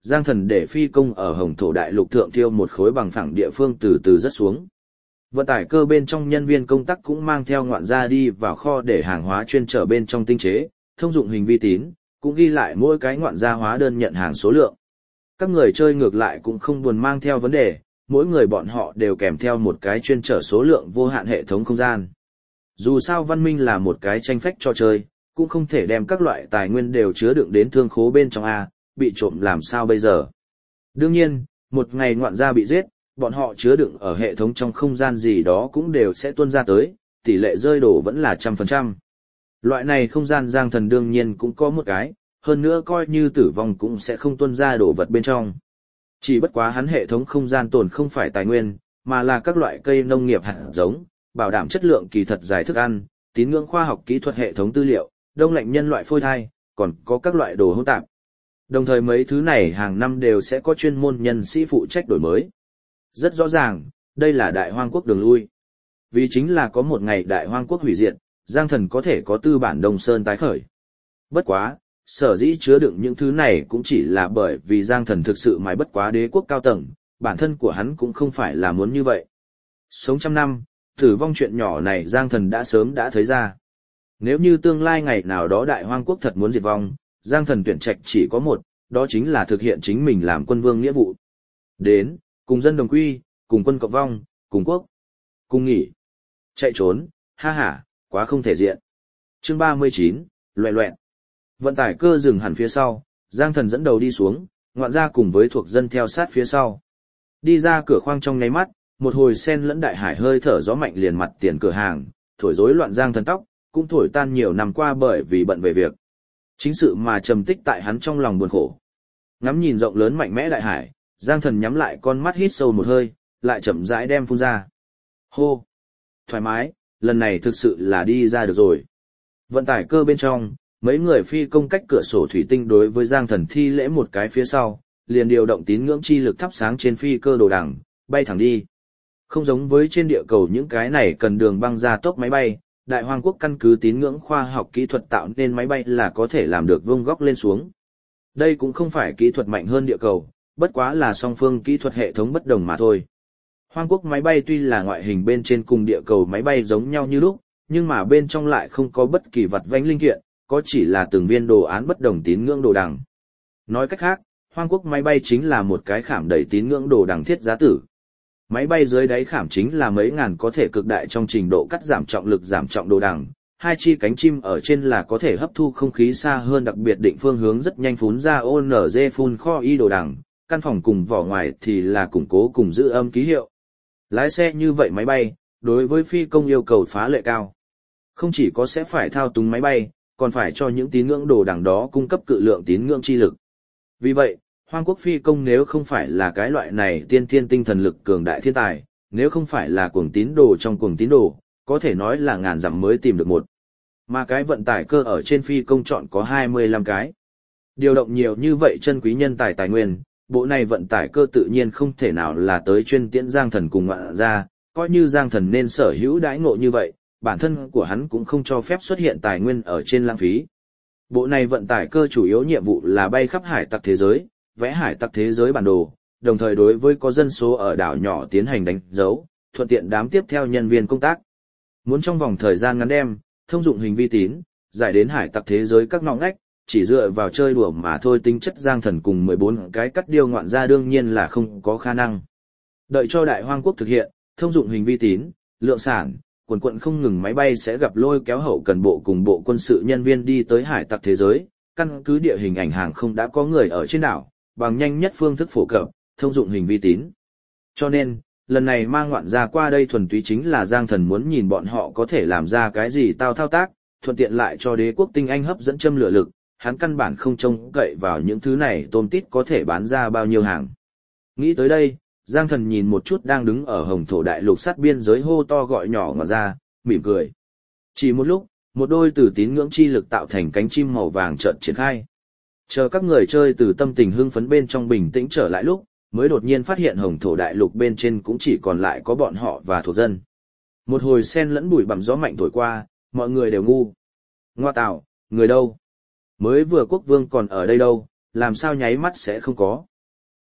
Giang Thần để phi công ở Hồng Thổ Đại Lục thượng thiêu một khối bằng phẳng địa phương từ từ rớt xuống. Vận tải cơ bên trong nhân viên công tác cũng mang theo ngoạn gia đi vào kho để hàng hóa chuyên trở bên trong tinh chế, thông dụng hình vi tín, cũng ghi lại mỗi cái ngoạn gia hóa đơn nhận hàng số lượng. Các người chơi ngược lại cũng không buồn mang theo vấn đề, mỗi người bọn họ đều kèm theo một cái chuyên trở số lượng vô hạn hệ thống không gian. Dù sao văn minh là một cái tranh phách trò chơi, cũng không thể đem các loại tài nguyên đều chứa đựng đến thương khố bên trong A, bị trộm làm sao bây giờ. Đương nhiên, một ngày ngoạn gia bị giết, bọn họ chứa đựng ở hệ thống trong không gian gì đó cũng đều sẽ tuôn ra tới, tỷ lệ rơi đổ vẫn là trăm phần trăm. Loại này không gian Giang Thần đương nhiên cũng có một cái, hơn nữa coi như tử vong cũng sẽ không tuôn ra đổ vật bên trong. Chỉ bất quá hắn hệ thống không gian tồn không phải tài nguyên, mà là các loại cây nông nghiệp hạt giống, bảo đảm chất lượng kỳ thật dài thức ăn, tín ngưỡng khoa học kỹ thuật hệ thống tư liệu, đông lạnh nhân loại phôi thai, còn có các loại đồ hỗn tạp. Đồng thời mấy thứ này hàng năm đều sẽ có chuyên môn nhân sĩ phụ trách đổi mới. Rất rõ ràng, đây là đại hoang quốc đường lui. Vì chính là có một ngày đại hoang quốc hủy diệt, Giang Thần có thể có tư bản Đông Sơn tái khởi. Bất quá, sở dĩ chứa đựng những thứ này cũng chỉ là bởi vì Giang Thần thực sự mãi bất quá đế quốc cao tầng, bản thân của hắn cũng không phải là muốn như vậy. Sống trăm năm, tử vong chuyện nhỏ này Giang Thần đã sớm đã thấy ra. Nếu như tương lai ngày nào đó đại hoang quốc thật muốn diệt vong, Giang Thần tuyển trạch chỉ có một, đó chính là thực hiện chính mình làm quân vương nghĩa vụ. Đến, cùng dân đồng quy, cùng quân cộng vong, cùng quốc, cùng nghỉ. Chạy trốn, ha ha, quá không thể diện. Chương ba mươi chín, loẹ loẹn. Vận tải cơ dừng hẳn phía sau, Giang Thần dẫn đầu đi xuống, ngoạn gia cùng với thuộc dân theo sát phía sau. Đi ra cửa khoang trong nháy mắt, một hồi sen lẫn đại hải hơi thở gió mạnh liền mặt tiền cửa hàng, thổi rối loạn Giang Thần tóc, cũng thổi tan nhiều năm qua bởi vì bận về việc. Chính sự mà trầm tích tại hắn trong lòng buồn khổ. Ngắm nhìn rộng lớn mạnh mẽ đại hải, Giang Thần nhắm lại con mắt hít sâu một hơi, lại chậm rãi đem phun ra. Hô! Thoải mái, lần này thực sự là đi ra được rồi. Vận tải cơ bên trong, mấy người phi công cách cửa sổ thủy tinh đối với Giang Thần thi lễ một cái phía sau, liền điều động tín ngưỡng chi lực thắp sáng trên phi cơ đồ đằng, bay thẳng đi. Không giống với trên địa cầu những cái này cần đường băng ra tốc máy bay, Đại Hoang quốc căn cứ tín ngưỡng khoa học kỹ thuật tạo nên máy bay là có thể làm được vuông góc lên xuống. Đây cũng không phải kỹ thuật mạnh hơn địa cầu, bất quá là song phương kỹ thuật hệ thống bất đồng mà thôi. Hoang quốc máy bay tuy là ngoại hình bên trên cùng địa cầu máy bay giống nhau như lúc, nhưng mà bên trong lại không có bất kỳ vật vãnh linh kiện, có chỉ là từng viên đồ án bất đồng tín ngưỡng đồ đằng. Nói cách khác, Hoang quốc máy bay chính là một cái khảm đầy tín ngưỡng đồ đằng thiết giá tử. Máy bay dưới đáy khảm chính là mấy ngàn có thể cực đại trong trình độ cắt giảm trọng lực giảm trọng đồ đằng, hai chi cánh chim ở trên là có thể hấp thu không khí xa hơn, đặc biệt định phương hướng rất nhanh phún ra ô en giê phun kho y đồ đằng, căn phòng cùng vỏ ngoài thì là củng cố cùng giữ âm ký hiệu. Lái xe như vậy máy bay, đối với phi công yêu cầu phá lệ cao. Không chỉ có sẽ phải thao túng máy bay, còn phải cho những tín ngưỡng đồ đằng đó cung cấp cự lượng tín ngưỡng chi lực. Vì vậy, Hoang quốc phi công nếu không phải là cái loại này tiên thiên tinh thần lực cường đại thiên tài, nếu không phải là cuồng tín đồ trong cuồng tín đồ, có thể nói là ngàn dặm mới tìm được một. Mà cái vận tải cơ ở trên phi công chọn có hai mươi lăm cái. Điều động nhiều như vậy chân quý nhân tài tài nguyên, bộ này vận tải cơ tự nhiên không thể nào là tới chuyên tiễn Giang Thần cùng ngoạn ra, coi như Giang Thần nên sở hữu đãi ngộ như vậy, bản thân của hắn cũng không cho phép xuất hiện tài nguyên ở trên lãng phí. Bộ này vận tải cơ chủ yếu nhiệm vụ là bay khắp hải tặc thế giới, vẽ hải tặc thế giới bản đồ, đồng thời đối với có dân số ở đảo nhỏ tiến hành đánh dấu, thuận tiện đám tiếp theo nhân viên công tác. Muốn trong vòng thời gian ngắn đem, thông dụng hình vi tín, giải đến hải tặc thế giới các ngõ ngách, chỉ dựa vào chơi đùa mà thôi, tính chất Giang Thần cùng mười bốn cái cắt điêu ngoạn ra đương nhiên là không có khả năng. Đợi cho Đại Hoang quốc thực hiện, thông dụng hình vi tín, lượng sản, quần quận không ngừng máy bay sẽ gặp lôi kéo hậu cần bộ cùng bộ quân sự nhân viên đi tới hải tặc thế giới, căn cứ địa hình ảnh hàng không đã có người ở trên đảo, bằng nhanh nhất phương thức phổ cập, thông dụng hình vi tín. Cho nên, lần này mang ngoạn ra qua đây thuần túy chính là Giang Thần muốn nhìn bọn họ có thể làm ra cái gì tao thao tác, thuận tiện lại cho đế quốc tinh anh hấp dẫn châm lửa lực, hắn căn bản không trông cậy vào những thứ này tôm tít có thể bán ra bao nhiêu hàng. Nghĩ tới đây, Giang Thần nhìn một chút đang đứng ở Hồng Thổ đại lục sát biên giới hô to gọi nhỏ ngọt ra, mỉm cười. Chỉ một lúc, một đôi từ tín ngưỡng chi lực tạo thành cánh chim màu vàng chợt triển khai. Chờ các người chơi từ tâm tình hưng phấn bên trong bình tĩnh trở lại lúc, mới đột nhiên phát hiện Hồng Thổ đại lục bên trên cũng chỉ còn lại có bọn họ và thuộc dân. Một hồi sen lẫn bụi bặm gió mạnh thổi qua, mọi người đều ngu. Ngoa tạo, người đâu? Mới vừa quốc vương còn ở đây đâu, làm sao nháy mắt sẽ không có?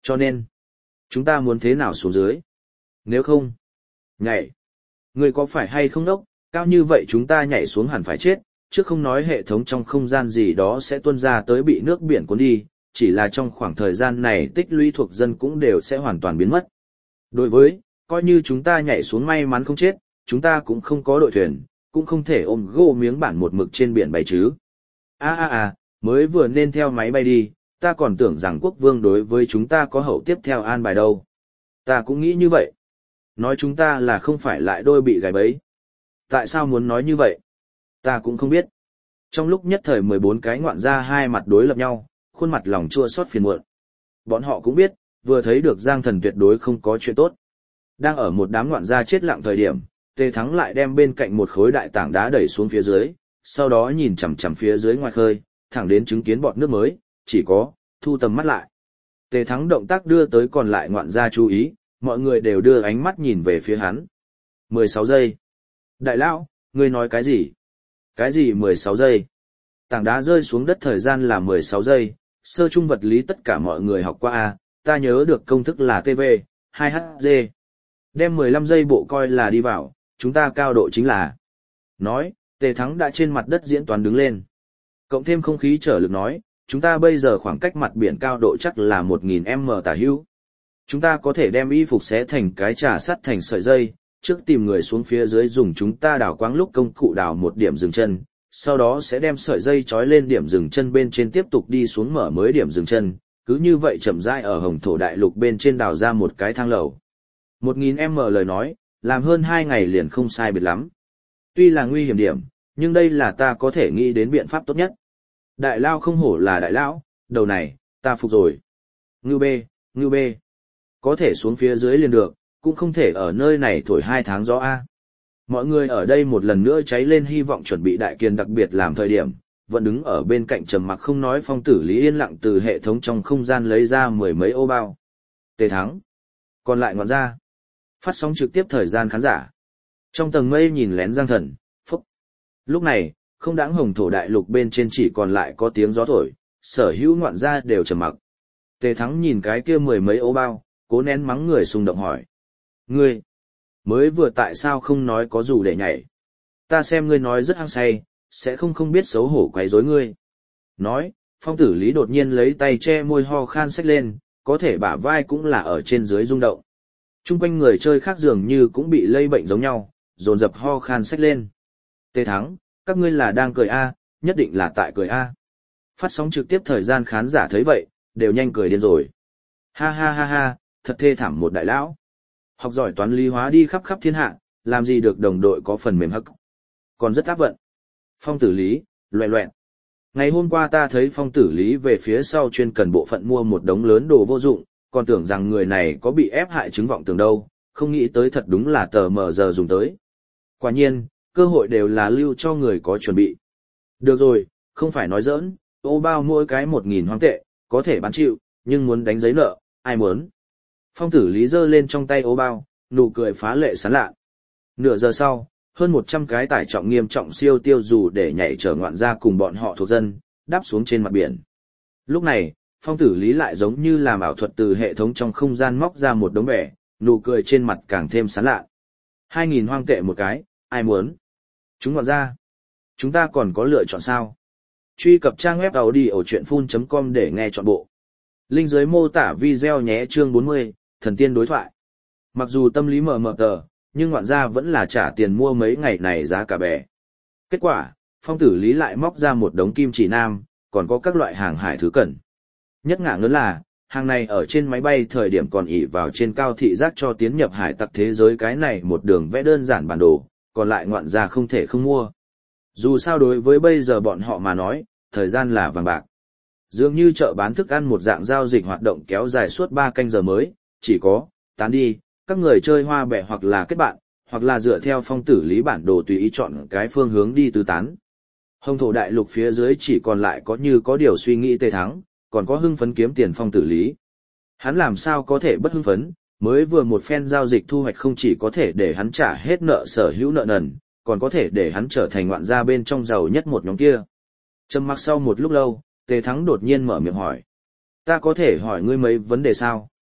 Cho nên, chúng ta muốn thế nào xuống dưới? Nếu không, nhảy. Người có phải hay không đốc, cao như vậy chúng ta nhảy xuống hẳn phải chết, chứ không nói hệ thống trong không gian gì đó sẽ tuôn ra tới bị nước biển cuốn đi, chỉ là trong khoảng thời gian này tích lũy thuộc dân cũng đều sẽ hoàn toàn biến mất. Đối với, coi như chúng ta nhảy xuống may mắn không chết, chúng ta cũng không có đội thuyền, cũng không thể ôm gô miếng bản một mực trên biển bay chứ. À à à, mới vừa nên theo máy bay đi, ta còn tưởng rằng quốc vương đối với chúng ta có hậu tiếp theo an bài đâu. Ta cũng nghĩ như vậy. Nói chúng ta là không phải lại đôi bị gài bẫy. Tại sao muốn nói như vậy? Ta cũng không biết. Trong lúc nhất thời mười bốn cái ngoạn gia hai mặt đối lập nhau, khuôn mặt lòng chua xót phiền muộn. Bọn họ cũng biết, vừa thấy được Giang Thần tuyệt đối không có chuyện tốt. Đang ở một đám ngoạn gia chết lặng thời điểm, Tề Thắng lại đem bên cạnh một khối đại tảng đá đẩy xuống phía dưới, sau đó nhìn chằm chằm phía dưới ngoài khơi, thẳng đến chứng kiến bọt nước mới, chỉ có, thu tầm mắt lại. Tề Thắng động tác đưa tới còn lại ngoạn gia chú ý, mọi người đều đưa ánh mắt nhìn về phía hắn. mười sáu giây. Đại lão, ngươi nói cái gì? Cái gì mười sáu giây? Tảng đá rơi xuống đất thời gian là mười sáu giây, sơ trung vật lý tất cả mọi người học qua A, ta nhớ được công thức là T V, hai H G. Đem mười lăm giây bộ coi là đi vào, chúng ta cao độ chính là. Nói, Tề Thắng đã trên mặt đất diễn toán đứng lên. Cộng thêm không khí trở lực nói, chúng ta bây giờ khoảng cách mặt biển cao độ chắc là một nghìn mét tả hữu. Chúng ta có thể đem y phục xé thành cái trà sắt thành sợi dây, trước tìm người xuống phía dưới dùng chúng ta đào quáng lúc công cụ đào một điểm dừng chân, sau đó sẽ đem sợi dây trói lên điểm dừng chân bên trên tiếp tục đi xuống mở mới điểm dừng chân, cứ như vậy chậm rãi ở hồng thổ đại lục bên trên đào ra một cái thang lầu. một nghìn mét lời nói, làm hơn hai ngày liền không sai biệt lắm. Tuy là nguy hiểm điểm, nhưng đây là ta có thể nghĩ đến biện pháp tốt nhất. Đại lao không hổ là đại lão, đầu này, ta phục rồi. Ngưu bê, ngưu bê. Có thể xuống phía dưới liền được, cũng không thể ở nơi này thổi hai tháng gió A. Mọi người ở đây một lần nữa cháy lên hy vọng chuẩn bị đại kiền đặc biệt làm thời điểm, vẫn đứng ở bên cạnh trầm mặc không nói Phong Tử Lý yên lặng từ hệ thống trong không gian lấy ra mười mấy ô bao. Tề Thắng. Còn lại ngoạn ra. Phát sóng trực tiếp thời gian khán giả. Trong tầng mây nhìn lén Giang Thần, phúc. Lúc này, không đáng hồng thổ đại lục bên trên chỉ còn lại có tiếng gió thổi, sở hữu ngoạn ra đều trầm mặc. Tề Thắng nhìn cái kia mười mấy ô bao, cố nén mắng người xung động hỏi. Ngươi, mới vừa tại sao không nói có dù để nhảy? Ta xem ngươi nói rất hăng say, sẽ không không biết xấu hổ quấy rối ngươi. Nói, Phong Tử Lý đột nhiên lấy tay che môi ho khan xách lên, có thể bả vai cũng là ở trên dưới rung động. Trung quanh người chơi khác dường như cũng bị lây bệnh giống nhau, dồn dập ho khan xách lên. Tề Thắng, các ngươi là đang cười A, nhất định là tại cười A. Phát sóng trực tiếp thời gian khán giả thấy vậy, đều nhanh cười điên rồi. Ha ha ha ha, thật thê thảm một đại lão. Học giỏi toán lý hóa đi khắp khắp thiên hạ, làm gì được đồng đội có phần mềm hắc. Còn rất áp vận. Phong Tử Lý, loẹ loẹn. Ngày hôm qua ta thấy Phong Tử Lý về phía sau chuyên cần bộ phận mua một đống lớn đồ vô dụng, còn tưởng rằng người này có bị ép hại chứng vọng tưởng đâu, không nghĩ tới thật đúng là tờ mờ giờ dùng tới. Quả nhiên, cơ hội đều là lưu cho người có chuẩn bị. Được rồi, không phải nói giỡn, ô bao mỗi cái một nghìn hoang tệ, có thể bán chịu, nhưng muốn đánh giấy nợ, ai muốn. Phong Tử Lý giơ lên trong tay ô bao, nụ cười phá lệ sán lạ. Nửa giờ sau, hơn một trăm cái tải trọng nghiêm trọng siêu tiêu dù để nhảy chở ngoạn ra cùng bọn họ thuộc dân, đáp xuống trên mặt biển. Lúc này, Phong Tử Lý lại giống như làm ảo thuật từ hệ thống trong không gian móc ra một đống bẻ, nụ cười trên mặt càng thêm sán lạ. Hai nghìn hoang tệ một cái, ai muốn? Chúng ngoạn ra. Chúng ta còn có lựa chọn sao? Truy cập trang web audiochuyenphun chấm com để nghe trọn bộ. Link dưới mô tả video nhé. Chương bốn mươi, Thần tiên đối thoại. Mặc dù tâm lý mờ mờ tờ, nhưng ngoạn gia vẫn là trả tiền mua mấy ngày này giá cả bè. Kết quả, Phong Tử Lý lại móc ra một đống kim chỉ nam, còn có các loại hàng hải thứ cần. Nhất ngả ngớn là, hàng này ở trên máy bay thời điểm còn ỉ vào trên cao thị giác cho tiến nhập hải tặc thế giới cái này một đường vẽ đơn giản bản đồ, còn lại ngoạn gia không thể không mua. Dù sao đối với bây giờ bọn họ mà nói, thời gian là vàng bạc. Dường như chợ bán thức ăn một dạng giao dịch hoạt động kéo dài suốt ba canh giờ mới, chỉ có, tán đi, các người chơi hoa bẻ hoặc là kết bạn, hoặc là dựa theo Phong Tử Lý bản đồ tùy ý chọn cái phương hướng đi tứ tán. Hồng thổ đại lục phía dưới chỉ còn lại có như có điều suy nghĩ Tề Thắng, còn có hưng phấn kiếm tiền Phong Tử Lý. Hắn làm sao có thể bất hưng phấn, mới vừa một phen giao dịch thu hoạch không chỉ có thể để hắn trả hết nợ sở hữu nợ nần, còn có thể để hắn trở thành ngoạn gia bên trong giàu nhất một nhóm kia. Trầm mặc sau một lúc lâu, Tề Thắng đột nhiên mở miệng hỏi. Ta có thể hỏi ngươi mấy vấn đề sao?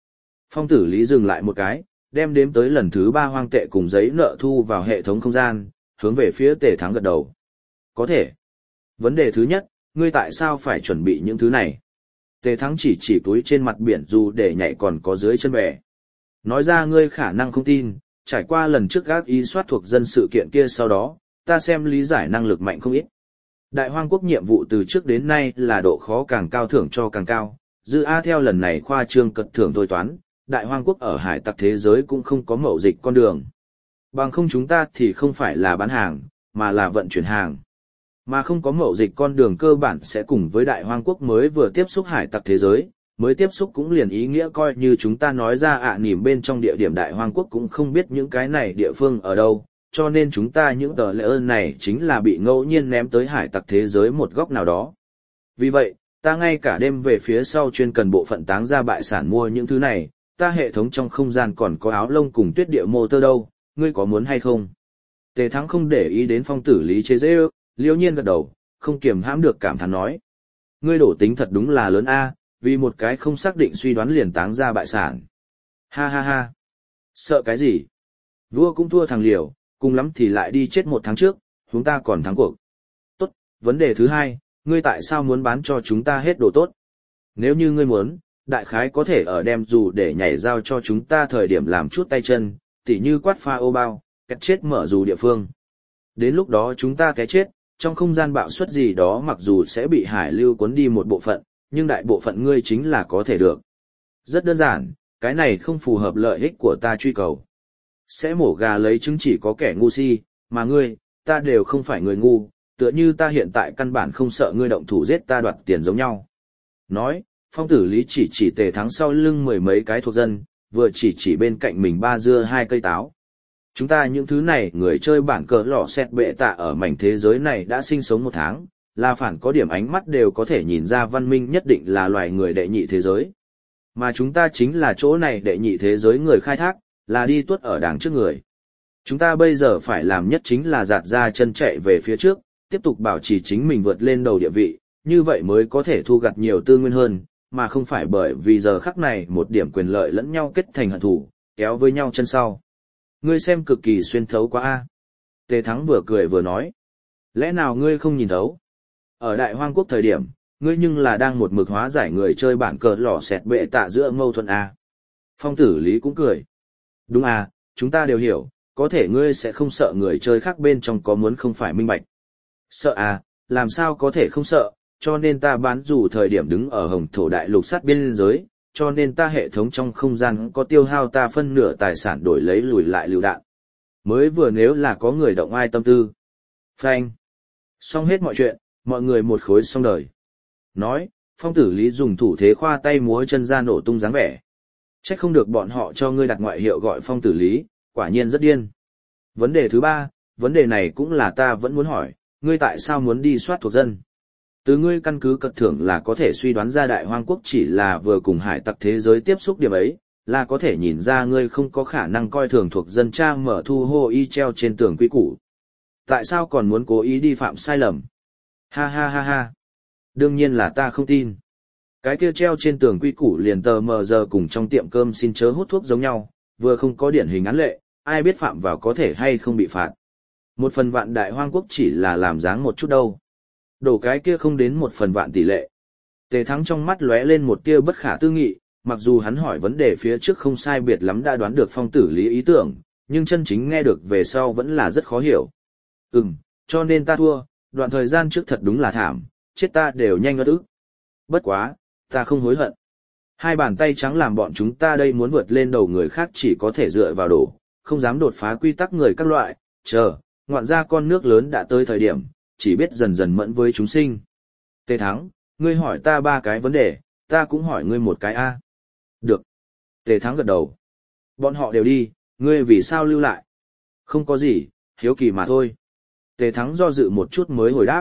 Phong tử lý dừng lại một cái, đem đếm tới lần thứ ba hoang tệ cùng giấy nợ thu vào hệ thống không gian, hướng về phía Tề Thắng gật đầu. Có thể. Vấn đề thứ nhất, ngươi tại sao phải chuẩn bị những thứ này? Tề Thắng chỉ chỉ túi trên mặt biển dù để nhảy còn có dưới chân bè. Nói ra ngươi khả năng không tin, trải qua lần trước gác ý soát thuộc dân sự kiện kia sau đó, ta xem lý giải năng lực mạnh không ít. Đại hoang quốc nhiệm vụ từ trước đến nay là độ khó càng cao thưởng cho càng cao, dư A theo lần này khoa trương cật thưởng thôi toán, đại hoang quốc ở hải tặc thế giới cũng không có mậu dịch con đường. Bằng không chúng ta thì không phải là bán hàng, mà là vận chuyển hàng. Mà không có mậu dịch con đường cơ bản sẽ cùng với đại hoang quốc mới vừa tiếp xúc hải tặc thế giới, mới tiếp xúc cũng liền ý nghĩa coi như chúng ta nói ra ạ à, nỉm bên trong địa điểm đại hoang quốc cũng không biết những cái này địa phương ở đâu, cho nên chúng ta những tờ lễ ơn này chính là bị ngẫu nhiên ném tới hải tặc thế giới một góc nào đó. Vì vậy, ta ngay cả đêm về phía sau chuyên cần bộ phận táng ra bại sản mua những thứ này, ta hệ thống trong không gian còn có áo lông cùng tuyết địa mô tơ đâu, ngươi có muốn hay không? Tề Thắng không để ý đến phong tử lý chế dễ ước, liêu nhiên gật đầu, không kiềm hãm được cảm thán nói. Ngươi đổ tính thật đúng là lớn a, vì một cái không xác định suy đoán liền táng ra bại sản. Ha ha ha. Sợ cái gì? Vua cũng thua thằng liều, cùng lắm thì lại đi chết một tháng trước, chúng ta còn thắng cuộc. Tốt, vấn đề thứ hai, ngươi tại sao muốn bán cho chúng ta hết đồ tốt? Nếu như ngươi muốn, đại khái có thể ở đem dù để nhảy giao cho chúng ta thời điểm làm chút tay chân, tỉ như quát pha ô bao, cách chết mở dù địa phương. Đến lúc đó chúng ta cái chết, trong không gian bạo suất gì đó mặc dù sẽ bị hải lưu cuốn đi một bộ phận, nhưng đại bộ phận ngươi chính là có thể được. Rất đơn giản, cái này không phù hợp lợi ích của ta truy cầu. Sẽ mổ gà lấy trứng chỉ có kẻ ngu si, mà ngươi, ta đều không phải người ngu, tựa như ta hiện tại căn bản không sợ ngươi động thủ giết ta đoạt tiền giống nhau. Nói, phong tử lý chỉ chỉ Tề Thắng sau lưng mười mấy cái thuộc dân, vừa chỉ chỉ bên cạnh mình ba dưa hai cây táo. Chúng ta những thứ này người chơi bản cờ lò xét bệ tạ ở mảnh thế giới này đã sinh sống một tháng, là phản có điểm ánh mắt đều có thể nhìn ra văn minh nhất định là loài người đệ nhị thế giới. Mà chúng ta chính là chỗ này đệ nhị thế giới người khai thác, là đi tuốt ở đằng trước người. Chúng ta bây giờ phải làm nhất chính là giạt ra chân chạy về phía trước, tiếp tục bảo trì chính mình vượt lên đầu địa vị, như vậy mới có thể thu gặt nhiều tư nguyên hơn, mà không phải bởi vì giờ khắc này một điểm quyền lợi lẫn nhau kết thành hận thù, kéo với nhau chân sau. Ngươi xem cực kỳ xuyên thấu quá a. Tề Thắng vừa cười vừa nói. Lẽ nào ngươi không nhìn thấu? Ở đại hoang quốc thời điểm, ngươi nhưng là đang một mực hóa giải người chơi bản cờ lò xẹt bệ tạ giữa mâu thuẫn a. Phong tử lý cũng cười. Đúng à, chúng ta đều hiểu, có thể ngươi sẽ không sợ người chơi khác bên trong có muốn không phải minh bạch. Sợ à, làm sao có thể không sợ, cho nên ta bán dù thời điểm đứng ở hồng thổ đại lục sát biên giới, cho nên ta hệ thống trong không gian có tiêu hao ta phân nửa tài sản đổi lấy lùi lại lựu đạn. Mới vừa nếu là có người động ai tâm tư. Phanh. Xong hết mọi chuyện, mọi người một khối xong đời. Nói, phong tử lý dùng thủ thế khoa tay múa chân ra nổ tung dáng vẻ. Chắc không được bọn họ cho ngươi đặt ngoại hiệu gọi phong tử lý, quả nhiên rất điên. Vấn đề thứ ba, vấn đề này cũng là ta vẫn muốn hỏi, ngươi tại sao muốn đi soát thuộc dân? Từ ngươi căn cứ cật thưởng là có thể suy đoán ra đại hoang quốc chỉ là vừa cùng hải tặc thế giới tiếp xúc điểm ấy, là có thể nhìn ra ngươi không có khả năng coi thường thuộc dân cha mở thu hô y treo trên tường quy củ. Tại sao còn muốn cố ý đi phạm sai lầm? Ha ha ha ha. Đương nhiên là ta không tin. Cái kia treo trên tường quy củ liền tờ mờ giờ cùng trong tiệm cơm xin chớ hút thuốc giống nhau, vừa không có điển hình án lệ, ai biết phạm vào có thể hay không bị phạt. Một phần vạn đại hoang quốc chỉ là làm dáng một chút đâu. Đổ cái kia không đến một phần vạn tỷ lệ. Tề Thắng trong mắt lóe lên một tia bất khả tư nghị, mặc dù hắn hỏi vấn đề phía trước không sai biệt lắm đã đoán được phong tử lý ý tưởng, nhưng chân chính nghe được về sau vẫn là rất khó hiểu. Ừm, cho nên ta thua, đoạn thời gian trước thật đúng là thảm, chết ta đều nhanh ngất ức. Bất quá, ta không hối hận. Hai bàn tay trắng làm bọn chúng ta đây muốn vượt lên đầu người khác chỉ có thể dựa vào đổ, không dám đột phá quy tắc người các loại, chờ, ngoạn ra con nước lớn đã tới thời điểm, chỉ biết dần dần mẫn với chúng sinh. Tề Thắng, ngươi hỏi ta ba cái vấn đề, ta cũng hỏi ngươi một cái a. Được. Tề Thắng gật đầu. Bọn họ đều đi, ngươi vì sao lưu lại? Không có gì, hiếu kỳ mà thôi. Tề Thắng do dự một chút mới hồi đáp.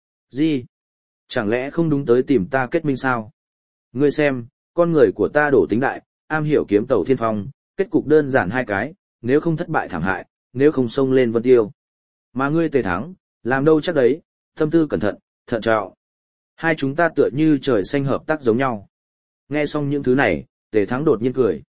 Gì? Chẳng lẽ không đúng tới tìm ta kết minh sao? Ngươi xem, con người của ta đổ tính đại, am hiểu kiếm tàu thiên phong, kết cục đơn giản hai cái, nếu không thất bại thảm hại, nếu không xông lên vân tiêu. Mà ngươi Tề Thắng, làm đâu chắc đấy, tâm tư cẩn thận, thận trọng. Hai chúng ta tựa như trời xanh hợp tác giống nhau. Nghe xong những thứ này, Tề Thắng đột nhiên cười.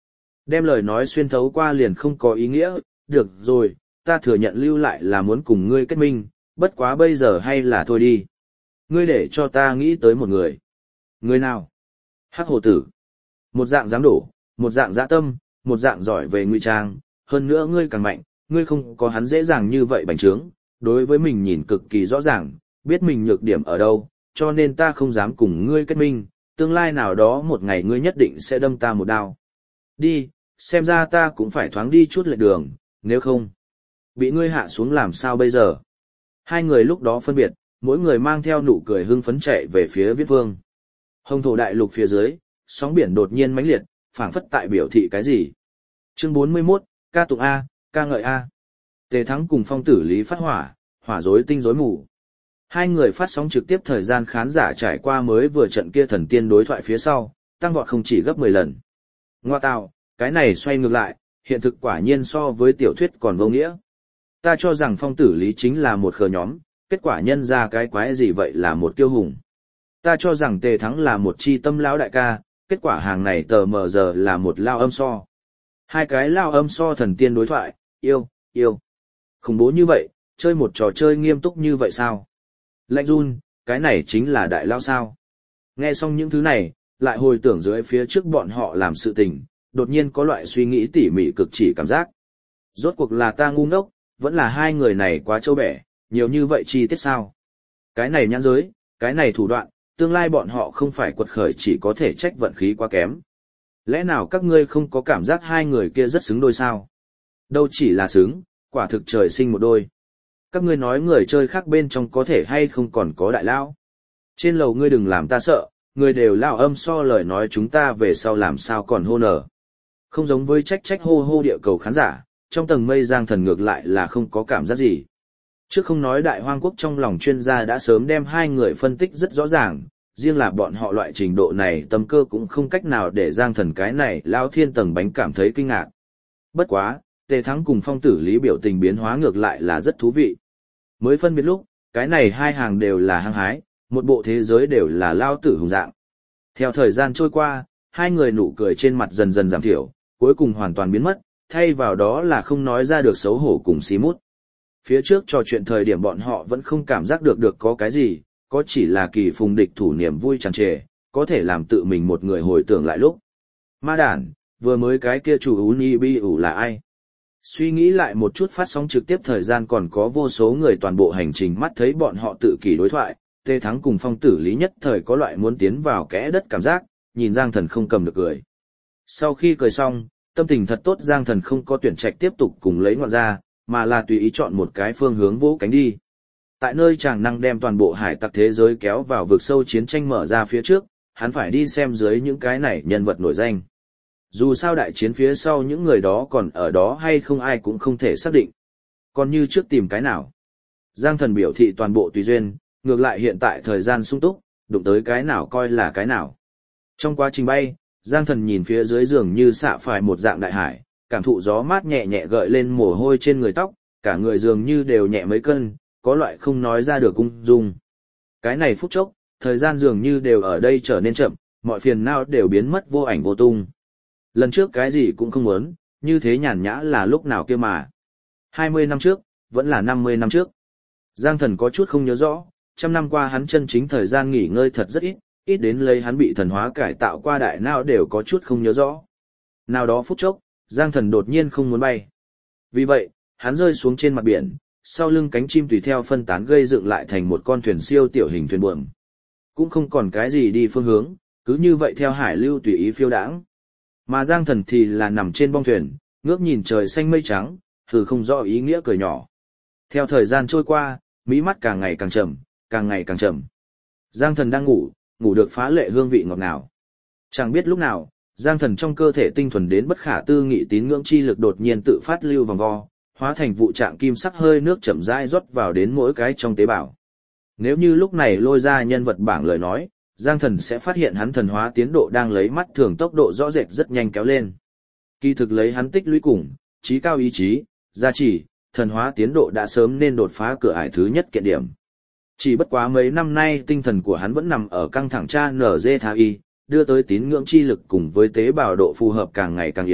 Đem lời nói xuyên thấu qua liền không có ý nghĩa, được rồi, ta thừa nhận lưu lại là muốn cùng ngươi kết minh, bất quá bây giờ hay là thôi đi. Ngươi để cho ta nghĩ tới một người. Người nào? Hắc hồ tử. Một dạng dám đổ, một dạng dã tâm, một dạng giỏi về ngụy trang, hơn nữa ngươi càng mạnh, ngươi không có hắn dễ dàng như vậy bành trướng, đối với mình nhìn cực kỳ rõ ràng, biết mình nhược điểm ở đâu, cho nên ta không dám cùng ngươi kết minh, tương lai nào đó một ngày ngươi nhất định sẽ đâm ta một đao. Đi, xem ra ta cũng phải thoáng đi chút lệch đường, nếu không, bị ngươi hạ xuống làm sao bây giờ? Hai người lúc đó phân biệt, mỗi người mang theo nụ cười hưng phấn chạy về phía Viết Vương. Hồng thổ đại lục phía dưới, sóng biển đột nhiên mãnh liệt, phảng phất tại biểu thị cái gì? Chương bốn mươi mốt, ca tụng A, ca ngợi A. Tề Thắng cùng Phong Tử Lý phát hỏa, hỏa rối tinh rối mù. Hai người phát sóng trực tiếp thời gian khán giả trải qua mới vừa trận kia thần tiên đối thoại phía sau, tăng vọt không chỉ gấp mười lần. Ngoa tạo, cái này xoay ngược lại, hiện thực quả nhiên so với tiểu thuyết còn vô nghĩa. Ta cho rằng Phong Tử Lý chính là một khờ nhóm, kết quả nhân ra cái quái gì vậy là một kiêu hùng. Ta cho rằng Tề Thắng là một chi tâm lão đại ca, kết quả hàng này tờ mờ giờ là một lao âm so. Hai cái lao âm so thần tiên đối thoại, yêu, yêu. Khủng bố như vậy, chơi một trò chơi nghiêm túc như vậy sao? Lạnh run, cái này chính là đại lao sao? Nghe xong những thứ này, lại hồi tưởng dưới phía trước bọn họ làm sự tình, đột nhiên có loại suy nghĩ tỉ mỉ cực chỉ cảm giác. Rốt cuộc là ta ngu ngốc, vẫn là hai người này quá trâu bẻ, nhiều như vậy chi tiết sao? Cái này nhãn giới, cái này thủ đoạn, tương lai bọn họ không phải quật khởi chỉ có thể trách vận khí quá kém. Lẽ nào các ngươi không có cảm giác hai người kia rất xứng đôi sao? Đâu chỉ là xứng, quả thực trời sinh một đôi. Các ngươi nói người chơi khác bên trong có thể hay không còn có đại lao. Trên lầu ngươi đừng làm ta sợ, người đều lao âm so lời nói chúng ta về sau làm sao còn hô nở. Không giống với trách trách hô hô địa cầu khán giả, trong tầng mây Giang Thần ngược lại là không có cảm giác gì. Trước không nói đại hoang quốc trong lòng chuyên gia đã sớm đem hai người phân tích rất rõ ràng, riêng là bọn họ loại trình độ này tâm cơ cũng không cách nào để Giang Thần cái này lao thiên tầng bánh cảm thấy kinh ngạc. Bất quá, Tề Thắng cùng Phong Tử Lý biểu tình biến hóa ngược lại là rất thú vị. Mới phân biệt lúc, cái này hai hàng đều là hăng hái, một bộ thế giới đều là lao tử hùng dạng. Theo thời gian trôi qua, hai người nụ cười trên mặt dần dần giảm thiểu, cuối cùng hoàn toàn biến mất, thay vào đó là không nói ra được xấu hổ cùng xí mút. Phía trước trò chuyện thời điểm bọn họ vẫn không cảm giác được được có cái gì, có chỉ là kỳ phùng địch thủ niềm vui tràn trề, có thể làm tự mình một người hồi tưởng lại lúc. Ma đản, vừa mới cái kia chủ ú ni bi ủ là ai? Suy nghĩ lại một chút phát sóng trực tiếp thời gian còn có vô số người toàn bộ hành trình mắt thấy bọn họ tự kỷ đối thoại, Tề Thắng cùng Phong Tử Lý nhất thời có loại muốn tiến vào kẽ đất cảm giác, nhìn Giang Thần không cầm được cười. Sau khi cười xong, tâm tình thật tốt Giang Thần không có tuyển trạch tiếp tục cùng lấy ngoạn ra, mà là tùy ý chọn một cái phương hướng vỗ cánh đi. Tại nơi chàng năng đem toàn bộ hải tặc thế giới kéo vào vực sâu chiến tranh mở ra phía trước, hắn phải đi xem dưới những cái này nhân vật nổi danh. Dù sao đại chiến phía sau những người đó còn ở đó hay không ai cũng không thể xác định. Còn như trước tìm cái nào. Giang Thần biểu thị toàn bộ tùy duyên, ngược lại hiện tại thời gian sung túc, đụng tới cái nào coi là cái nào. Trong quá trình bay, Giang Thần nhìn phía dưới giường như xạ phải một dạng đại hải, cảm thụ gió mát nhẹ nhẹ gợi lên mồ hôi trên người tóc, cả người dường như đều nhẹ mấy cân, có loại không nói ra được ung dung. Cái này phút chốc, thời gian dường như đều ở đây trở nên chậm, mọi phiền não đều biến mất vô ảnh vô tung. Lần trước cái gì cũng không muốn, như thế nhàn nhã là lúc nào kia mà. hai mươi năm trước, vẫn là năm mươi năm trước. Giang Thần có chút không nhớ rõ, trăm năm qua hắn chân chính thời gian nghỉ ngơi thật rất ít, ít đến lấy hắn bị thần hóa cải tạo qua đại não đều có chút không nhớ rõ. Nào đó phút chốc, Giang Thần đột nhiên không muốn bay. Vì vậy, hắn rơi xuống trên mặt biển, sau lưng cánh chim tùy theo phân tán gây dựng lại thành một con thuyền siêu tiểu hình thuyền buồm. Cũng không còn cái gì đi phương hướng, cứ như vậy theo hải lưu tùy ý phiêu đãng. Mà Giang Thần thì là nằm trên bong thuyền, ngước nhìn trời xanh mây trắng, thử không rõ ý nghĩa cười nhỏ. Theo thời gian trôi qua, mí mắt càng ngày càng trầm, càng ngày càng trầm. Giang Thần đang ngủ, ngủ được phá lệ hương vị ngọt ngào. Chẳng biết lúc nào, Giang Thần trong cơ thể tinh thuần đến bất khả tư nghị tín ngưỡng chi lực đột nhiên tự phát lưu vòng vo, hóa thành vụ trạng kim sắc hơi nước chậm rãi rót vào đến mỗi cái trong tế bào. Nếu như lúc này lôi ra nhân vật bảng lời nói, Giang Thần sẽ phát hiện hắn thần hóa tiến độ đang lấy mắt thường tốc độ rõ rệt rất nhanh kéo lên. Kỳ thực lấy hắn tích lũy cùng, trí cao ý chí, gia trì, thần hóa tiến độ đã sớm nên đột phá cửa ải thứ nhất kiện điểm. Chỉ bất quá mấy năm nay tinh thần của hắn vẫn nằm ở căng thẳng tra nở dê tha y, đưa tới tín ngưỡng chi lực cùng với tế bào độ phù hợp càng ngày càng yếu,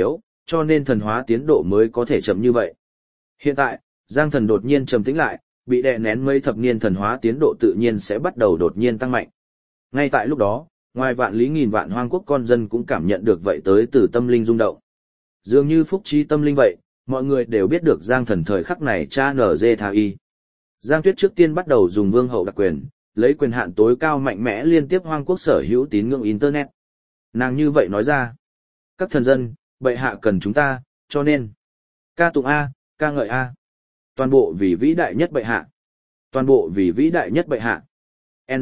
cho nên thần hóa tiến độ mới có thể chậm như vậy. Hiện tại, Giang Thần đột nhiên trầm tĩnh lại, bị đè nén mấy thập niên thần hóa tiến độ tự nhiên sẽ bắt đầu đột nhiên tăng mạnh. Ngay tại lúc đó, ngoài vạn lý nghìn vạn hoang quốc con dân cũng cảm nhận được vậy tới từ tâm linh rung động. Dường như phúc trí tâm linh vậy, mọi người đều biết được Giang Thần thời khắc này cha nở dê tha y. Giang Tuyết trước tiên bắt đầu dùng vương hậu đặc quyền, lấy quyền hạn tối cao mạnh mẽ liên tiếp hoang quốc sở hữu tín ngưỡng Internet. Nàng như vậy nói ra, các thần dân, bệ hạ cần chúng ta, cho nên, ca tụng A, ca ngợi A. Toàn bộ vì vĩ đại nhất bệ hạ. Toàn bộ vì vĩ đại nhất bệ hạ. N.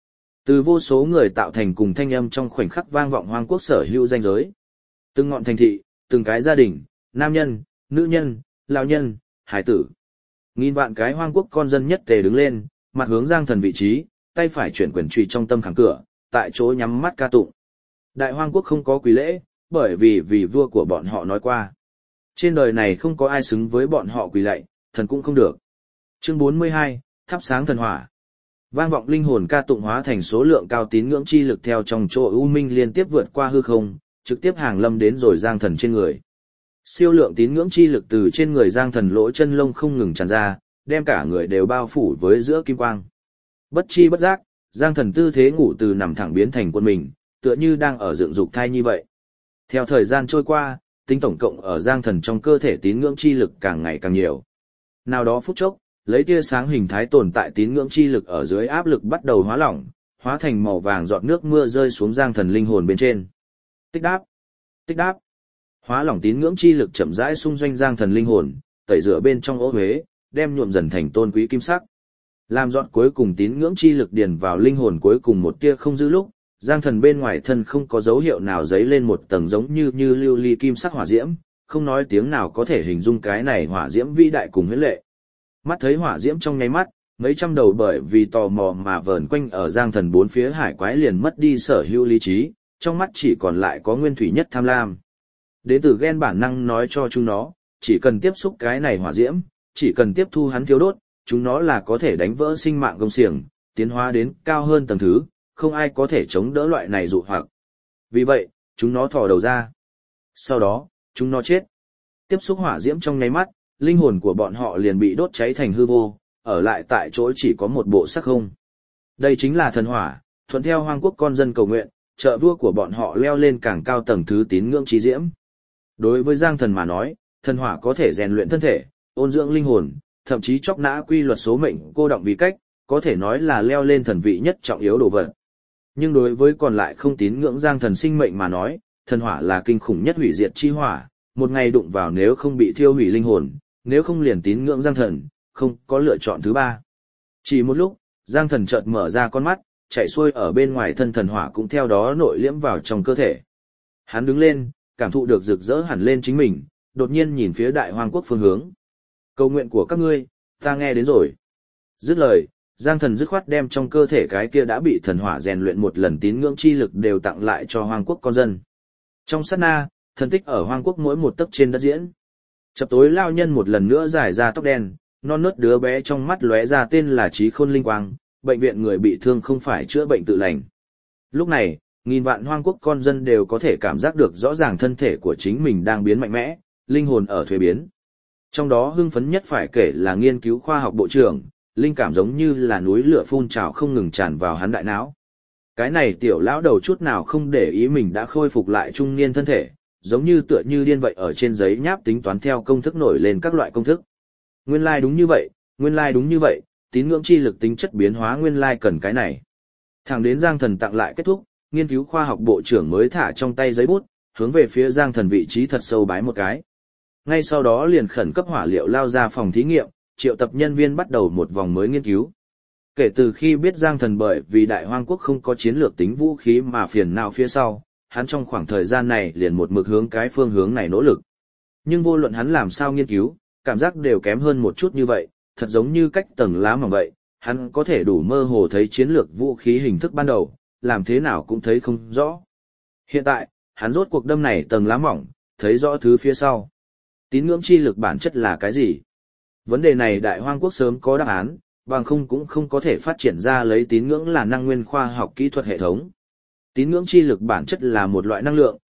Từ vô số người tạo thành cùng thanh âm trong khoảnh khắc vang vọng hoang quốc sở hữu danh giới. Từng ngọn thành thị, từng cái gia đình, nam nhân, nữ nhân, lão nhân, hải tử. Nghìn vạn cái hoang quốc con dân nhất tề đứng lên, mặt hướng Giang Thần vị trí, tay phải chuyển quyền trùy trong tâm khẳng cửa, tại chỗ nhắm mắt ca tụng. Đại hoang quốc không có quý lễ, bởi vì vì vua của bọn họ nói qua. Trên đời này không có ai xứng với bọn họ quỳ lạy, thần cũng không được. Chương bốn mươi hai, thắp sáng thần hỏa. Vang vọng linh hồn ca tụng hóa thành số lượng cao tín ngưỡng chi lực theo trong chỗ u minh liên tiếp vượt qua hư không, trực tiếp hàng lâm đến rồi Giang Thần trên người. Siêu lượng tín ngưỡng chi lực từ trên người Giang Thần lỗ chân lông không ngừng tràn ra, đem cả người đều bao phủ với giữa kim quang. Bất chi bất giác, Giang Thần tư thế ngủ từ nằm thẳng biến thành quân mình, tựa như đang ở dựng dục thai như vậy. Theo thời gian trôi qua, tính tổng cộng ở Giang Thần trong cơ thể tín ngưỡng chi lực càng ngày càng nhiều. Nào đó phút chốc, lấy tia sáng hình thái tồn tại tín ngưỡng chi lực ở dưới áp lực bắt đầu hóa lỏng, hóa thành màu vàng giọt nước mưa rơi xuống Giang Thần linh hồn bên trên. Tích đáp, tích đáp. Hóa lỏng tín ngưỡng chi lực chậm rãi xung doanh Giang Thần linh hồn, tẩy rửa bên trong ố huế, đem nhuộm dần thành tôn quý kim sắc. Làm dọn cuối cùng tín ngưỡng chi lực điền vào linh hồn cuối cùng một tia không dư lúc, Giang Thần bên ngoài thân không có dấu hiệu nào dấy lên một tầng giống như như lưu ly kim sắc hỏa diễm, không nói tiếng nào có thể hình dung cái này hỏa diễm vĩ đại cùng huyết lệ. Mắt thấy hỏa diễm trong nháy mắt, mấy trăm đầu bởi vì tò mò mà vờn quanh ở Giang Thần bốn phía hải quái liền mất đi sở hữu lý trí, trong mắt chỉ còn lại có nguyên thủy nhất tham lam. Đến từ ghen bản năng nói cho chúng nó, chỉ cần tiếp xúc cái này hỏa diễm, chỉ cần tiếp thu hắn thiêu đốt, chúng nó là có thể đánh vỡ sinh mạng công xiềng, tiến hóa đến cao hơn tầng thứ, không ai có thể chống đỡ loại này dụ hoặc. Vì vậy, chúng nó thò đầu ra. Sau đó, chúng nó chết. Tiếp xúc hỏa diễm trong nháy mắt, linh hồn của bọn họ liền bị đốt cháy thành hư vô, ở lại tại chỗ chỉ có một bộ sắc không. Đây chính là thần hỏa, thuận theo hoang quốc con dân cầu nguyện, trợ vua của bọn họ leo lên càng cao tầng thứ tín ngưỡng trí diễm. Đối với Giang Thần mà nói, thần hỏa có thể rèn luyện thân thể, ôn dưỡng linh hồn, thậm chí chóc nã quy luật số mệnh cô động vì cách, có thể nói là leo lên thần vị nhất trọng yếu đồ vật. Nhưng đối với còn lại không tín ngưỡng Giang Thần sinh mệnh mà nói, thần hỏa là kinh khủng nhất hủy diệt chi hỏa, một ngày đụng vào nếu không bị thiêu hủy linh hồn, nếu không liền tín ngưỡng Giang Thần, không có lựa chọn thứ ba. Chỉ một lúc, Giang Thần chợt mở ra con mắt, chạy xuôi ở bên ngoài thân thần hỏa cũng theo đó nội liễm vào trong cơ thể. Hắn đứng lên, cảm thụ được rực rỡ hẳn lên chính mình, đột nhiên nhìn phía đại hoang quốc phương hướng. Cầu nguyện của các ngươi, ta nghe đến rồi. Dứt lời, Giang Thần dứt khoát đem trong cơ thể cái kia đã bị thần hỏa rèn luyện một lần tín ngưỡng chi lực đều tặng lại cho hoang quốc con dân. Trong sát na, thần tích ở hoang quốc mỗi một tấc trên đất diễn. Chập tối lao nhân một lần nữa giải ra tóc đen, non nớt đứa bé trong mắt lóe ra tên là Trí Khôn Linh Quang, bệnh viện người bị thương không phải chữa bệnh tự lành. Lúc này, nghìn vạn hoang quốc con dân đều có thể cảm giác được rõ ràng thân thể của chính mình đang biến mạnh mẽ, linh hồn ở thuế biến. Trong đó hưng phấn nhất phải kể là nghiên cứu khoa học bộ trưởng, linh cảm giống như là núi lửa phun trào không ngừng tràn vào hắn đại não. Cái này tiểu lão đầu chút nào không để ý mình đã khôi phục lại trung niên thân thể, giống như tựa như điên vậy ở trên giấy nháp tính toán theo công thức nổi lên các loại công thức. Nguyên lai like đúng như vậy, nguyên lai like đúng như vậy, tín ngưỡng chi lực tính chất biến hóa nguyên lai like cần cái này. Thẳng đến Giang Thần tặng lại kết thúc, nghiên cứu khoa học bộ trưởng mới thả trong tay giấy bút, hướng về phía Giang Thần vị trí thật sâu bái một cái. Ngay sau đó liền khẩn cấp hỏa liệu lao ra phòng thí nghiệm, triệu tập nhân viên bắt đầu một vòng mới nghiên cứu. Kể từ khi biết Giang Thần bởi vì đại hoang quốc không có chiến lược tính vũ khí mà phiền não phía sau, hắn trong khoảng thời gian này liền một mực hướng cái phương hướng này nỗ lực. Nhưng vô luận hắn làm sao nghiên cứu, cảm giác đều kém hơn một chút như vậy, thật giống như cách tầng lá mỏng vậy, hắn có thể đủ mơ hồ thấy chiến lược vũ khí hình thức ban đầu, làm thế nào cũng thấy không rõ. Hiện tại, hắn rốt cuộc đâm này tầng lá mỏng, thấy rõ thứ phía sau. Tín ngưỡng chi lực bản chất là cái gì? Vấn đề này đại hoang quốc sớm có đáp án, bằng không cũng không có thể phát triển ra lấy tín ngưỡng là năng nguyên khoa học kỹ thuật hệ thống. Tín ngưỡng chi lực bản chất là một loại năng lượng,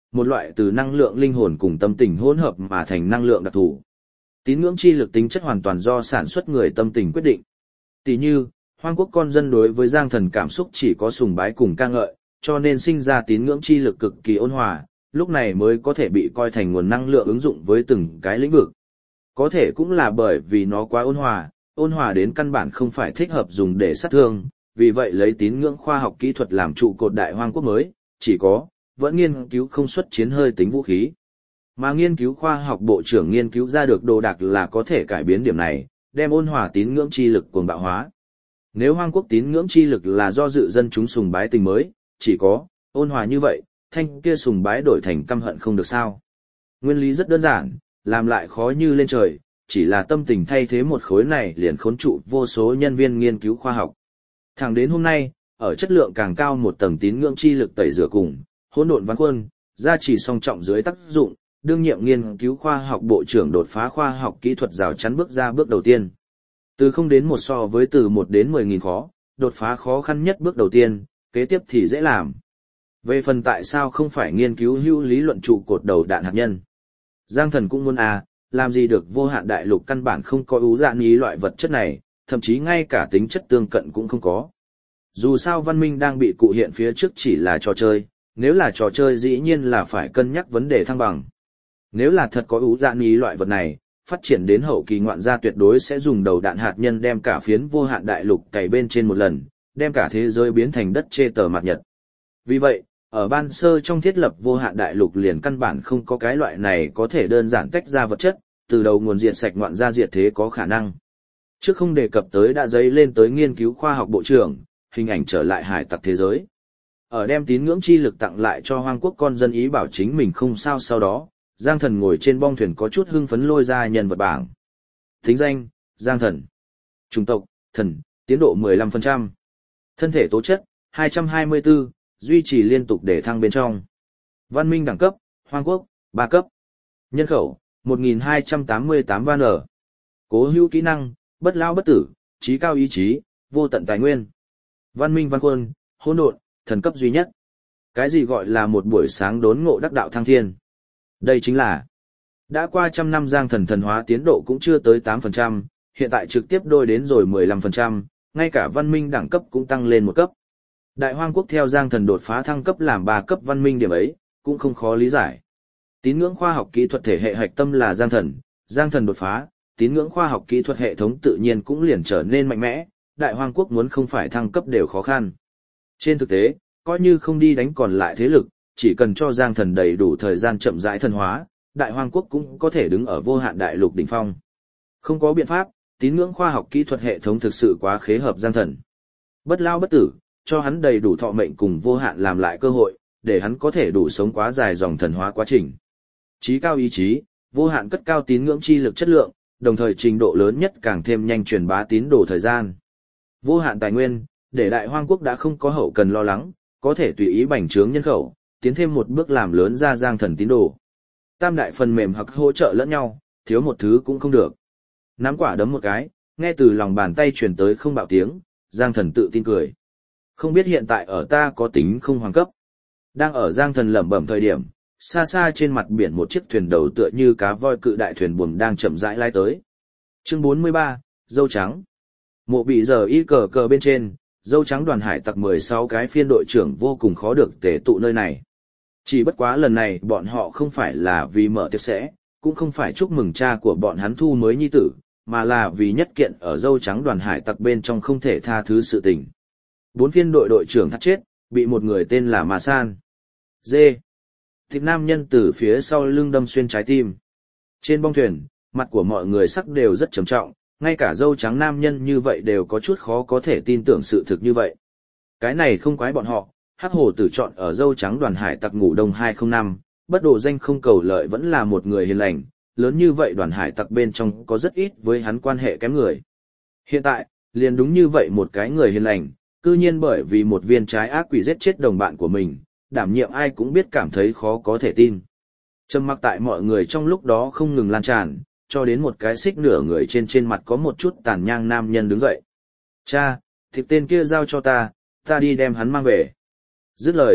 một loại từ năng lượng linh hồn cùng tâm tình hỗn hợp mà thành năng lượng đặc thù. Tín ngưỡng chi lực tính chất hoàn toàn do sản xuất người tâm tình quyết định. Tỷ như, Hoang Quốc con dân đối với Giang Thần cảm xúc chỉ có sùng bái cùng ca ngợi, cho nên sinh ra tín ngưỡng chi lực cực kỳ ôn hòa, lúc này mới có thể bị coi thành nguồn năng lượng ứng dụng với từng cái lĩnh vực. Có thể cũng là bởi vì nó quá ôn hòa, ôn hòa đến căn bản không phải thích hợp dùng để sát thương, vì vậy lấy tín ngưỡng khoa học kỹ thuật làm trụ cột Đại Hoang Quốc mới, chỉ có, vẫn nghiên cứu không xuất chiến hơi tính vũ khí. Mà nghiên cứu khoa học bộ trưởng nghiên cứu ra được đồ đạc là có thể cải biến điểm này, đem ôn hòa tín ngưỡng chi lực cuồng bạo hóa. Nếu Hoang Quốc tín ngưỡng chi lực là do dự dân chúng sùng bái tình mới, chỉ có, ôn hòa như vậy, thanh kia sùng bái đổi thành căm hận không được sao. Nguyên lý rất đơn giản, làm lại khó như lên trời, chỉ là tâm tình thay thế một khối này liền khốn trụ vô số nhân viên nghiên cứu khoa học. Thẳng đến hôm nay, ở chất lượng càng cao một tầng tín ngưỡng chi lực tẩy rửa cùng, hỗn độn văn quân, gia trì song trọng dưới tác dụng, đương nhiệm nghiên cứu khoa học bộ trưởng đột phá khoa học kỹ thuật rào chắn bước ra bước đầu tiên. Từ không đến một so với từ một đến mười nghìn khó, đột phá khó khăn nhất bước đầu tiên, kế tiếp thì dễ làm. Về phần tại sao không phải nghiên cứu hữu lý luận trụ cột đầu đạn hạt nhân. Giang Thần cũng muốn à, làm gì được vô hạn đại lục căn bản không có ưu dạn ý loại vật chất này, thậm chí ngay cả tính chất tương cận cũng không có. Dù sao văn minh đang bị cụ hiện phía trước chỉ là trò chơi, nếu là trò chơi dĩ nhiên là phải cân nhắc vấn đề thăng bằng. Nếu là thật có ưu dạn ý loại vật này, phát triển đến hậu kỳ ngoạn gia tuyệt đối sẽ dùng đầu đạn hạt nhân đem cả phiến vô hạn đại lục cày bên trên một lần, đem cả thế giới biến thành đất chê tờ mặt nhật. Vì vậy, ở ban sơ trong thiết lập vô hạn đại lục liền căn bản không có cái loại này có thể đơn giản tách ra vật chất, từ đầu nguồn diệt sạch ngoạn gia diệt thế có khả năng. Trước không đề cập tới đã dấy lên tới nghiên cứu khoa học bộ trưởng, hình ảnh trở lại hải tặc thế giới. Ở đem tín ngưỡng chi lực tặng lại cho Hoang Quốc con dân ý bảo chính mình không sao sau đó, Giang Thần ngồi trên bong thuyền có chút hưng phấn lôi ra nhân vật bảng. Thính danh, Giang Thần. Chủng tộc, thần, tiến độ mười lăm phần trăm. Thân thể tố chất, hai trăm hai mươi tư, duy trì liên tục để thăng bên trong. Văn minh đẳng cấp, Hoang Quốc, ba cấp. Nhân khẩu, một nghìn hai trăm tám mươi tám van ở. Cố hữu kỹ năng, bất lao bất tử, trí cao ý chí, vô tận tài nguyên. Văn minh văn quân, hỗn độn, thần cấp duy nhất. Cái gì gọi là một buổi sáng đốn ngộ đắc đạo thăng thiên? Đây chính là đã qua trăm năm Giang Thần thần hóa tiến độ cũng chưa tới tám phần trăm, hiện tại trực tiếp đôi đến rồi mười lăm phần trăm, ngay cả văn minh đẳng cấp cũng tăng lên một cấp. Đại Hoang Quốc theo Giang Thần đột phá thăng cấp làm ba cấp văn minh điểm ấy, cũng không khó lý giải. Tín ngưỡng khoa học kỹ thuật thể hệ hạch tâm là Giang Thần, Giang Thần đột phá, tín ngưỡng khoa học kỹ thuật hệ thống tự nhiên cũng liền trở nên mạnh mẽ, Đại Hoang Quốc muốn không phải thăng cấp đều khó khăn. Trên thực tế, coi như không đi đánh còn lại thế lực, chỉ cần cho Giang Thần đầy đủ thời gian chậm rãi thần hóa, Đại Hoang Quốc cũng có thể đứng ở vô hạn đại lục đỉnh phong. Không có biện pháp, tín ngưỡng khoa học kỹ thuật hệ thống thực sự quá khế hợp Giang Thần. Bất lao bất tử, cho hắn đầy đủ thọ mệnh cùng vô hạn làm lại cơ hội, để hắn có thể đủ sống quá dài dòng thần hóa quá trình. Chí cao ý chí, vô hạn cất cao tín ngưỡng chi lực chất lượng, đồng thời trình độ lớn nhất càng thêm nhanh truyền bá tín đồ thời gian. Vô hạn tài nguyên, để Đại Hoang Quốc đã không có hậu cần lo lắng, có thể tùy ý bành trướng nhân khẩu, tiến thêm một bước làm lớn ra Giang Thần tín đồ. Tam đại phần mềm hoặc hỗ trợ lẫn nhau, thiếu một thứ cũng không được. Nắm quả đấm một cái, nghe từ lòng bàn tay truyền tới không bạo tiếng, Giang Thần tự tin cười. Không biết hiện tại ở ta có tính không hoàng cấp. Đang ở Giang Thần lẩm bẩm thời điểm, xa xa trên mặt biển một chiếc thuyền đầu tựa như cá voi cự đại thuyền buồm đang chậm rãi lái tới. Chương bốn mươi ba, dâu trắng. Mộ bị giờ y cờ cờ bên trên, dâu trắng đoàn hải tặc mười sáu cái phiên đội trưởng vô cùng khó được tề tụ nơi này. Chỉ bất quá lần này bọn họ không phải là vì mở tiệc sẽ, cũng không phải chúc mừng cha của bọn hắn thu mới nhi tử, mà là vì nhất kiện ở dâu trắng đoàn hải tặc bên trong không thể tha thứ sự tình. Bốn phiên đội đội trưởng thắt chết, bị một người tên là Mà San. Dê. Thịt nam nhân từ phía sau lưng đâm xuyên trái tim. Trên bong thuyền, mặt của mọi người sắc đều rất trầm trọng, ngay cả dâu trắng nam nhân như vậy đều có chút khó có thể tin tưởng sự thực như vậy. Cái này không quái bọn họ, hắc hổ tử chọn ở dâu trắng đoàn hải tặc ngủ đông hai không năm, bất đồ danh không cầu lợi vẫn là một người hiền lành, lớn như vậy đoàn hải tặc bên trong có rất ít với hắn quan hệ kém người. Hiện tại, liền đúng như vậy một cái người hiền lành, cư nhiên bởi vì một viên trái ác quỷ giết chết đồng bạn của mình, đảm nhiệm ai cũng biết cảm thấy khó có thể tin. Trầm mặc tại mọi người trong lúc đó không ngừng lan tràn, cho đến một cái xích nửa người trên trên mặt có một chút tàn nhang nam nhân đứng dậy. Cha, thịt tên kia giao cho ta, ta đi đem hắn mang về. Dứt lời,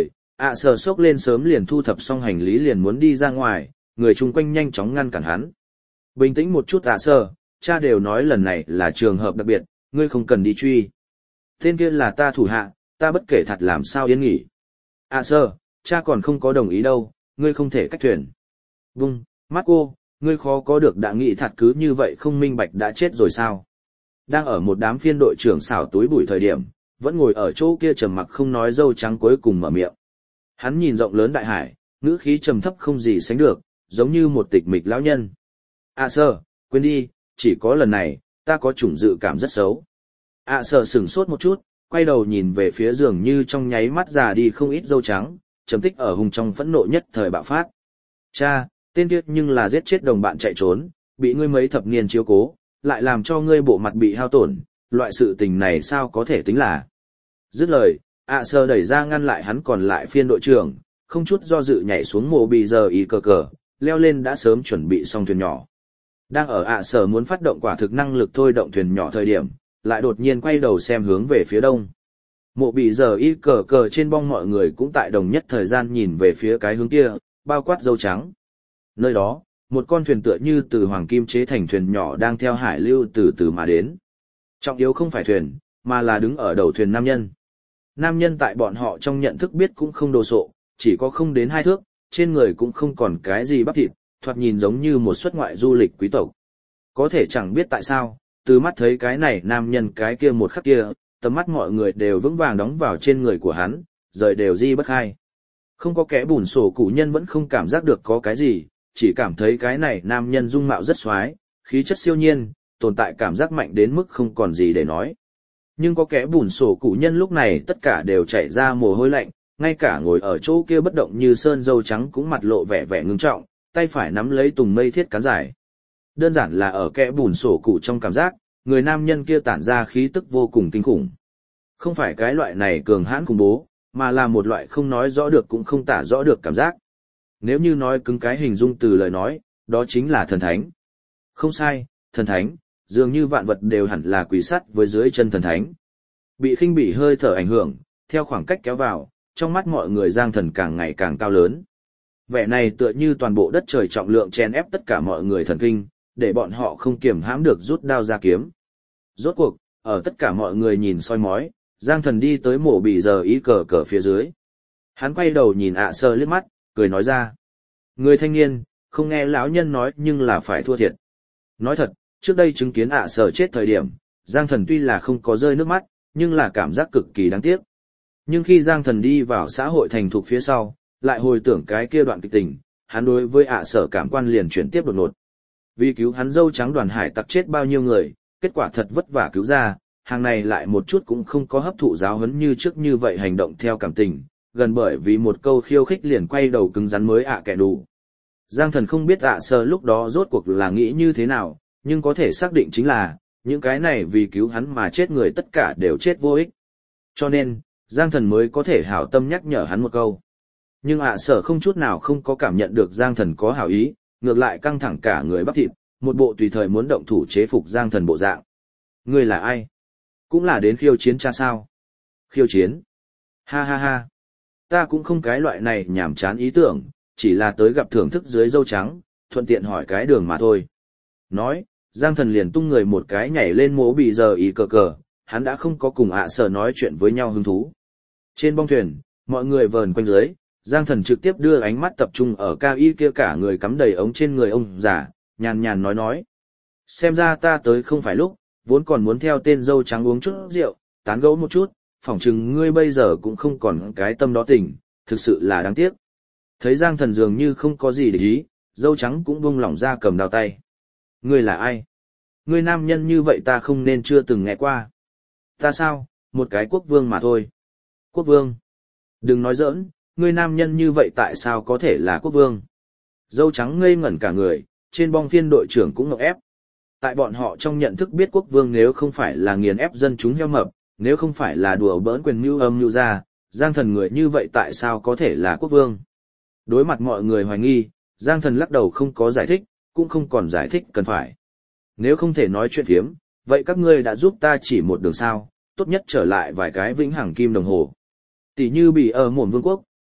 ạ sở sốc lên sớm liền thu thập xong hành lý liền muốn đi ra ngoài, người chung quanh nhanh chóng ngăn cản hắn. Bình tĩnh một chút ạ sở, cha đều nói lần này là trường hợp đặc biệt, ngươi không cần đi truy. Tên kia là ta thủ hạ, ta bất kể thật làm sao yên nghỉ. ạ sở, cha còn không có đồng ý đâu, ngươi không thể cách thuyền. Vung, mắt cô, ngươi khó có được đã nghĩ thật cứ như vậy không minh bạch đã chết rồi sao. Đang ở một đám phiên đội trưởng xảo túi bụi thời điểm, vẫn ngồi ở chỗ kia trầm mặc không nói dâu trắng cuối cùng mở miệng. Hắn nhìn rộng lớn đại hải, ngữ khí trầm thấp không gì sánh được, giống như một tịch mịch lão nhân. À sơ, quên đi, chỉ có lần này, ta có chủng dự cảm rất xấu. À sơ sửng sốt một chút, quay đầu nhìn về phía giường như trong nháy mắt già đi không ít dâu trắng, trầm tích ở hùng trong phẫn nộ nhất thời bạo phát. Cha, tên kia nhưng là giết chết đồng bạn chạy trốn, bị ngươi mấy thập niên chiếu cố, lại làm cho ngươi bộ mặt bị hao tổn, loại sự tình này sao có thể tính là. Dứt lời, ạ sơ đẩy ra ngăn lại hắn còn lại phiên đội trưởng, không chút do dự nhảy xuống mộ bị giờ y cờ cờ, leo lên đã sớm chuẩn bị xong thuyền nhỏ. Đang ở ạ sơ muốn phát động quả thực năng lực thôi động thuyền nhỏ thời điểm, lại đột nhiên quay đầu xem hướng về phía đông. Mộ bị giờ y cờ cờ trên bong mọi người cũng tại đồng nhất thời gian nhìn về phía cái hướng kia, bao quát dâu trắng. Nơi đó, một con thuyền tựa như từ hoàng kim chế thành thuyền nhỏ đang theo hải lưu từ từ mà đến. Trọng yếu không phải thuyền, mà là đứng ở đầu thuyền nam nhân. Nam nhân tại bọn họ trong nhận thức biết cũng không đồ sộ, chỉ có không đến hai thước, trên người cũng không còn cái gì bắp thịt, thoạt nhìn giống như một xuất ngoại du lịch quý tộc. Có thể chẳng biết tại sao, từ mắt thấy cái này nam nhân cái kia một khắc kia, tầm mắt mọi người đều vững vàng đóng vào trên người của hắn, rời đều di bất khai. Không có kẻ bùn sổ cụ nhân vẫn không cảm giác được có cái gì, chỉ cảm thấy cái này nam nhân dung mạo rất xoái, khí chất siêu nhiên, tồn tại cảm giác mạnh đến mức không còn gì để nói. Nhưng có kẻ bùn sổ cụ nhân lúc này tất cả đều chảy ra mồ hôi lạnh, ngay cả ngồi ở chỗ kia bất động như sơn dâu trắng cũng mặt lộ vẻ vẻ ngưng trọng, tay phải nắm lấy tùng mây thiết cán dài. Đơn giản là ở kẻ bùn sổ cụ trong cảm giác, người nam nhân kia tản ra khí tức vô cùng kinh khủng. Không phải cái loại này cường hãn khủng bố, mà là một loại không nói rõ được cũng không tả rõ được cảm giác. Nếu như nói cứng cái hình dung từ lời nói, đó chính là thần thánh. Không sai, thần thánh, dường như vạn vật đều hẳn là quỳ sắt với dưới chân thần thánh. Bị khinh bỉ hơi thở ảnh hưởng, theo khoảng cách kéo vào, trong mắt mọi người Giang Thần càng ngày càng cao lớn. Vẻ này tựa như toàn bộ đất trời trọng lượng chèn ép tất cả mọi người thần kinh, để bọn họ không kiềm hãm được rút đao ra kiếm. Rốt cuộc, ở tất cả mọi người nhìn soi mói, Giang Thần đi tới mộ bị giờ ý cờ cờ phía dưới. Hắn quay đầu nhìn ạ sơ liếc mắt, cười nói ra. Người thanh niên, không nghe lão nhân nói nhưng là phải thua thiệt. Nói thật, trước đây chứng kiến ạ sơ chết thời điểm, Giang Thần tuy là không có rơi nước mắt, nhưng là cảm giác cực kỳ đáng tiếc. Nhưng khi Giang Thần đi vào xã hội thành thục phía sau, lại hồi tưởng cái kia đoạn kịch tình, hắn đối với ạ sở cảm quan liền chuyển tiếp đột ngột. Vì cứu hắn dâu trắng đoàn hải tặc chết bao nhiêu người, kết quả thật vất vả cứu ra, hàng này lại một chút cũng không có hấp thụ giáo huấn như trước như vậy hành động theo cảm tình, gần bởi vì một câu khiêu khích liền quay đầu cứng rắn mới ạ kẻ đủ. Giang Thần không biết ạ sở lúc đó rốt cuộc là nghĩ như thế nào, nhưng có thể xác định chính là, những cái này vì cứu hắn mà chết người tất cả đều chết vô ích. Cho nên, Giang Thần mới có thể hảo tâm nhắc nhở hắn một câu. Nhưng ạ sở không chút nào không có cảm nhận được Giang Thần có hảo ý, ngược lại căng thẳng cả người bắp thịt, một bộ tùy thời muốn động thủ chế phục Giang Thần bộ dạng. Ngươi là ai? Cũng là đến khiêu chiến cha sao? Khiêu chiến? Ha ha ha. Ta cũng không cái loại này nhảm chán ý tưởng, chỉ là tới gặp thưởng thức dưới dâu trắng, thuận tiện hỏi cái đường mà thôi. Nói, Giang Thần liền tung người một cái nhảy lên mố bị giờ ý cờ cờ, hắn đã không có cùng ạ sở nói chuyện với nhau hứng thú. Trên bong thuyền, mọi người vờn quanh dưới, Giang Thần trực tiếp đưa ánh mắt tập trung ở cao y kia cả người cắm đầy ống trên người ông già, nhàn nhàn nói nói. Xem ra ta tới không phải lúc, vốn còn muốn theo tên dâu trắng uống chút rượu, tán gẫu một chút, phỏng chừng ngươi bây giờ cũng không còn cái tâm đó tình, thực sự là đáng tiếc. Thấy Giang Thần dường như không có gì để ý, dâu trắng cũng buông lỏng ra cầm đao tay. Ngươi là ai? Ngươi nam nhân như vậy ta không nên chưa từng nghe qua. Ta sao, một cái quốc vương mà thôi. Quốc vương? Đừng nói giỡn, ngươi nam nhân như vậy tại sao có thể là quốc vương? Dâu trắng ngây ngẩn cả người, trên bong phiên đội trưởng cũng ngọc ép. Tại bọn họ trong nhận thức biết quốc vương nếu không phải là nghiền ép dân chúng heo mập, nếu không phải là đùa bỡn quyền mưu âm mưu ra, Giang Thần người như vậy tại sao có thể là quốc vương? Đối mặt mọi người hoài nghi, Giang Thần lắc đầu không có giải thích, cũng không còn giải thích cần phải. Nếu không thể nói chuyện phiếm, vậy các ngươi đã giúp ta chỉ một đường sao, tốt nhất trở lại vài cái vĩnh hằng kim đồng hồ. Tỷ như bị ở mổn vương quốc,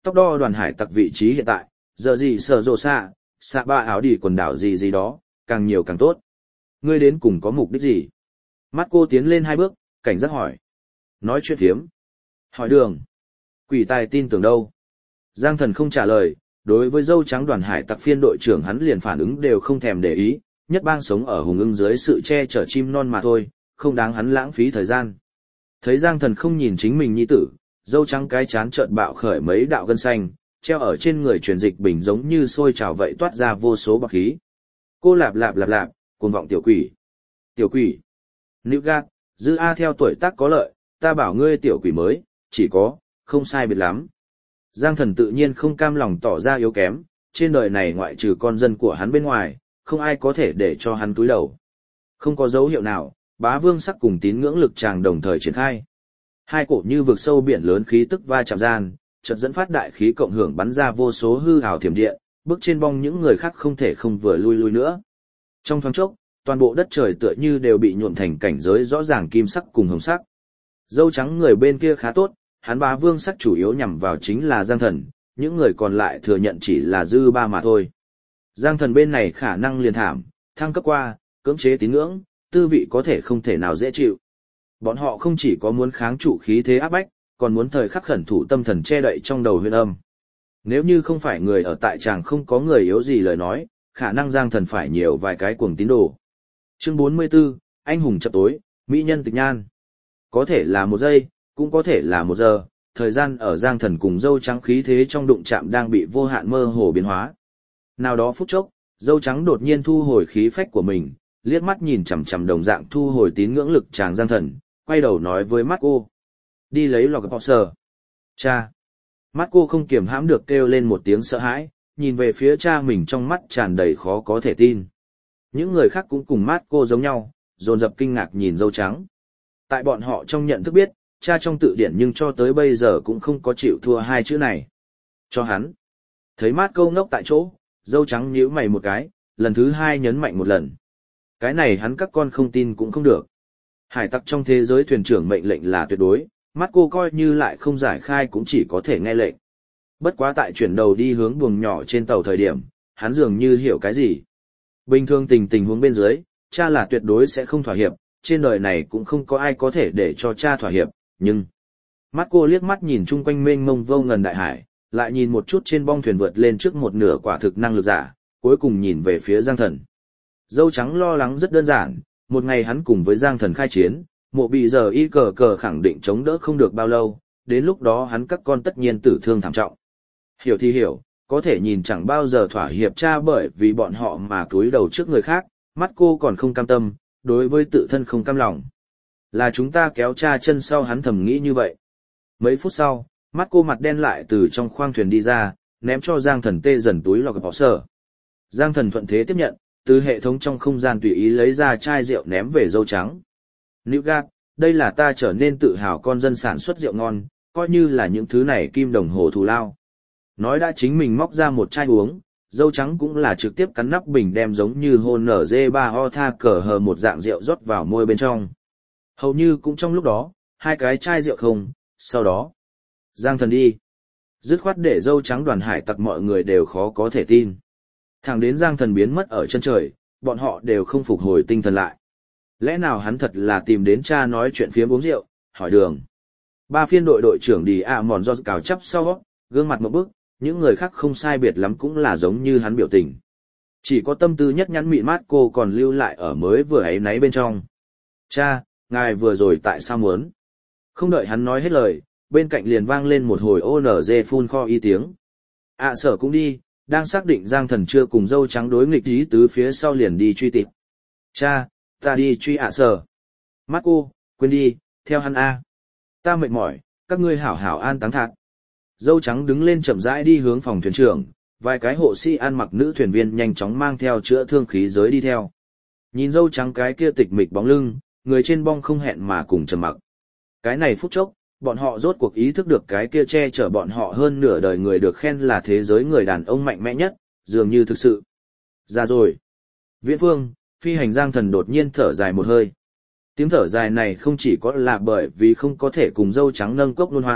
tóc đo đoàn hải tặc vị trí hiện tại, giờ gì sở rộ xạ, xạ ba áo đi quần đảo gì gì đó, càng nhiều càng tốt. Ngươi đến cùng có mục đích gì? Mắt cô tiến lên hai bước, cảnh giác hỏi. Nói chuyện phiếm. Hỏi đường. Quỷ tài tin tưởng đâu? Giang Thần không trả lời, đối với dâu trắng đoàn hải tặc phiên đội trưởng hắn liền phản ứng đều không thèm để ý, nhất bang sống ở hùng ưng dưới sự che chở chim non mà thôi, không đáng hắn lãng phí thời gian. Thấy Giang Thần không nhìn chính mình nhi tử, dâu trắng cái chán chợt bạo khởi mấy đạo gân xanh, treo ở trên người truyền dịch bình giống như sôi trào vậy toát ra vô số bọt khí. Cô lạp lạp lạp lạp, cuồng vọng tiểu quỷ. Tiểu quỷ. Nữ gạt, dư A theo tuổi tác có lợi, ta bảo ngươi tiểu quỷ mới, chỉ có, không sai biệt lắm. Giang Thần tự nhiên không cam lòng tỏ ra yếu kém, trên đời này ngoại trừ con dân của hắn bên ngoài, không ai có thể để cho hắn túi đầu. Không có dấu hiệu nào, Bá Vương Sắc cùng Tín Ngưỡng Lực Tràng đồng thời triển khai. Hai cổ như vực sâu biển lớn khí tức va chạm gian, chợt dẫn phát đại khí cộng hưởng bắn ra vô số hư ảo thiểm điện, bước trên bong những người khác không thể không vừa lui lui nữa. Trong thoáng chốc, toàn bộ đất trời tựa như đều bị nhuộm thành cảnh giới rõ ràng kim sắc cùng hồng sắc. Dâu trắng người bên kia khá tốt, hắn Bá Vương Sắc chủ yếu nhằm vào chính là Giang Thần, những người còn lại thừa nhận chỉ là dư ba mà thôi. Giang Thần bên này khả năng liền thảm, thăng cấp qua, cưỡng chế tín ngưỡng, tư vị có thể không thể nào dễ chịu. Bọn họ không chỉ có muốn kháng trụ khí thế áp bách, còn muốn thời khắc khẩn thủ tâm thần che đậy trong đầu huyền âm. Nếu như không phải người ở tại tràng không có người yếu gì lời nói, khả năng Giang Thần phải nhiều vài cái cuồng tín đồ. Chương bốn mươi 44, anh hùng chập tối, mỹ nhân tịch nhan. Có thể là một giây, cũng có thể là một giờ, thời gian ở Giang Thần cùng dâu trắng khí thế trong đụng chạm đang bị vô hạn mơ hồ biến hóa. Nào đó phút chốc, dâu trắng đột nhiên thu hồi khí phách của mình, liếc mắt nhìn chằm chằm đồng dạng thu hồi tín ngưỡng lực chàng Giang Thần, quay đầu nói với mắt cô. Đi lấy lò gặp sờ. Cha. Mắt cô không kiềm hãm được kêu lên một tiếng sợ hãi, nhìn về phía cha mình trong mắt tràn đầy khó có thể tin. Những người khác cũng cùng mắt cô giống nhau, dồn dập kinh ngạc nhìn dâu trắng. Tại bọn họ trong nhận thức biết, cha trong tự điển nhưng cho tới bây giờ cũng không có chịu thua hai chữ này. Cho hắn. Thấy mắt cô ngốc tại chỗ, dâu trắng nhíu mày một cái, lần thứ hai nhấn mạnh một lần. Cái này hắn các con không tin cũng không được. Hải tặc trong thế giới thuyền trưởng mệnh lệnh là tuyệt đối, mắt cô coi như lại không giải khai cũng chỉ có thể nghe lệnh. Bất quá tại chuyển đầu đi hướng buồng nhỏ trên tàu thời điểm, hắn dường như hiểu cái gì. Bình thường tình tình huống bên dưới, cha là tuyệt đối sẽ không thỏa hiệp, trên đời này cũng không có ai có thể để cho cha thỏa hiệp, nhưng... Mắt cô liếc mắt nhìn chung quanh mênh mông vô ngần đại hải, lại nhìn một chút trên bong thuyền vượt lên trước một nửa quả thực năng lực giả, cuối cùng nhìn về phía Giang Thần. Dâu trắng lo lắng rất đơn giản, một ngày hắn cùng với Giang Thần khai chiến, mộ bị giờ y cờ cờ khẳng định chống đỡ không được bao lâu, đến lúc đó hắn các con tất nhiên tử thương thảm trọng. Hiểu thì hiểu, có thể nhìn chẳng bao giờ thỏa hiệp cha bởi vì bọn họ mà cúi đầu trước người khác, mắt cô còn không cam tâm, đối với tự thân không cam lòng. Là chúng ta kéo cha chân sau hắn thầm nghĩ như vậy. Mấy phút sau, mắt cô mặt đen lại từ trong khoang thuyền đi ra, ném cho Giang Thần tê dần túi lọc bỏ sở. Giang Thần thuận thế tiếp nhận, từ hệ thống trong không gian tùy ý lấy ra chai rượu ném về dâu trắng. Nữ gạt, đây là ta trở nên tự hào con dân sản xuất rượu ngon, coi như là những thứ này kim đồng hồ thù lao. Nói đã chính mình móc ra một chai uống, dâu trắng cũng là trực tiếp cắn nắp bình đem giống như hôn nở dê ba o tha cờ hờ một dạng rượu rót vào môi bên trong. Hầu như cũng trong lúc đó, hai cái chai rượu không, sau đó. Giang Thần đi. Dứt khoát để dâu trắng đoàn hải tặc mọi người đều khó có thể tin. Thẳng đến Giang Thần biến mất ở chân trời, bọn họ đều không phục hồi tinh thần lại. Lẽ nào hắn thật là tìm đến cha nói chuyện phiếm uống rượu, hỏi đường. Ba phiên đội đội trưởng đi ạ mòn do cào chắp sau, gương mặt một bức, những người khác không sai biệt lắm cũng là giống như hắn biểu tình. Chỉ có tâm tư nhất nhắn mịn mát cô còn lưu lại ở mới vừa ấy náy bên trong. Cha, ngài vừa rồi tại sao muốn? Không đợi hắn nói hết lời, bên cạnh liền vang lên một hồi ô nở dê phun kho y tiếng. ạ à, sở cũng đi, đang xác định Giang Thần chưa cùng dâu trắng đối nghịch ý tứ phía sau liền đi truy tìm. Cha, ta đi truy ạ à sở. Mắt cô, quên đi, theo hắn A. Ta mệt mỏi, các ngươi hảo hảo an táng thạc. Dâu trắng đứng lên chậm rãi đi hướng phòng thuyền trưởng, vài cái hộ sĩ ăn mặc nữ thuyền viên nhanh chóng mang theo chữa thương khí giới đi theo. Nhìn dâu trắng cái kia tịch mịch bóng lưng, người trên bong không hẹn mà cùng trầm mặc. Cái này phút chốc, bọn họ rốt cuộc ý thức được cái kia che chở bọn họ hơn nửa đời người được khen là thế giới người đàn ông mạnh mẽ nhất, dường như thực sự. Ra rồi. Viễn Phương, phi hành Giang Thần đột nhiên thở dài một hơi. Tiếng thở dài này không chỉ có là bởi vì không có thể cùng dâu trắng nâng cốc luân hoàn,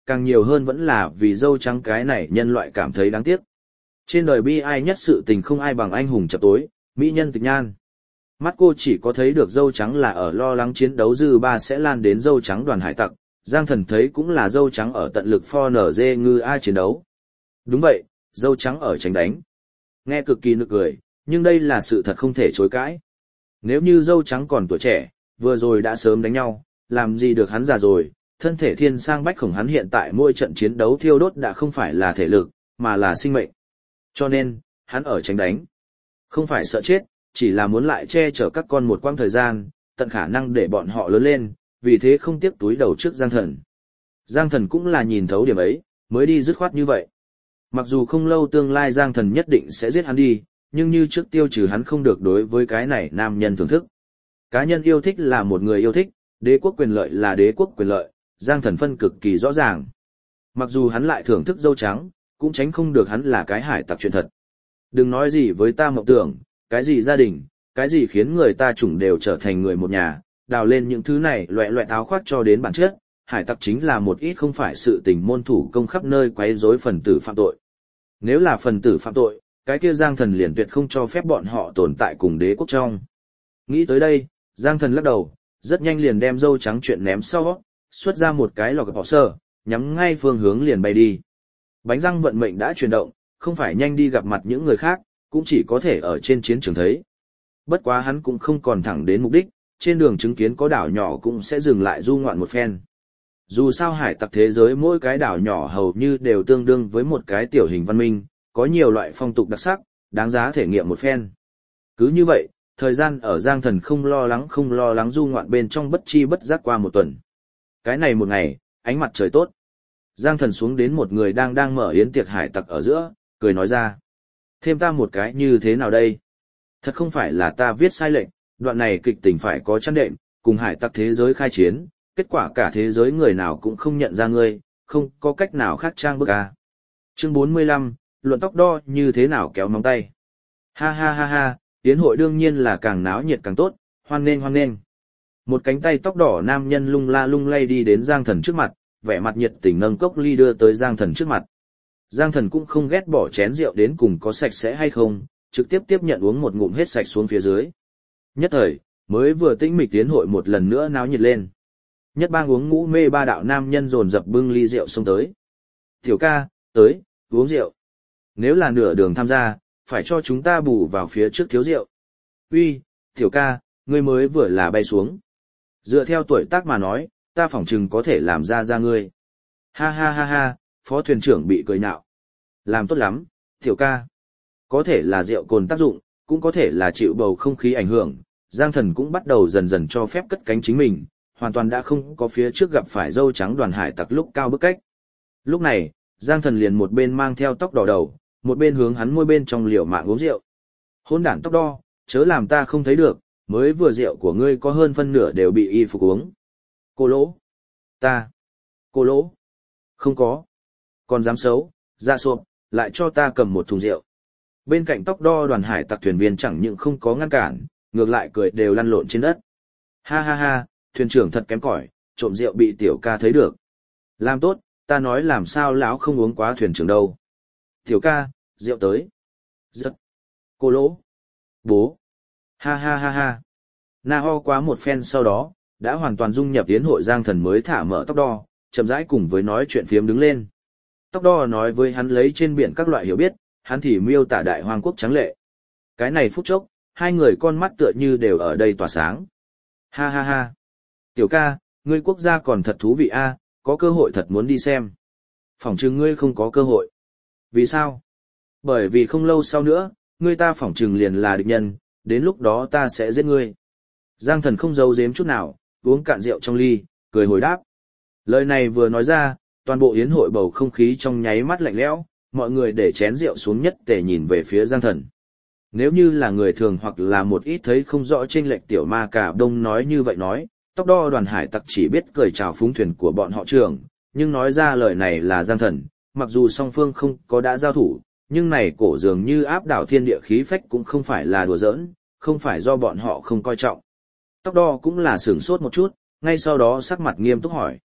càng nhiều hơn vẫn là vì dâu trắng cái này nhân loại cảm thấy đáng tiếc. Trên đời bi ai nhất sự tình không ai bằng anh hùng chập tối, mỹ nhân tịch nhan. Mắt cô chỉ có thấy được dâu trắng là ở lo lắng chiến đấu dư ba sẽ lan đến dâu trắng đoàn hải tặc, Giang Thần thấy cũng là dâu trắng ở tận lực for nở dê ngư ai chiến đấu. Đúng vậy, dâu trắng ở tránh đánh. Nghe cực kỳ nực cười, nhưng đây là sự thật không thể chối cãi. Nếu như dâu trắng còn tuổi trẻ, vừa rồi đã sớm đánh nhau, làm gì được hắn già rồi, thân thể thiên sang bách khổng hắn hiện tại mỗi trận chiến đấu thiêu đốt đã không phải là thể lực, mà là sinh mệnh. Cho nên, hắn ở tránh đánh. Không phải sợ chết, chỉ là muốn lại che chở các con một quãng thời gian, tận khả năng để bọn họ lớn lên, vì thế không tiếc túi đầu trước Giang Thần. Giang Thần cũng là nhìn thấu điểm ấy, mới đi dứt khoát như vậy. Mặc dù không lâu tương lai Giang Thần nhất định sẽ giết hắn đi, nhưng như trước tiêu trừ hắn không được đối với cái này nam nhân thưởng thức. Cá nhân yêu thích là một người yêu thích, đế quốc quyền lợi là đế quốc quyền lợi, Giang Thần phân cực kỳ rõ ràng. Mặc dù hắn lại thưởng thức dâu trắng, cũng tránh không được hắn là cái hải tặc chuyện thật. Đừng nói gì với ta mộng tưởng, cái gì gia đình, cái gì khiến người ta chủng đều trở thành người một nhà, đào lên những thứ này loẹ loẹ áo khoác cho đến bản chất, hải tặc chính là một ít không phải sự tình môn thủ công khắp nơi quấy rối phần tử phạm tội. Nếu là phần tử phạm tội, cái kia Giang Thần liền tuyệt không cho phép bọn họ tồn tại cùng đế quốc trong. Nghĩ tới đây, Giang Thần lắc đầu, rất nhanh liền đem dâu trắng chuyện ném sau, xuất ra một cái lò gập sơ, nhắm ngay phương hướng liền bay đi. Bánh răng vận mệnh đã chuyển động, không phải nhanh đi gặp mặt những người khác, cũng chỉ có thể ở trên chiến trường thấy. Bất quá hắn cũng không còn thẳng đến mục đích, trên đường chứng kiến có đảo nhỏ cũng sẽ dừng lại du ngoạn một phen. Dù sao hải tặc thế giới mỗi cái đảo nhỏ hầu như đều tương đương với một cái tiểu hình văn minh, có nhiều loại phong tục đặc sắc, đáng giá thể nghiệm một phen. Cứ như vậy, thời gian ở Giang Thần không lo lắng không lo lắng du ngoạn bên trong bất chi bất giác qua một tuần. Cái này một ngày, ánh mặt trời tốt. Giang Thần xuống đến một người đang đang mở yến tiệc hải tặc ở giữa, cười nói ra. Thêm ta một cái như thế nào đây? Thật không phải là ta viết sai lệnh, đoạn này kịch tình phải có chăn đệm, cùng hải tặc thế giới khai chiến, kết quả cả thế giới người nào cũng không nhận ra ngươi, không có cách nào khác trang bức ca. Chương bốn mươi lăm, luận tóc đo như thế nào kéo móng tay. Ha ha ha ha, yến hội đương nhiên là càng náo nhiệt càng tốt, hoan nghênh hoan nghênh. Một cánh tay tóc đỏ nam nhân lung la lung lay đi đến Giang Thần trước mặt, vẻ mặt nhiệt tình nâng cốc ly đưa tới Giang Thần trước mặt. Giang Thần cũng không ghét bỏ chén rượu đến cùng có sạch sẽ hay không, trực tiếp tiếp nhận uống một ngụm hết sạch xuống phía dưới. Nhất thời, mới vừa tĩnh mịch tiến hội một lần nữa náo nhiệt lên. Nhất bang uống ngũ mê ba đạo nam nhân dồn dập bưng ly rượu xông tới. Tiểu ca, tới, uống rượu. Nếu là nửa đường tham gia, phải cho chúng ta bù vào phía trước thiếu rượu. Uy, tiểu ca, ngươi mới vừa là bay xuống. Dựa theo tuổi tác mà nói, ta phỏng chừng có thể làm ra ra ngươi. Ha ha ha ha, phó thuyền trưởng bị cười nhạo. Làm tốt lắm, tiểu ca. Có thể là rượu cồn tác dụng, cũng có thể là chịu bầu không khí ảnh hưởng. Giang Thần cũng bắt đầu dần dần cho phép cất cánh chính mình, hoàn toàn đã không có phía trước gặp phải dâu trắng đoàn hải tặc lúc cao bức cách. Lúc này, Giang Thần liền một bên mang theo tóc đỏ đầu, một bên hướng hắn môi bên trong liều mạng uống rượu. Hôn đản tóc đo, chớ làm ta không thấy được, mới vừa rượu của ngươi có hơn phân nửa đều bị y phục uống. Cô lỗ. Ta. Cô lỗ. Không có. Còn dám xấu, ra sộp, lại cho ta cầm một thùng rượu. Bên cạnh tóc đo đoàn hải tặc thuyền viên chẳng những không có ngăn cản, ngược lại cười đều lăn lộn trên đất. Ha ha ha, thuyền trưởng thật kém cỏi, trộm rượu bị tiểu ca thấy được. Làm tốt, ta nói làm sao lão không uống quá thuyền trưởng đâu. Tiểu ca, rượu tới. Rất. Cô lỗ. Bố. Ha ha ha ha. Na ho quá một phen sau đó, đã hoàn toàn dung nhập tiến hội Giang Thần mới thả mở tóc đo, chậm rãi cùng với nói chuyện phiếm đứng lên. Tóc đo nói với hắn lấy trên biển các loại hiểu biết, hắn thì miêu tả đại hoang quốc trắng lệ. Cái này phút chốc, hai người con mắt tựa như đều ở đây tỏa sáng. Ha ha ha. Tiểu ca, ngươi quốc gia còn thật thú vị a, có cơ hội thật muốn đi xem. Phỏng chừng ngươi không có cơ hội. Vì sao? Bởi vì không lâu sau nữa, ngươi ta phỏng chừng liền là địch nhân, đến lúc đó ta sẽ giết ngươi. Giang Thần không giấu giếm chút nào, uống cạn rượu trong ly, cười hồi đáp. Lời này vừa nói ra, toàn bộ yến hội bầu không khí trong nháy mắt lạnh lẽo, mọi người để chén rượu xuống nhất tề nhìn về phía Giang Thần. Nếu như là người thường hoặc là một ít thấy không rõ chênh lệch tiểu ma cả đông nói như vậy nói, tóc đo đoàn hải tặc chỉ biết cười chào phúng thuyền của bọn họ trưởng, nhưng nói ra lời này là Giang Thần, mặc dù song phương không có đã giao thủ, nhưng này cổ dường như áp đảo thiên địa khí phách cũng không phải là đùa giỡn, không phải do bọn họ không coi trọng. Tóc đo cũng là sửng sốt một chút, ngay sau đó sắc mặt nghiêm túc hỏi.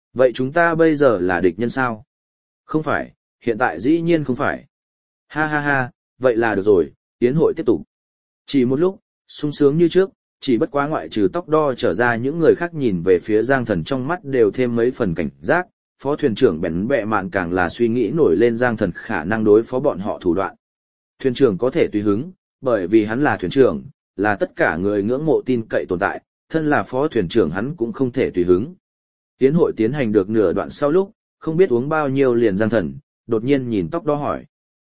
Vậy chúng ta bây giờ là địch nhân sao? Không phải, hiện tại dĩ nhiên không phải. Ha ha ha, vậy là được rồi, tiến hội tiếp tục. Chỉ một lúc, sung sướng như trước, chỉ bất quá ngoại trừ tóc đo trở ra những người khác nhìn về phía Giang Thần trong mắt đều thêm mấy phần cảnh giác, phó thuyền trưởng bèn bẹ mạn càng là suy nghĩ nổi lên Giang Thần khả năng đối phó bọn họ thủ đoạn. Thuyền trưởng có thể tùy hứng, bởi vì hắn là thuyền trưởng, là tất cả người ngưỡng mộ tin cậy tồn tại, thân là phó thuyền trưởng hắn cũng không thể tùy hứng. Tiến hội tiến hành được nửa đoạn sau lúc, không biết uống bao nhiêu liền Giang Thần, đột nhiên nhìn tóc đo hỏi.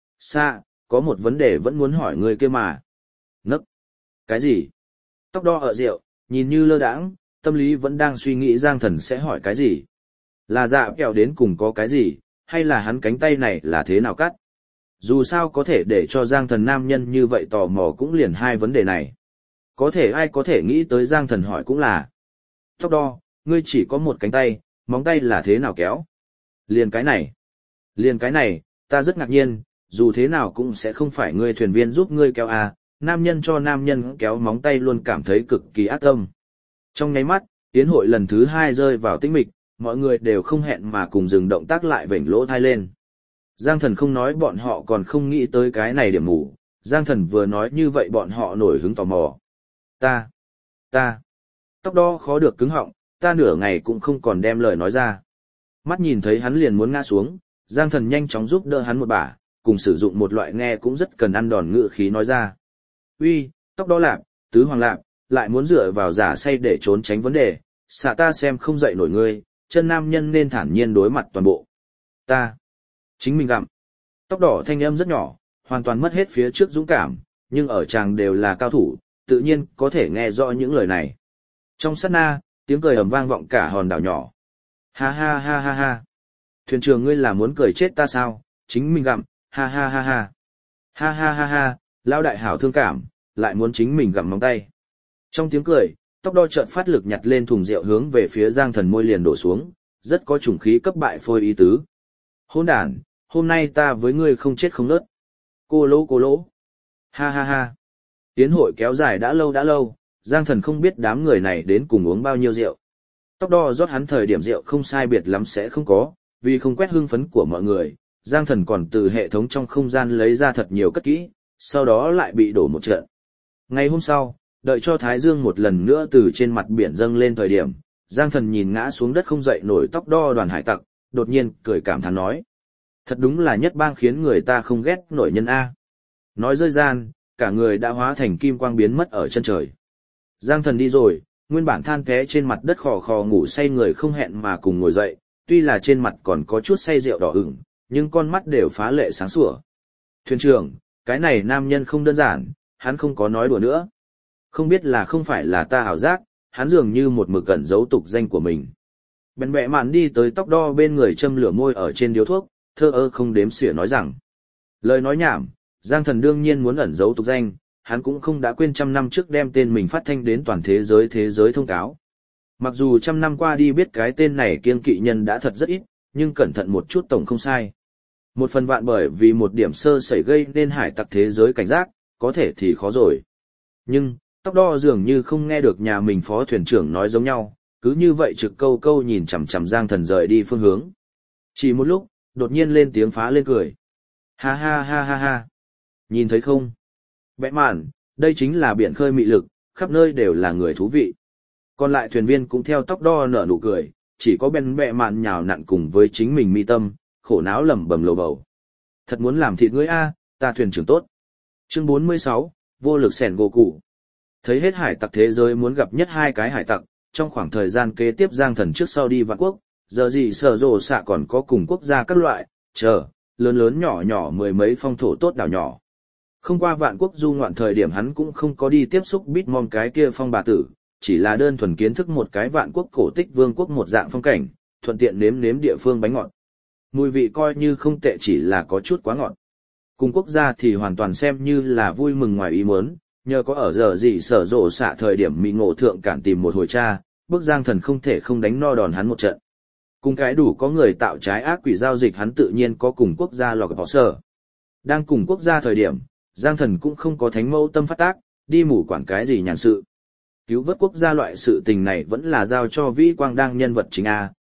Xa, có một vấn đề vẫn muốn hỏi người kia mà. Nấc. Cái gì? Tóc đo ở rượu, nhìn như lơ đãng, tâm lý vẫn đang suy nghĩ Giang Thần sẽ hỏi cái gì. Là dạ kẹo đến cùng có cái gì, hay là hắn cánh tay này là thế nào cắt? Dù sao có thể để cho Giang Thần nam nhân như vậy tò mò cũng liền hai vấn đề này. Có thể ai có thể nghĩ tới Giang Thần hỏi cũng là. Tóc đo, ngươi chỉ có một cánh tay, móng tay là thế nào kéo? Liền cái này. Liền cái này, ta rất ngạc nhiên, dù thế nào cũng sẽ không phải ngươi thuyền viên giúp ngươi kéo à, nam nhân cho nam nhân kéo móng tay luôn cảm thấy cực kỳ ác tâm. Trong nháy mắt, tiến hội lần thứ hai rơi vào tĩnh mịch, mọi người đều không hẹn mà cùng dừng động tác lại vểnh lỗ thai lên. Giang Thần không nói bọn họ còn không nghĩ tới cái này điểm mù, Giang Thần vừa nói như vậy bọn họ nổi hứng tò mò. Ta, ta, tóc đo khó được cứng họng, ta nửa ngày cũng không còn đem lời nói ra. Mắt nhìn thấy hắn liền muốn ngã xuống, Giang Thần nhanh chóng giúp đỡ hắn một bả, cùng sử dụng một loại nghe cũng rất cần ăn đòn ngữ khí nói ra. Uy, tóc đo lạp, tứ hoàng lạp, lại muốn dựa vào giả say để trốn tránh vấn đề, xạ ta xem không dậy nổi ngươi, chân nam nhân nên thản nhiên đối mặt toàn bộ. Ta, chính mình gặm. Tóc đỏ thanh âm rất nhỏ, hoàn toàn mất hết phía trước dũng cảm, nhưng ở chàng đều là cao thủ, tự nhiên có thể nghe rõ những lời này. Trong sát na, tiếng cười ầm vang vọng cả hòn đảo nhỏ. Ha ha ha ha ha. Thuyền trưởng ngươi là muốn cười chết ta sao, chính mình gặm, ha ha ha ha. Ha ha ha ha, lão đại hảo thương cảm, lại muốn chính mình gặm móng tay. Trong tiếng cười, tóc đo chợt phát lực nhặt lên thùng rượu hướng về phía Giang Thần môi liền đổ xuống, rất có chủng khí cấp bại phôi ý tứ. Hỗn đản, hôm nay ta với ngươi không chết không nớt. Cô lỗ cô lỗ. Ha ha ha. Tiến hội kéo dài đã lâu đã lâu, Giang Thần không biết đám người này đến cùng uống bao nhiêu rượu. Tóc đo rót hắn thời điểm rượu không sai biệt lắm sẽ không có, vì không quét hưng phấn của mọi người, Giang Thần còn từ hệ thống trong không gian lấy ra thật nhiều cất kỹ, sau đó lại bị đổ một trận. Ngày hôm sau, đợi cho Thái Dương một lần nữa từ trên mặt biển dâng lên thời điểm, Giang Thần nhìn ngã xuống đất không dậy nổi tóc đo đoàn hải tặc, đột nhiên cười cảm thán nói. Thật đúng là nhất bang khiến người ta không ghét nổi nhân A. Nói rơi gian, cả người đã hóa thành kim quang biến mất ở chân trời. Giang Thần đi rồi, nguyên bản than té trên mặt đất khò khò ngủ say người không hẹn mà cùng ngồi dậy, tuy là trên mặt còn có chút say rượu đỏ ửng, nhưng con mắt đều phá lệ sáng sủa. Thuyền trưởng, cái này nam nhân không đơn giản, hắn không có nói đùa nữa. Không biết là không phải là ta ảo giác, hắn dường như một mực cẩn giấu tục danh của mình. Bèn bẹ mạn đi tới tóc đo bên người châm lửa môi ở trên điếu thuốc, thơ ơ không đếm xỉa nói rằng. Lời nói nhảm, Giang Thần đương nhiên muốn ẩn giấu tục danh, hắn cũng không đã quên trăm năm trước đem tên mình phát thanh đến toàn thế giới thế giới thông cáo. Mặc dù trăm năm qua đi biết cái tên này kiêng kỵ nhân đã thật rất ít, nhưng cẩn thận một chút tổng không sai. Một phần vạn bởi vì một điểm sơ sẩy gây nên hải tặc thế giới cảnh giác, có thể thì khó rồi. Nhưng, tóc đo dường như không nghe được nhà mình phó thuyền trưởng nói giống nhau, cứ như vậy trực câu câu nhìn chằm chằm Giang Thần rời đi phương hướng. Chỉ một lúc, đột nhiên lên tiếng phá lên cười. Ha ha ha ha ha. Nhìn thấy không? Bẽ mạn, đây chính là biển khơi mị lực, khắp nơi đều là người thú vị. Còn lại thuyền viên cũng theo tóc đo nở nụ cười, chỉ có bên bẹ mạn nhào nặn cùng với chính mình mi tâm, khổ náo lẩm bẩm lầu bầu. Thật muốn làm thịt ngươi a, ta thuyền trưởng tốt. Chương bốn mươi sáu, vô lực sẻn gỗ cụ. Thấy hết hải tặc thế giới muốn gặp nhất hai cái hải tặc, trong khoảng thời gian kế tiếp Giang Thần trước sau đi vạn quốc, giờ gì sở rồ xạ còn có cùng quốc gia các loại, chờ, lớn lớn nhỏ nhỏ mười mấy phong thổ tốt đảo nhỏ. Không qua vạn quốc du ngoạn thời điểm hắn cũng không có đi tiếp xúc Bitmom cái kia phong bà tử, chỉ là đơn thuần kiến thức một cái vạn quốc cổ tích vương quốc một dạng phong cảnh, thuận tiện nếm nếm địa phương bánh ngọt. Mùi vị coi như không tệ chỉ là có chút quá ngọt. Cùng quốc gia thì hoàn toàn xem như là vui mừng ngoài ý muốn, nhờ có ở giờ gì sở rộ xạ thời điểm mỹ ngộ thượng cản tìm một hồi cha, bước Giang Thần không thể không đánh no đòn hắn một trận. Cùng cái đủ có người tạo trái ác quỷ giao dịch hắn tự nhiên có cùng quốc gia lọc bỏ sở. Đang cùng quốc gia thời điểm, Giang Thần cũng không có thánh mẫu tâm phát tác, đi mù quản cái gì nhàn sự. Cứu vớt quốc gia loại sự tình này vẫn là giao cho vĩ quang đang nhân vật chính A,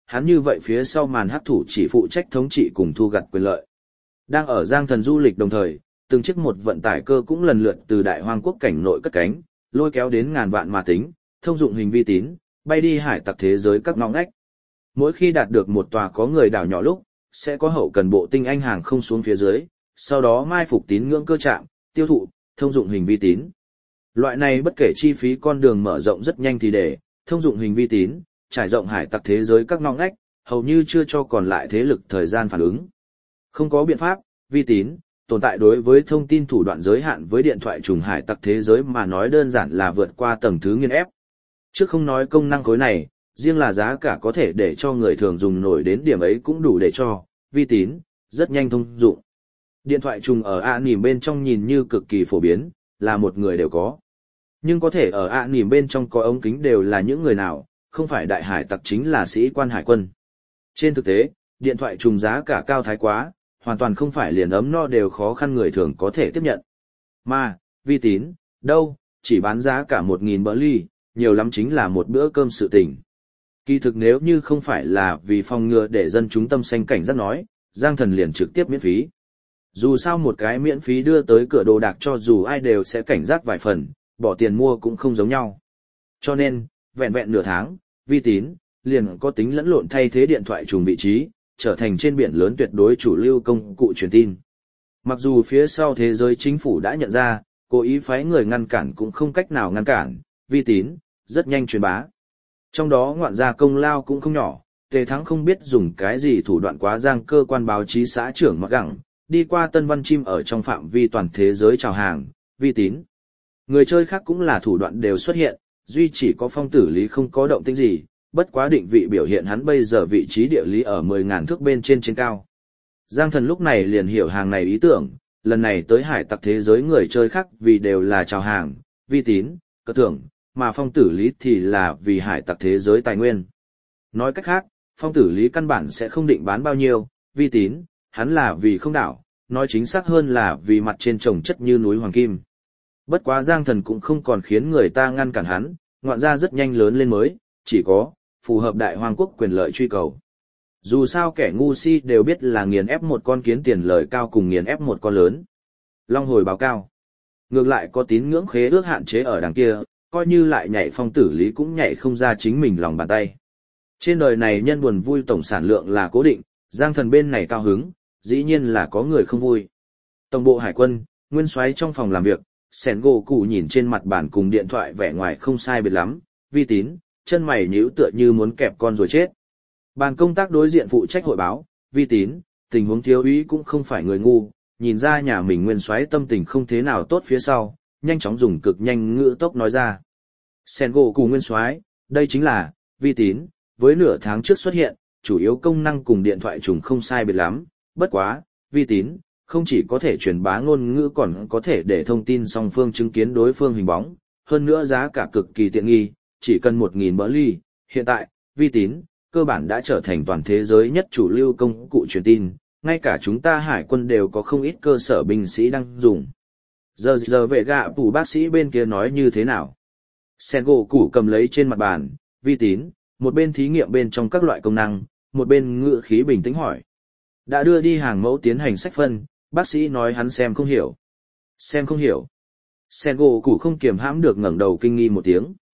hắn như vậy phía sau màn hắc thủ chỉ phụ trách thống trị cùng thu gặt quyền lợi. Đang ở Giang Thần du lịch đồng thời, từng chiếc một vận tải cơ cũng lần lượt từ Đại Hoang quốc cảnh nội cất cánh, lôi kéo đến ngàn vạn mà tính, thông dụng hình vi tín, bay đi hải tặc thế giới các ngõ ngách. Mỗi khi đạt được một tòa có người đảo nhỏ lúc, sẽ có hậu cần bộ tinh anh hàng không xuống phía dưới, sau đó mai phục tín ngưỡng cơ trạm, tiêu thụ, thông dụng hình vi tín. Loại này bất kể chi phí con đường mở rộng rất nhanh thì để, thông dụng hình vi tín, trải rộng hải tặc thế giới các ngõ ngách, hầu như chưa cho còn lại thế lực thời gian phản ứng. Không có biện pháp, vi tín, tồn tại đối với thông tin thủ đoạn giới hạn với điện thoại trùng hải tặc thế giới mà nói đơn giản là vượt qua tầng thứ nghiên ép. Trước không nói công năng khối này, riêng là giá cả có thể để cho người thường dùng nổi đến điểm ấy cũng đủ để cho, vi tín, rất nhanh thông dụng. Điện thoại trùng ở ạ nỉm bên trong nhìn như cực kỳ phổ biến, là một người đều có. Nhưng có thể ở ạ nỉm bên trong có ống kính đều là những người nào, không phải đại hải tặc chính là sĩ quan hải quân. Trên thực tế, điện thoại trùng giá cả cao thái quá, hoàn toàn không phải liền ấm no đều khó khăn người thường có thể tiếp nhận. Mà, vi tín, đâu, chỉ bán giá cả một nghìn bờ ly, nhiều lắm chính là một bữa cơm sự tình. Kỳ thực nếu như không phải là vì phòng ngừa để dân chúng tâm xanh cảnh giác nói, Giang Thần liền trực tiếp miễn phí. Dù sao một cái miễn phí đưa tới cửa đồ đạc cho dù ai đều sẽ cảnh giác vài phần, bỏ tiền mua cũng không giống nhau. Cho nên, vẹn vẹn nửa tháng, vi tín, liền có tính lẫn lộn thay thế điện thoại trùng vị trí, trở thành trên biển lớn tuyệt đối chủ lưu công cụ truyền tin. Mặc dù phía sau thế giới chính phủ đã nhận ra, cố ý phái người ngăn cản cũng không cách nào ngăn cản, vi tín, rất nhanh truyền bá. Trong đó ngoạn gia công lao cũng không nhỏ, Tề Thắng không biết dùng cái gì thủ đoạn quá giang cơ quan báo chí xã trưởng mặc gẳng, đi qua Tân Văn Chim ở trong phạm vi toàn thế giới chào hàng, vi tín. Người chơi khác cũng là thủ đoạn đều xuất hiện, duy chỉ có Phong Tử Lý không có động tĩnh gì, bất quá định vị biểu hiện hắn bây giờ vị trí địa lý ở mười ngàn thước bên trên trên cao. Giang Thần lúc này liền hiểu hàng này ý tưởng, lần này tới hải tặc thế giới người chơi khác vì đều là chào hàng, vi tín, cơ tưởng, mà Phong Tử Lý thì là vì hải tặc thế giới tài nguyên. Nói cách khác, Phong Tử Lý căn bản sẽ không định bán bao nhiêu, vi tín, hắn là vì không đảo, nói chính xác hơn là vì mặt trên trồng chất như núi hoàng kim. Bất quá Giang Thần cũng không còn khiến người ta ngăn cản hắn, ngoạn ra rất nhanh lớn lên mới, chỉ có, phù hợp đại hoàng quốc quyền lợi truy cầu. Dù sao kẻ ngu si đều biết là nghiền ép một con kiến tiền lời cao cùng nghiền ép một con lớn. Long hồi báo cao. Ngược lại có tín ngưỡng khế ước hạn chế ở đằng kia, coi như lại nhảy Phong Tử Lý cũng nhảy không ra chính mình lòng bàn tay. Trên đời này nhân buồn vui tổng sản lượng là cố định, Giang Thần bên này cao hứng, dĩ nhiên là có người không vui. Tổng bộ hải quân, nguyên soái trong phòng làm việc, Sẻn gỗ cụ nhìn trên mặt bàn cùng điện thoại vẻ ngoài không sai biệt lắm, vi tín, chân mày nhíu tựa như muốn kẹp con rồi chết. Bàn công tác đối diện phụ trách hội báo, vi tín, tình huống thiếu úy cũng không phải người ngu, nhìn ra nhà mình nguyên soái tâm tình không thế nào tốt phía sau, nhanh chóng dùng cực nhanh ngữ tốc nói ra. Sẻn gỗ cụ nguyên soái, đây chính là, vi tín, với nửa tháng trước xuất hiện, chủ yếu công năng cùng điện thoại trùng không sai biệt lắm, bất quá, vi tín, không chỉ có thể truyền bá ngôn ngữ còn có thể để thông tin song phương chứng kiến đối phương hình bóng, hơn nữa giá cả cực kỳ tiện nghi, chỉ cần một nghìn bờ ly, hiện tại, vi tín, cơ bản đã trở thành toàn thế giới nhất chủ lưu công cụ truyền tin, ngay cả chúng ta hải quân đều có không ít cơ sở binh sĩ đang dùng. Giờ giờ vệ gạ phủ bác sĩ bên kia nói như thế nào? Sen gỗ củ cầm lấy trên mặt bàn, vi tín, một bên thí nghiệm bên trong các loại công năng, một bên ngữ khí bình tĩnh hỏi. Đã đưa đi hàng mẫu tiến hành sách phân, bác sĩ nói hắn xem không hiểu. Xem không hiểu. Sen gỗ củ không kiềm hãm được ngẩng đầu kinh nghi một tiếng.